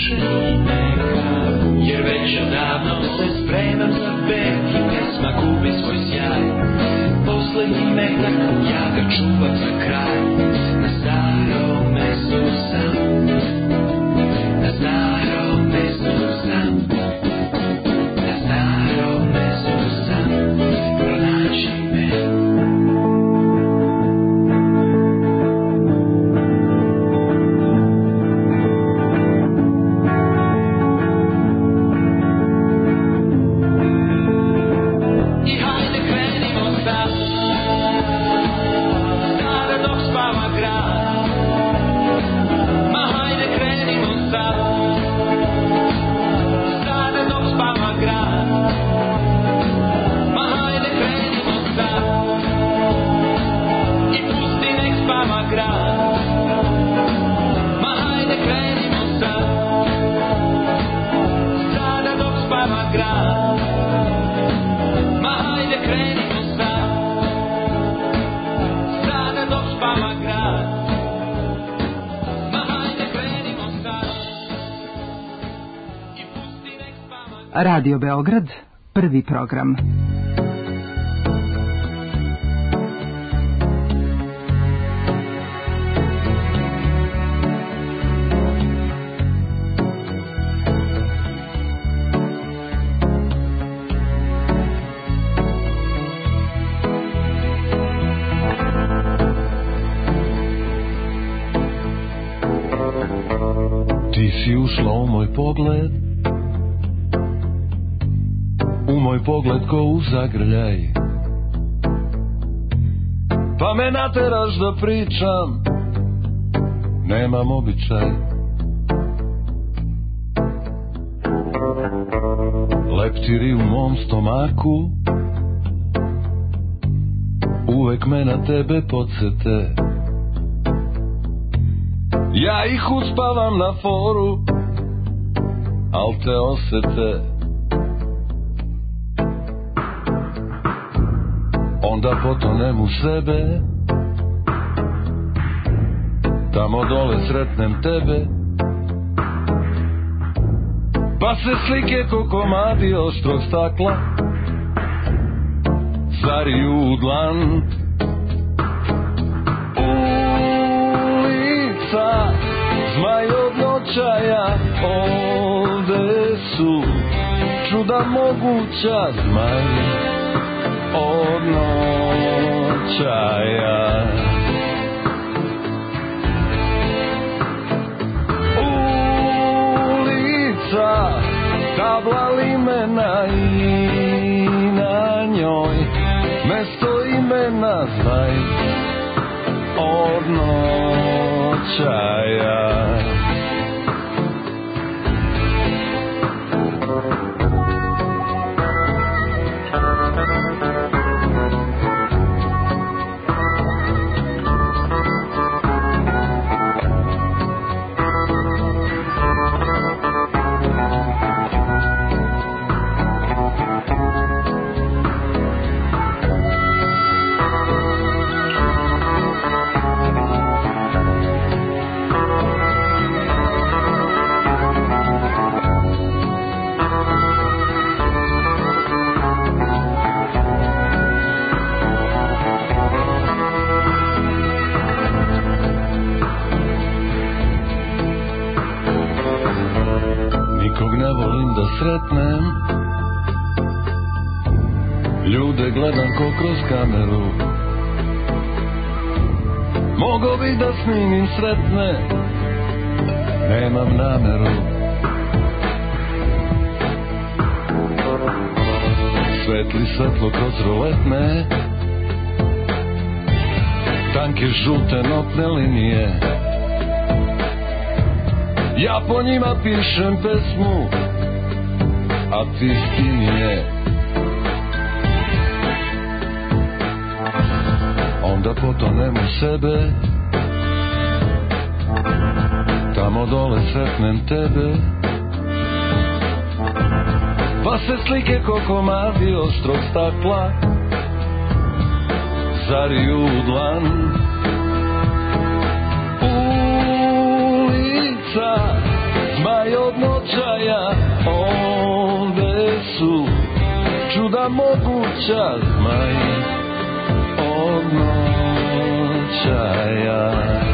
duše neka, jer već odavno se spremam za beg i pesma gubi svoj sjaj. Poslednji metak, ja ga čuvam za kraj. Na starom mestu sam, na starom mestu sam, na starom mestu sam, pronaći me. Radio Beograd, prvi program. Ti si ušla u moj pogled, u moj pogled ko u zagrljaj, pa me nateraš da pričam, nemam običaj. Leptiri u mom stomaku uvek me na tebe podsete, ja ih uspavam na foru, al te osete. Onda potonem u sebe, tamo dole sretnem tebe, pa se slike ko komadi oštrog stakla zariju u dlan. Ulica zmaj od noćaja, ovde su čuda moguća, zmaj od noćaja. Ulica, tabla limena i na njoj mesto imena, znaj od noćaja. Sretnem ljude, gledam ko kroz kameru, mogo bi da snimim sretne, nemam nameru. Svetli svetlo kroz roletne, tanke žute notne linije, ja po njima pišem pesmu, a ti stinije. Onda potonem u sebe, tamo dole sretnem tebe, pa se slike ko komadi ostrog stakla zariju u dlan. Ulica zmaj od noćaja, ovde su čuda moguća, zmaj od noćaja.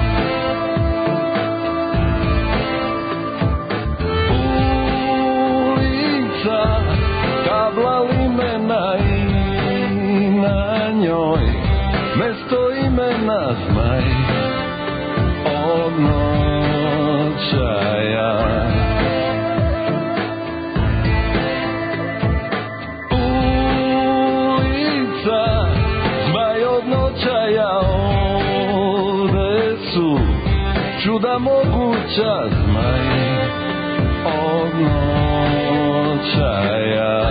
Ulica kabla limena i na njoj mesto imena, zmaj od noćaja. Ulica zmaj od noćaja, ovde su čuda moguća, zmaj od noćaja.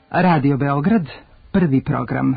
Radio Beograd, prvi program.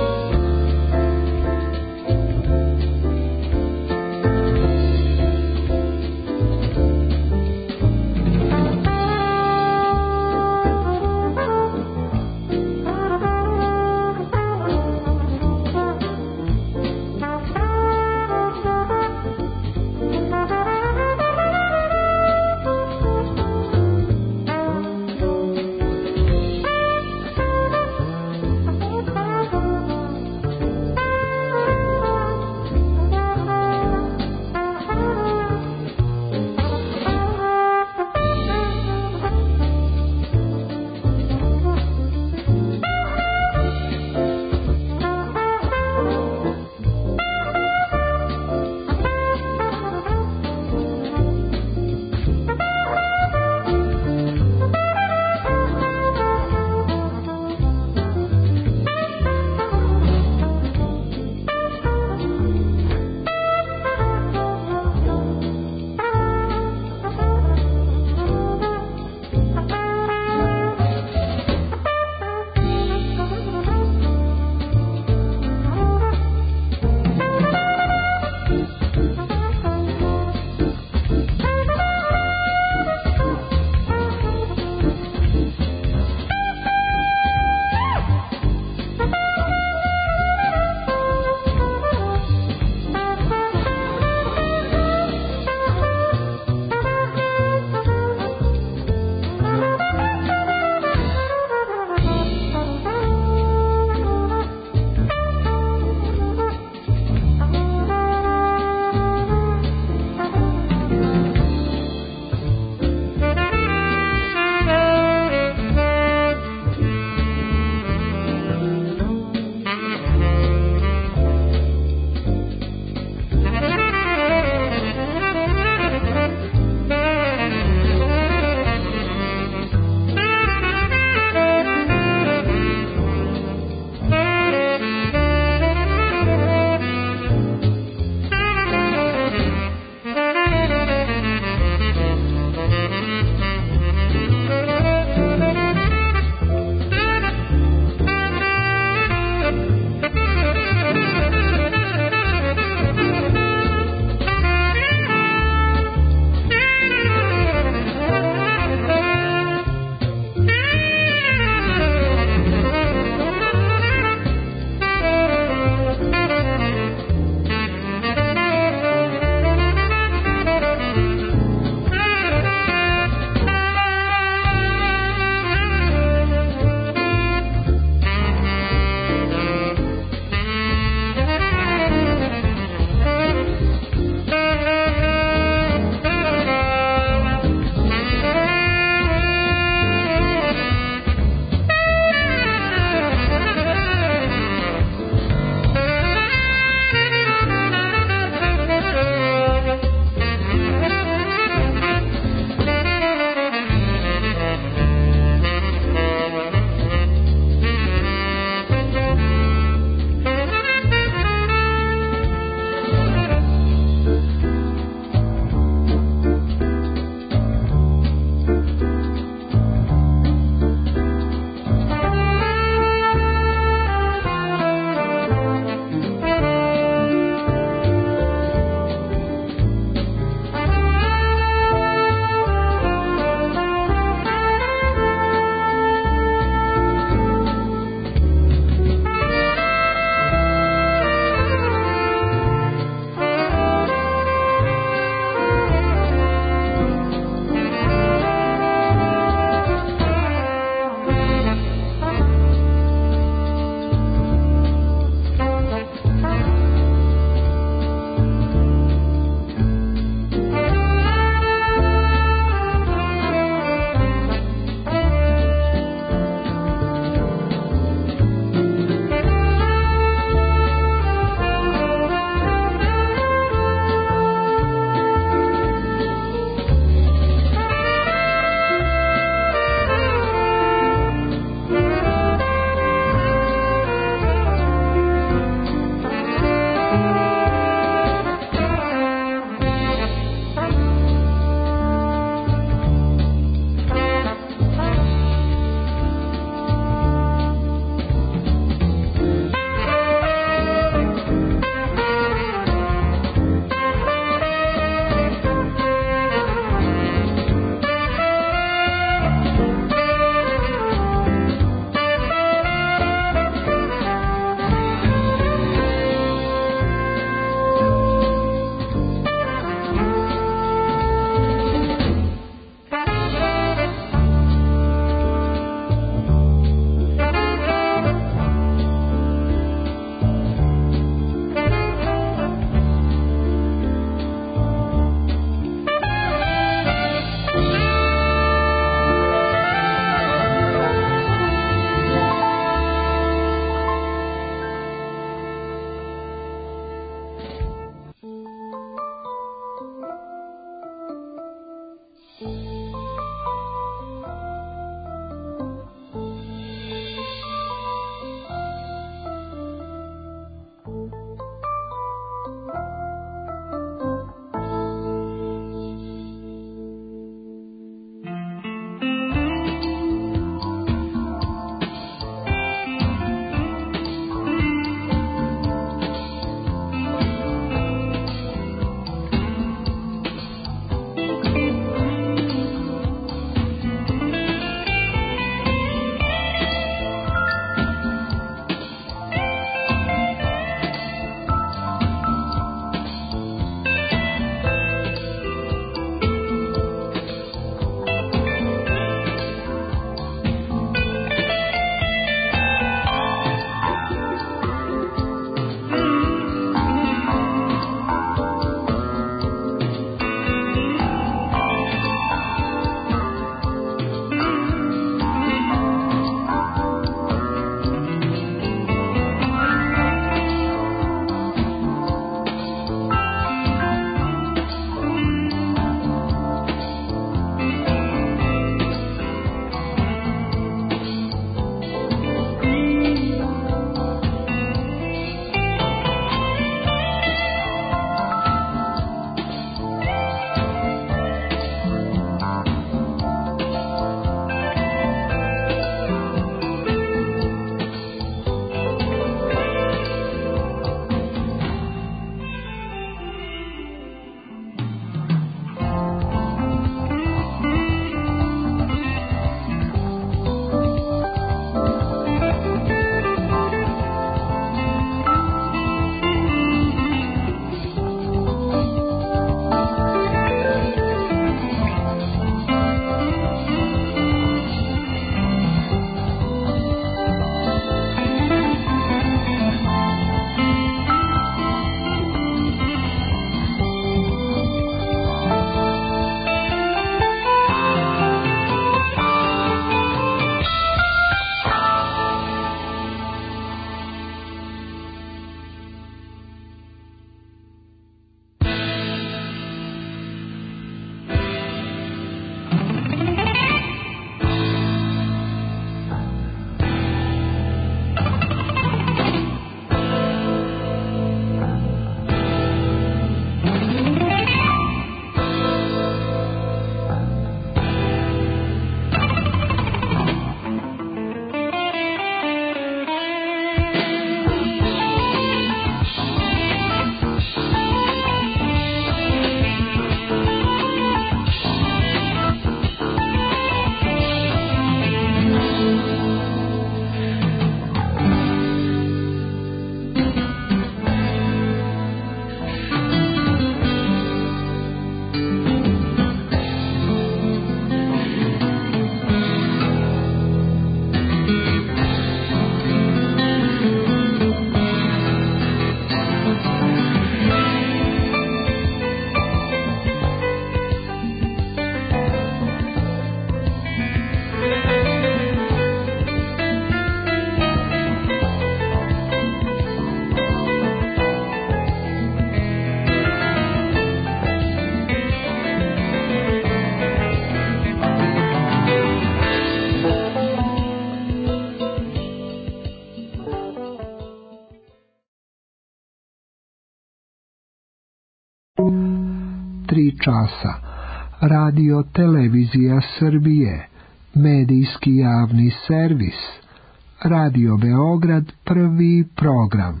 3 časa. Radio Televizija Srbije, medijski javni servis. Radio Beograd, prvi program.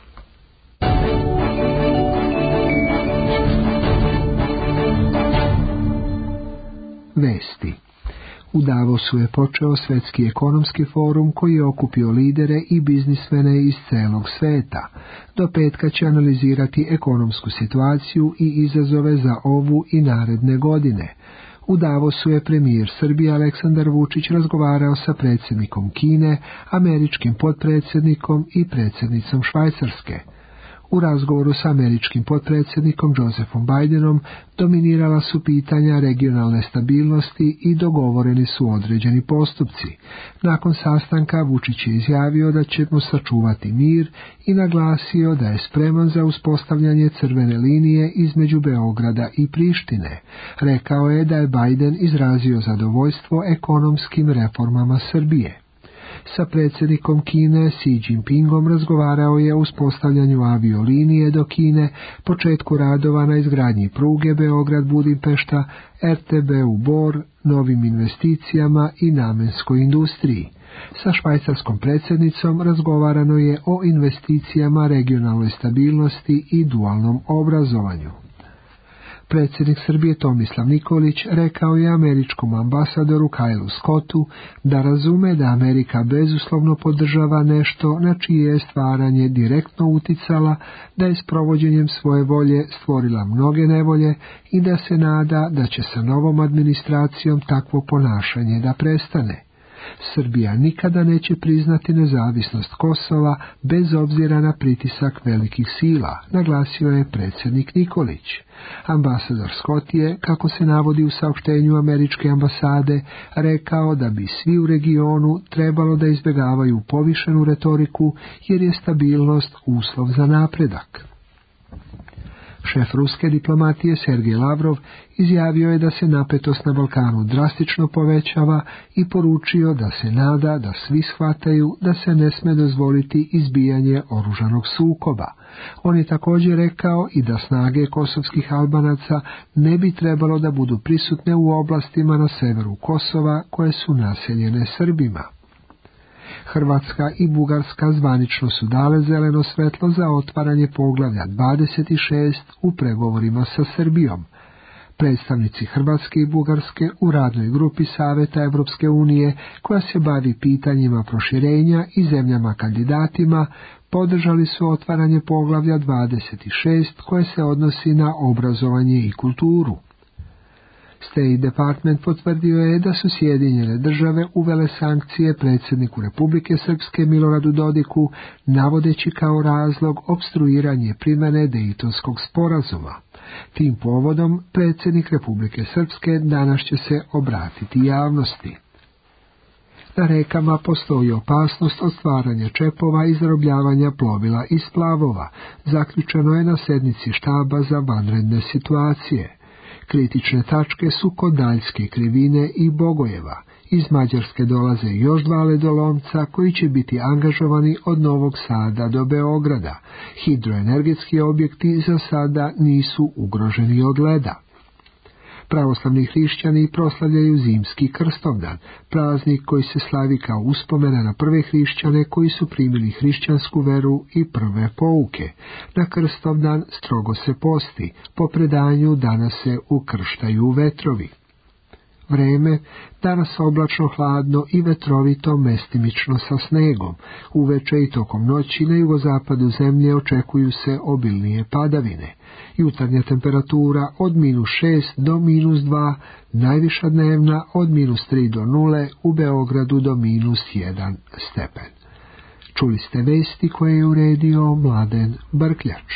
Vesti. U Davosu je počeo Svjetski ekonomski forum koji je okupio lidere i biznismene iz celog sveta. Do petka će analizirati ekonomsku situaciju i izazove za ovu i naredne godine. U Davosu je premijer Srbije Aleksandar Vučić razgovarao sa predsjednikom Kine, američkim potpredsjednikom i predsjednicom Švajcarske. U razgovoru sa američkim potpredsjednikom Josephom Bidenom dominirala su pitanja regionalne stabilnosti i dogovoreni su određeni postupci. Nakon sastanka Vučić je izjavio da ćemo sačuvati mir i naglasio da je spreman za uspostavljanje crvene linije između Beograda i Prištine. Rekao je da je Biden izrazio zadovoljstvo ekonomskim reformama Srbije. Sa predsjednikom Kine Xi Jinpingom razgovarao je o uspostavljanju aviolinije do Kine, početku radova na izgradnji pruge Beograd-Budimpešta, RTB-u Bor, novim investicijama i namenskoj industriji. Sa švajcarskom predsjednicom razgovarano je o investicijama, regionalnoj stabilnosti i dualnom obrazovanju. Predsjednik Srbije Tomislav Nikolić rekao je američkom ambasadoru Kylu Scottu da razume da Amerika bezuslovno podržava nešto na čije je stvaranje direktno uticala, da je s provođenjem svoje volje stvorila mnoge nevolje i da se nada da će sa novom administracijom takvo ponašanje da prestane. Srbija nikada neće priznati nezavisnost Kosova bez obzira na pritisak velikih sila, naglasio je predsjednik Nikolić. Ambasador Scott je, kako se navodi u saopštenju američke ambasade, rekao da bi svi u regionu trebalo da izbjegavaju povišenu retoriku jer je stabilnost uslov za napredak. Šef ruske diplomatije Sergej Lavrov izjavio je da se napetost na Balkanu drastično povećava i poručio da se nada da svi shvataju da se ne sme dozvoliti izbijanje oružanog sukoba. On je također rekao i da snage kosovskih Albanaca ne bi trebalo da budu prisutne u oblastima na severu Kosova koje su naseljene Srbima. Hrvatska i Bugarska zvanično su dale zeleno svetlo za otvaranje poglavlja 26 u pregovorima sa Srbijom. Predstavnici Hrvatske i Bugarske u radnoj grupi Saveta Evropske unije, koja se bavi pitanjima proširenja i zemljama kandidatima, podržali su otvaranje poglavlja 26 koje se odnosi na obrazovanje i kulturu. State Department potvrdio je da su Sjedinjene države uvele sankcije predsjedniku Republike Srpske Miloradu Dodiku, navodeći kao razlog opstruiranje primjene Dejtonskog sporazuma. Tim povodom predsjednik Republike Srpske danas će se obratiti javnosti. Na rekama postoji opasnost od stvaranja čepova i zarobljavanja plovila i splavova, zaključeno je na sednici štaba za vanredne situacije. Kritične tačke su kod Daljske krivine i Bogojeva. Iz Mađarske dolaze još 2 ledolomca koji će biti angažovani od Novog Sada do Beograda. Hidroenergetski objekti za sada nisu ugroženi od leda. Pravoslavni hrišćani proslavljaju zimski Krstovdan, praznik koji se slavi kao uspomena na prve hrišćane koji su primili hrišćansku veru i prve pouke. Na Krstovdan strogo se posti, po predanju danas se ukrštaju vetrovi. Vreme, danas oblačno, hladno i vetrovito, mestimično sa snegom. Uveče i tokom noći na jugozapadu zemlje očekuju se obilnije padavine. Jutarnja temperatura od -6 do -2, najviša dnevna od -3 do 0, u Beogradu do -1 stepen. Čuli ste vesti koje je uredio Mladen Brkljač.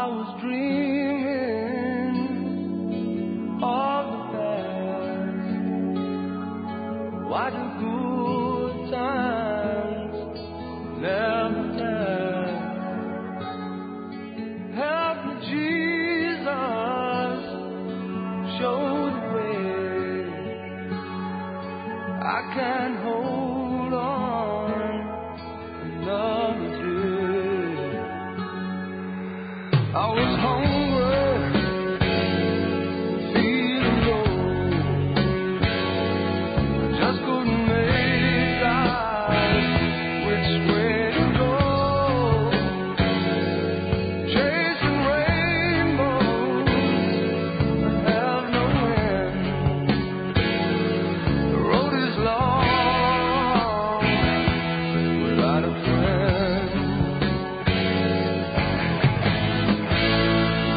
was dreaming of the past. Why do good times never last? Help me, Jesus, show the way. I can't hold on another day. I was hungry, feeling low. I just couldn't make out which way to go. Chasing rainbows that have no end. The road is long without a friend.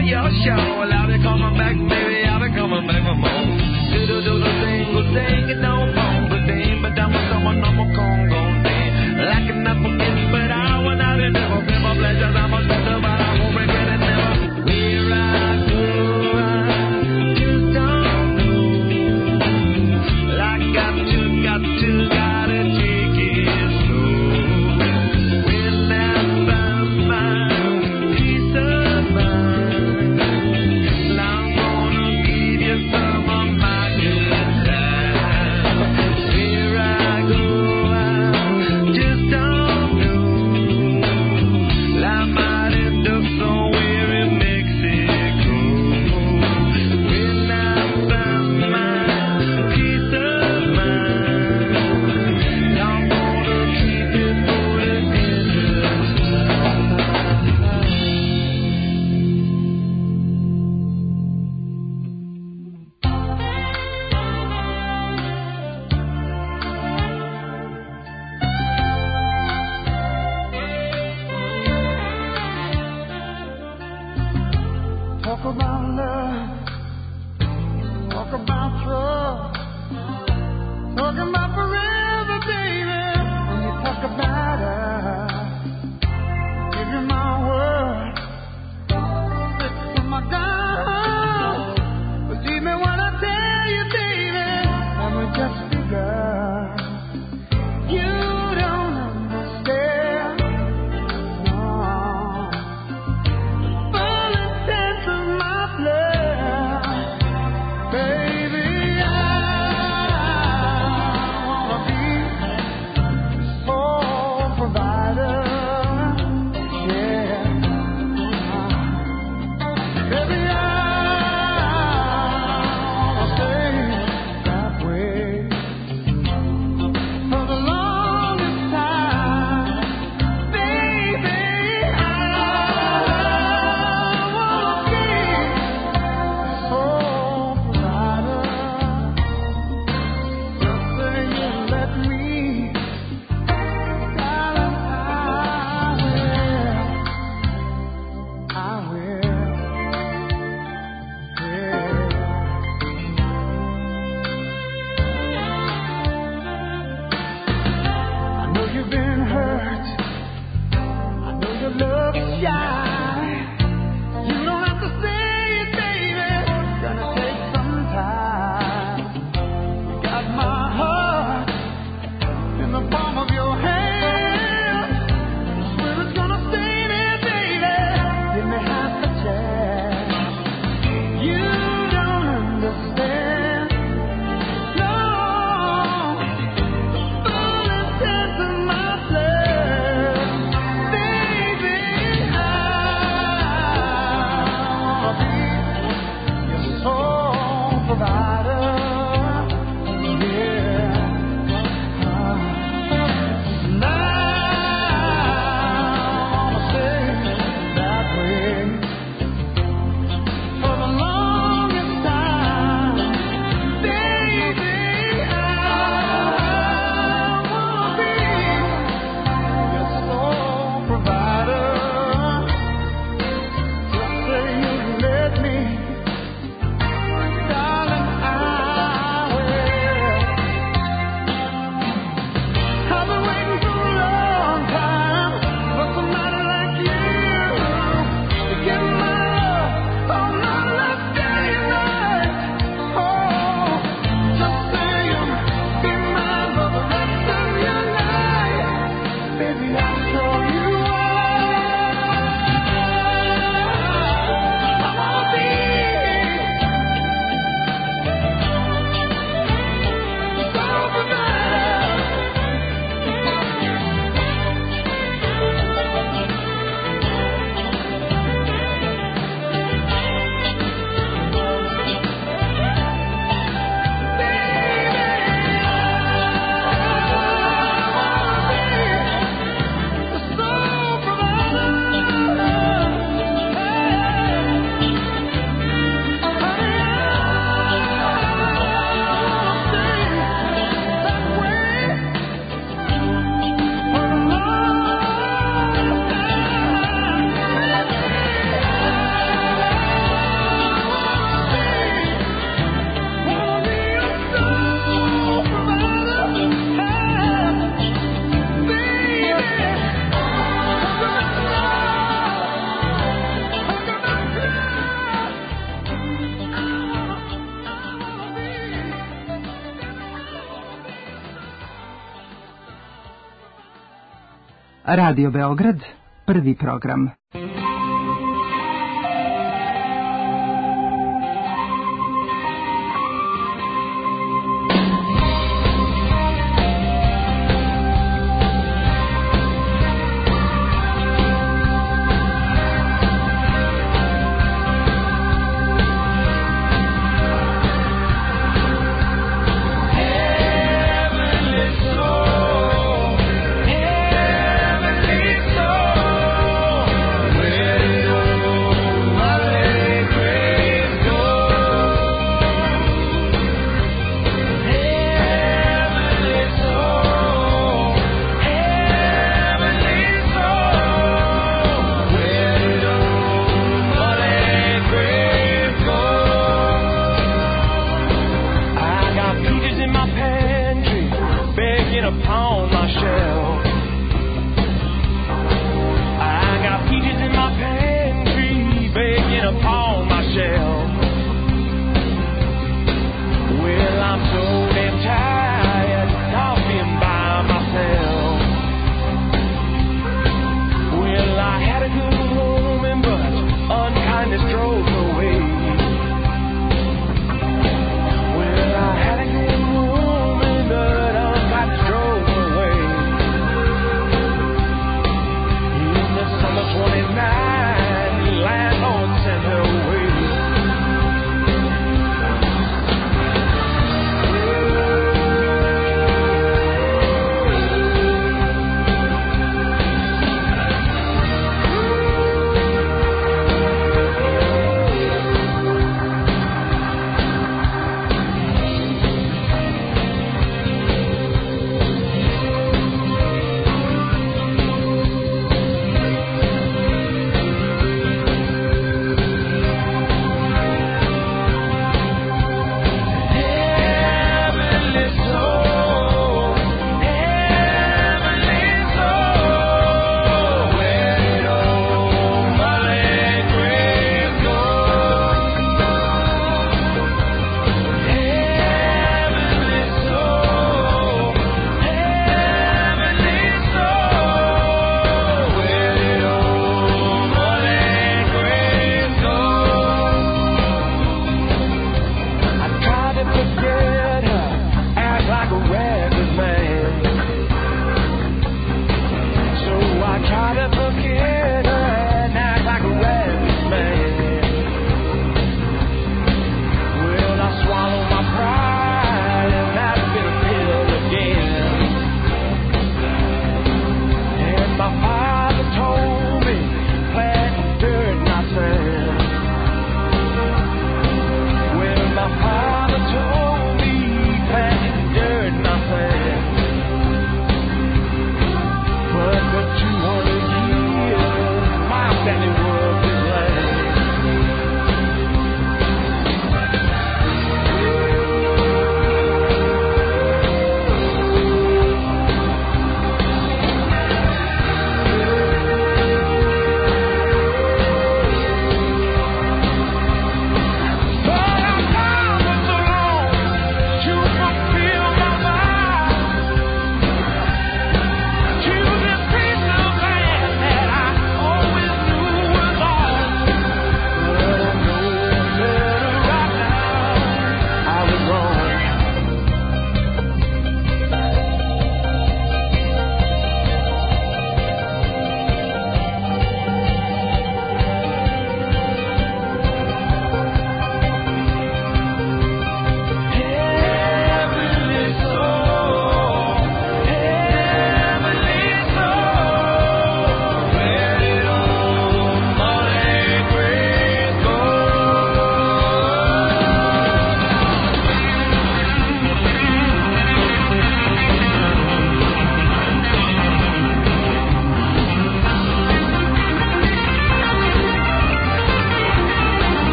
on your show. Well, I'll be coming back, baby, I'll be coming back for more. Do the single thing, it don't phone, but they ain't but down with someone I'm a Congo thing. Like an apple kiss, but I will not be never feel my pleasures. I'm much better, but I won't regret it never. Where I go, I just don't know. Well, I got to gotta take it slow. When I find my peace of mind, well, I'm gonna Radio Beograd, prvi program. Heavenly soul,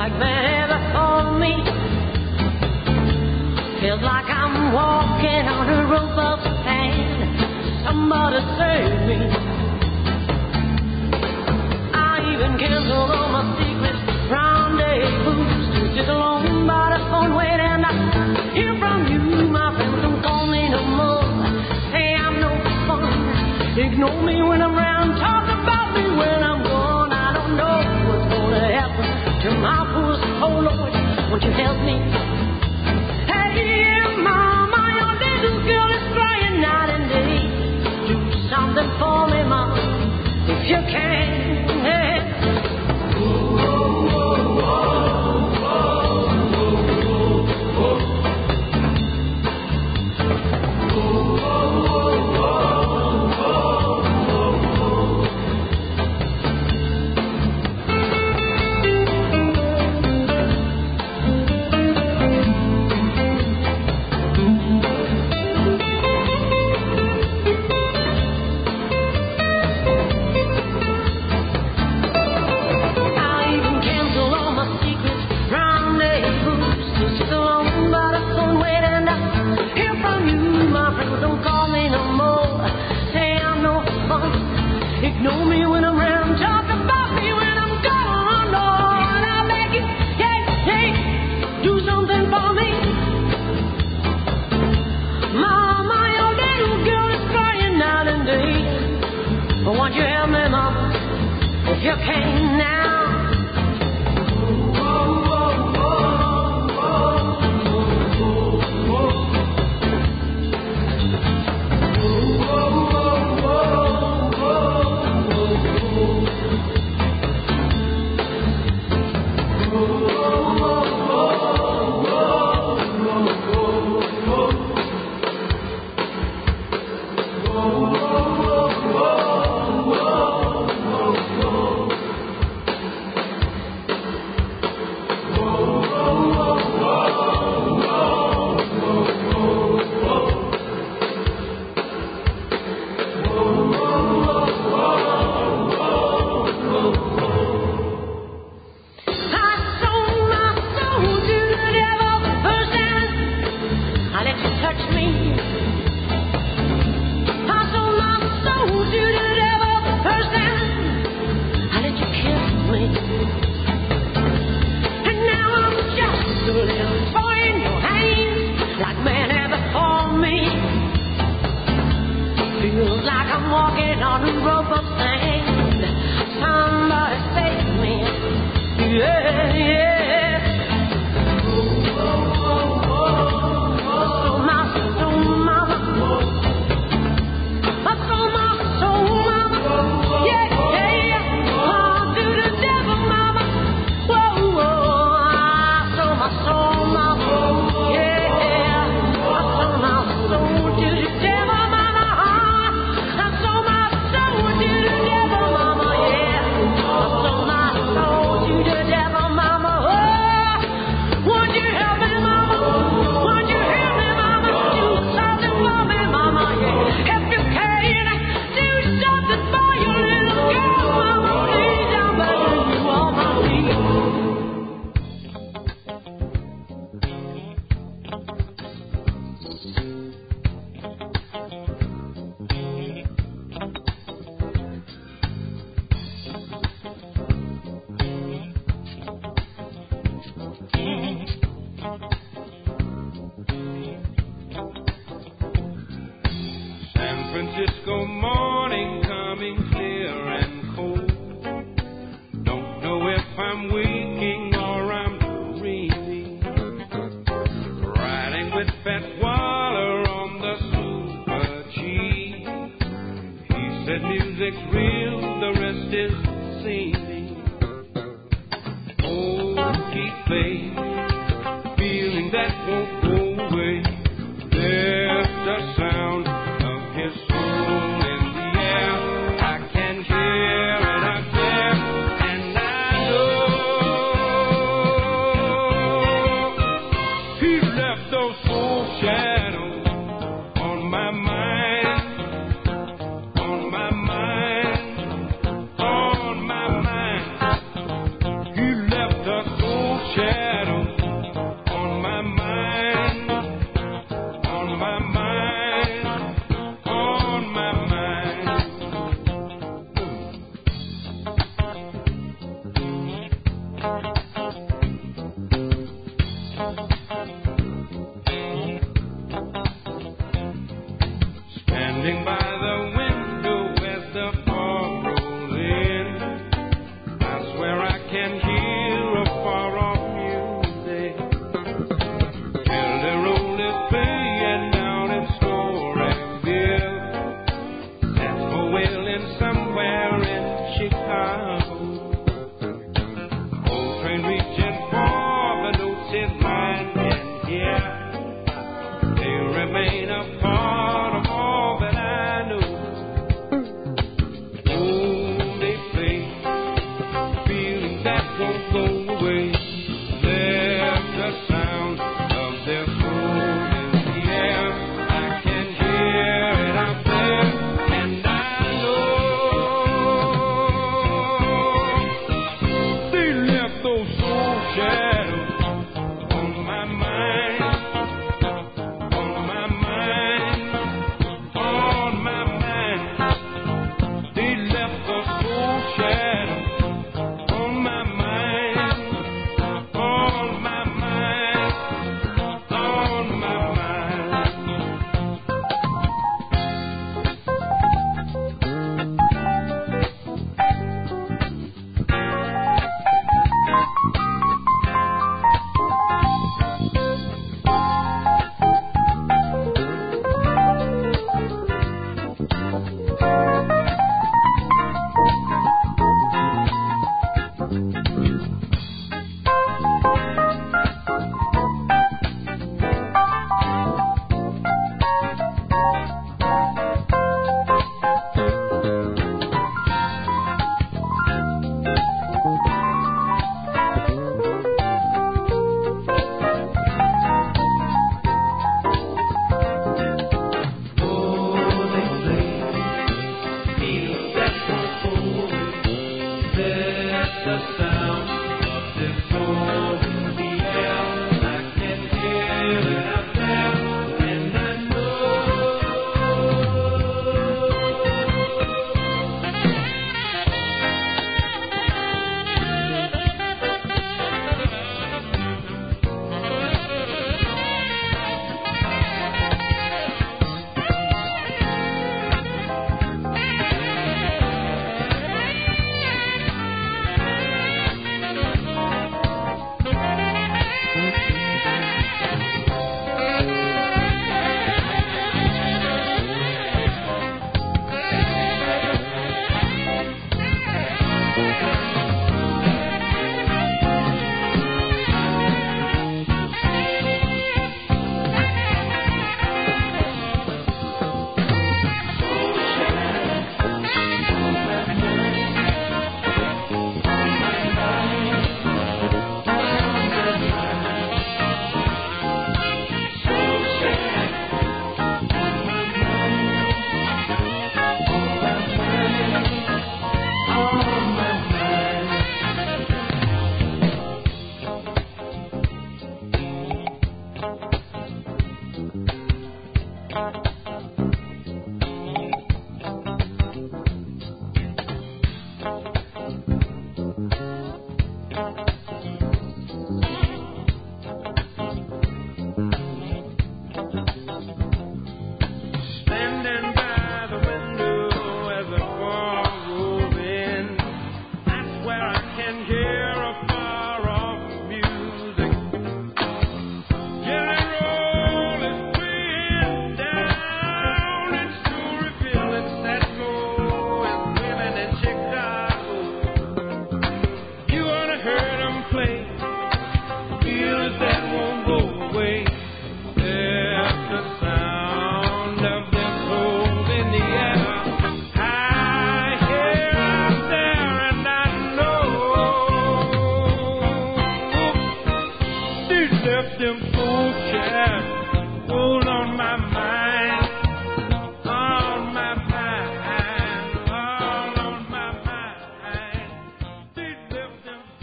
like man before me. Feels like I'm walking on a rope of sand. Somebody save me. I even canceled all my secret rendezvous to sit alone by the phone waiting to hear from you. My friends don't call me no more. Say I'm no fun. Ignore me when I'm around. Talk about me when I'm gone. I don't know what's gonna happen to my poor soul, Lord. Won't you help me? Hey, Mama, your little girl is crying night and day. Do something for me, Mama, if you can. Hey. Ignore me when I'm around, talk about me when I'm gone. Lord, I beg you, hey, do something for me. Mama, your little girl is crying night and day. But won't you help me, Mama, if you can now? On my mind. the sound of them soul in the air. I can hear it up there, and I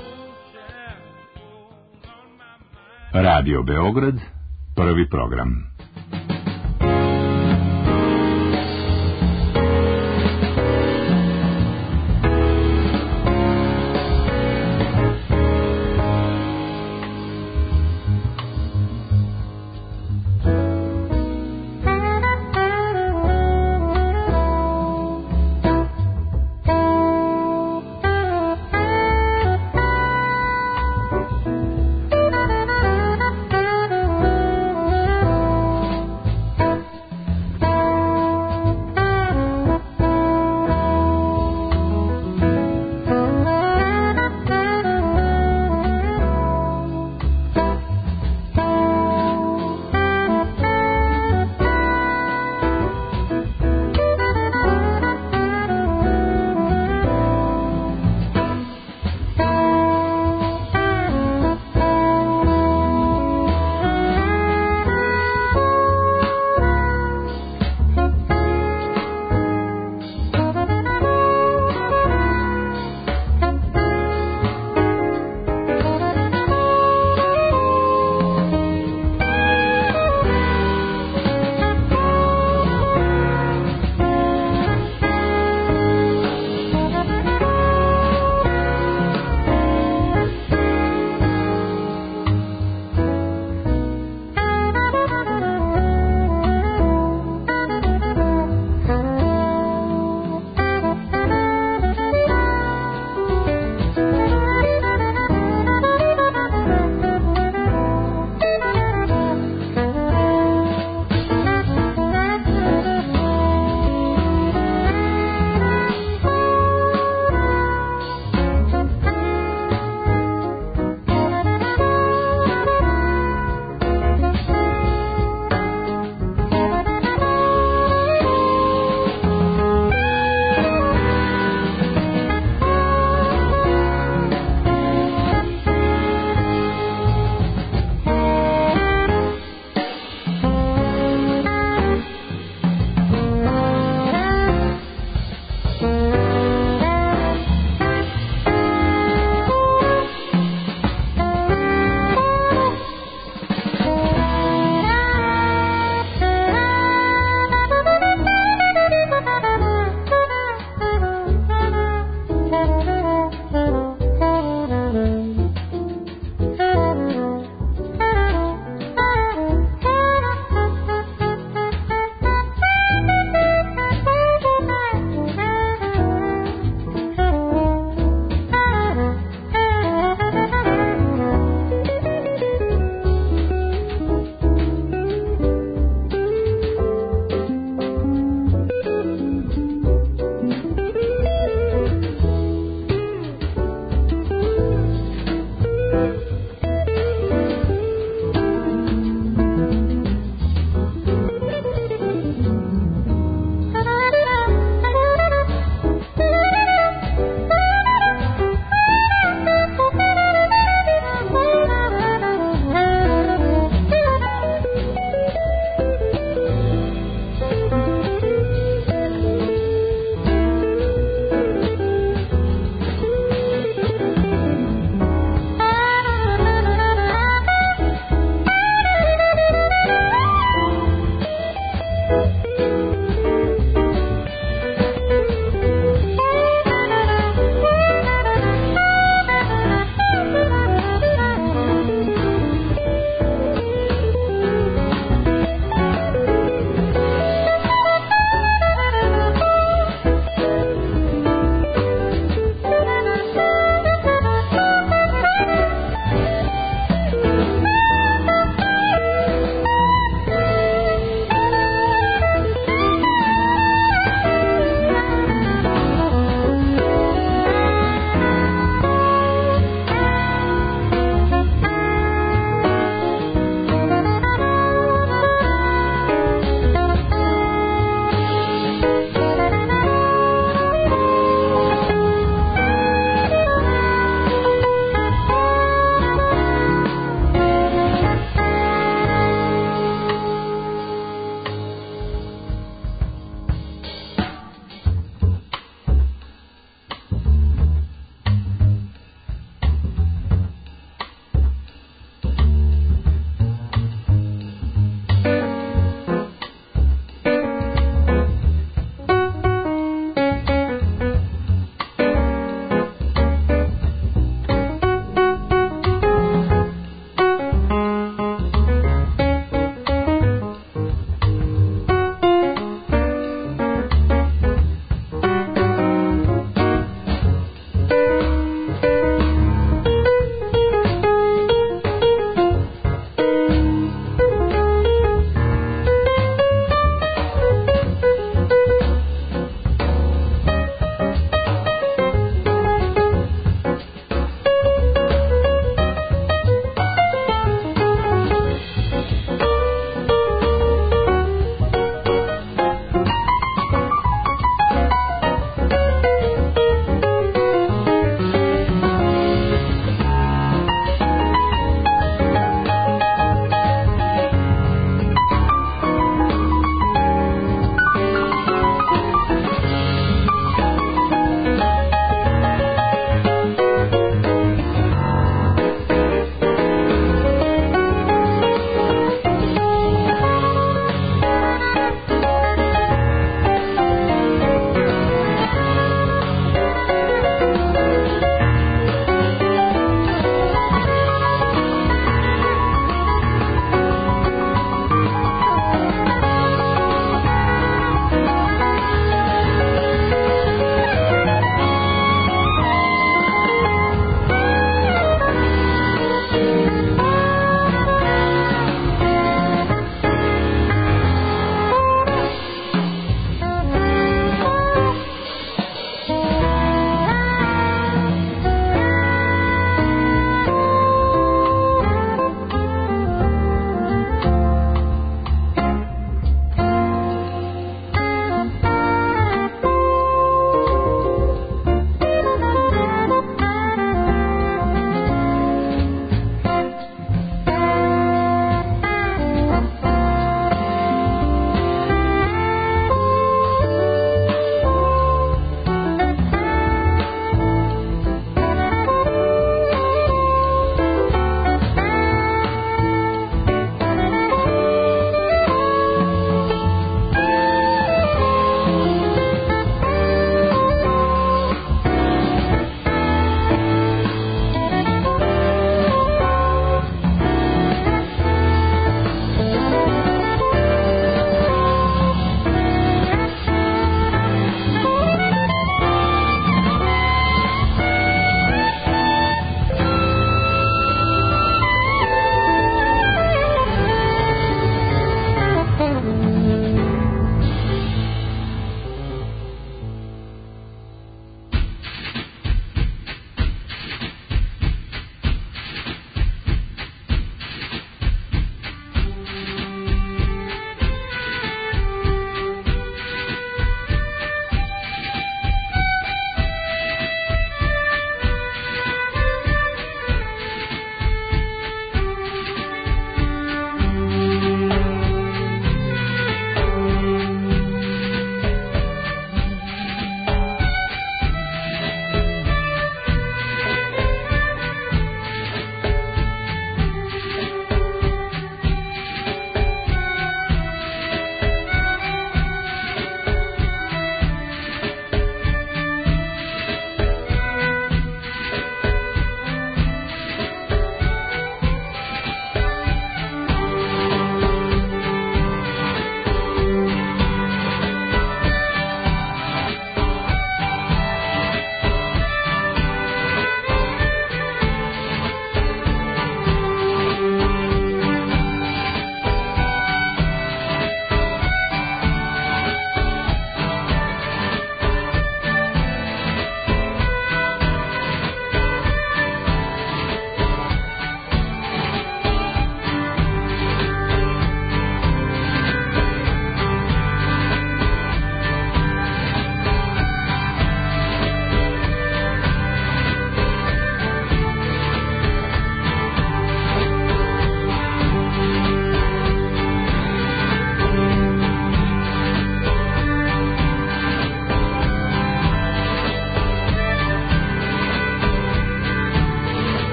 Radio Beograd, prvi program.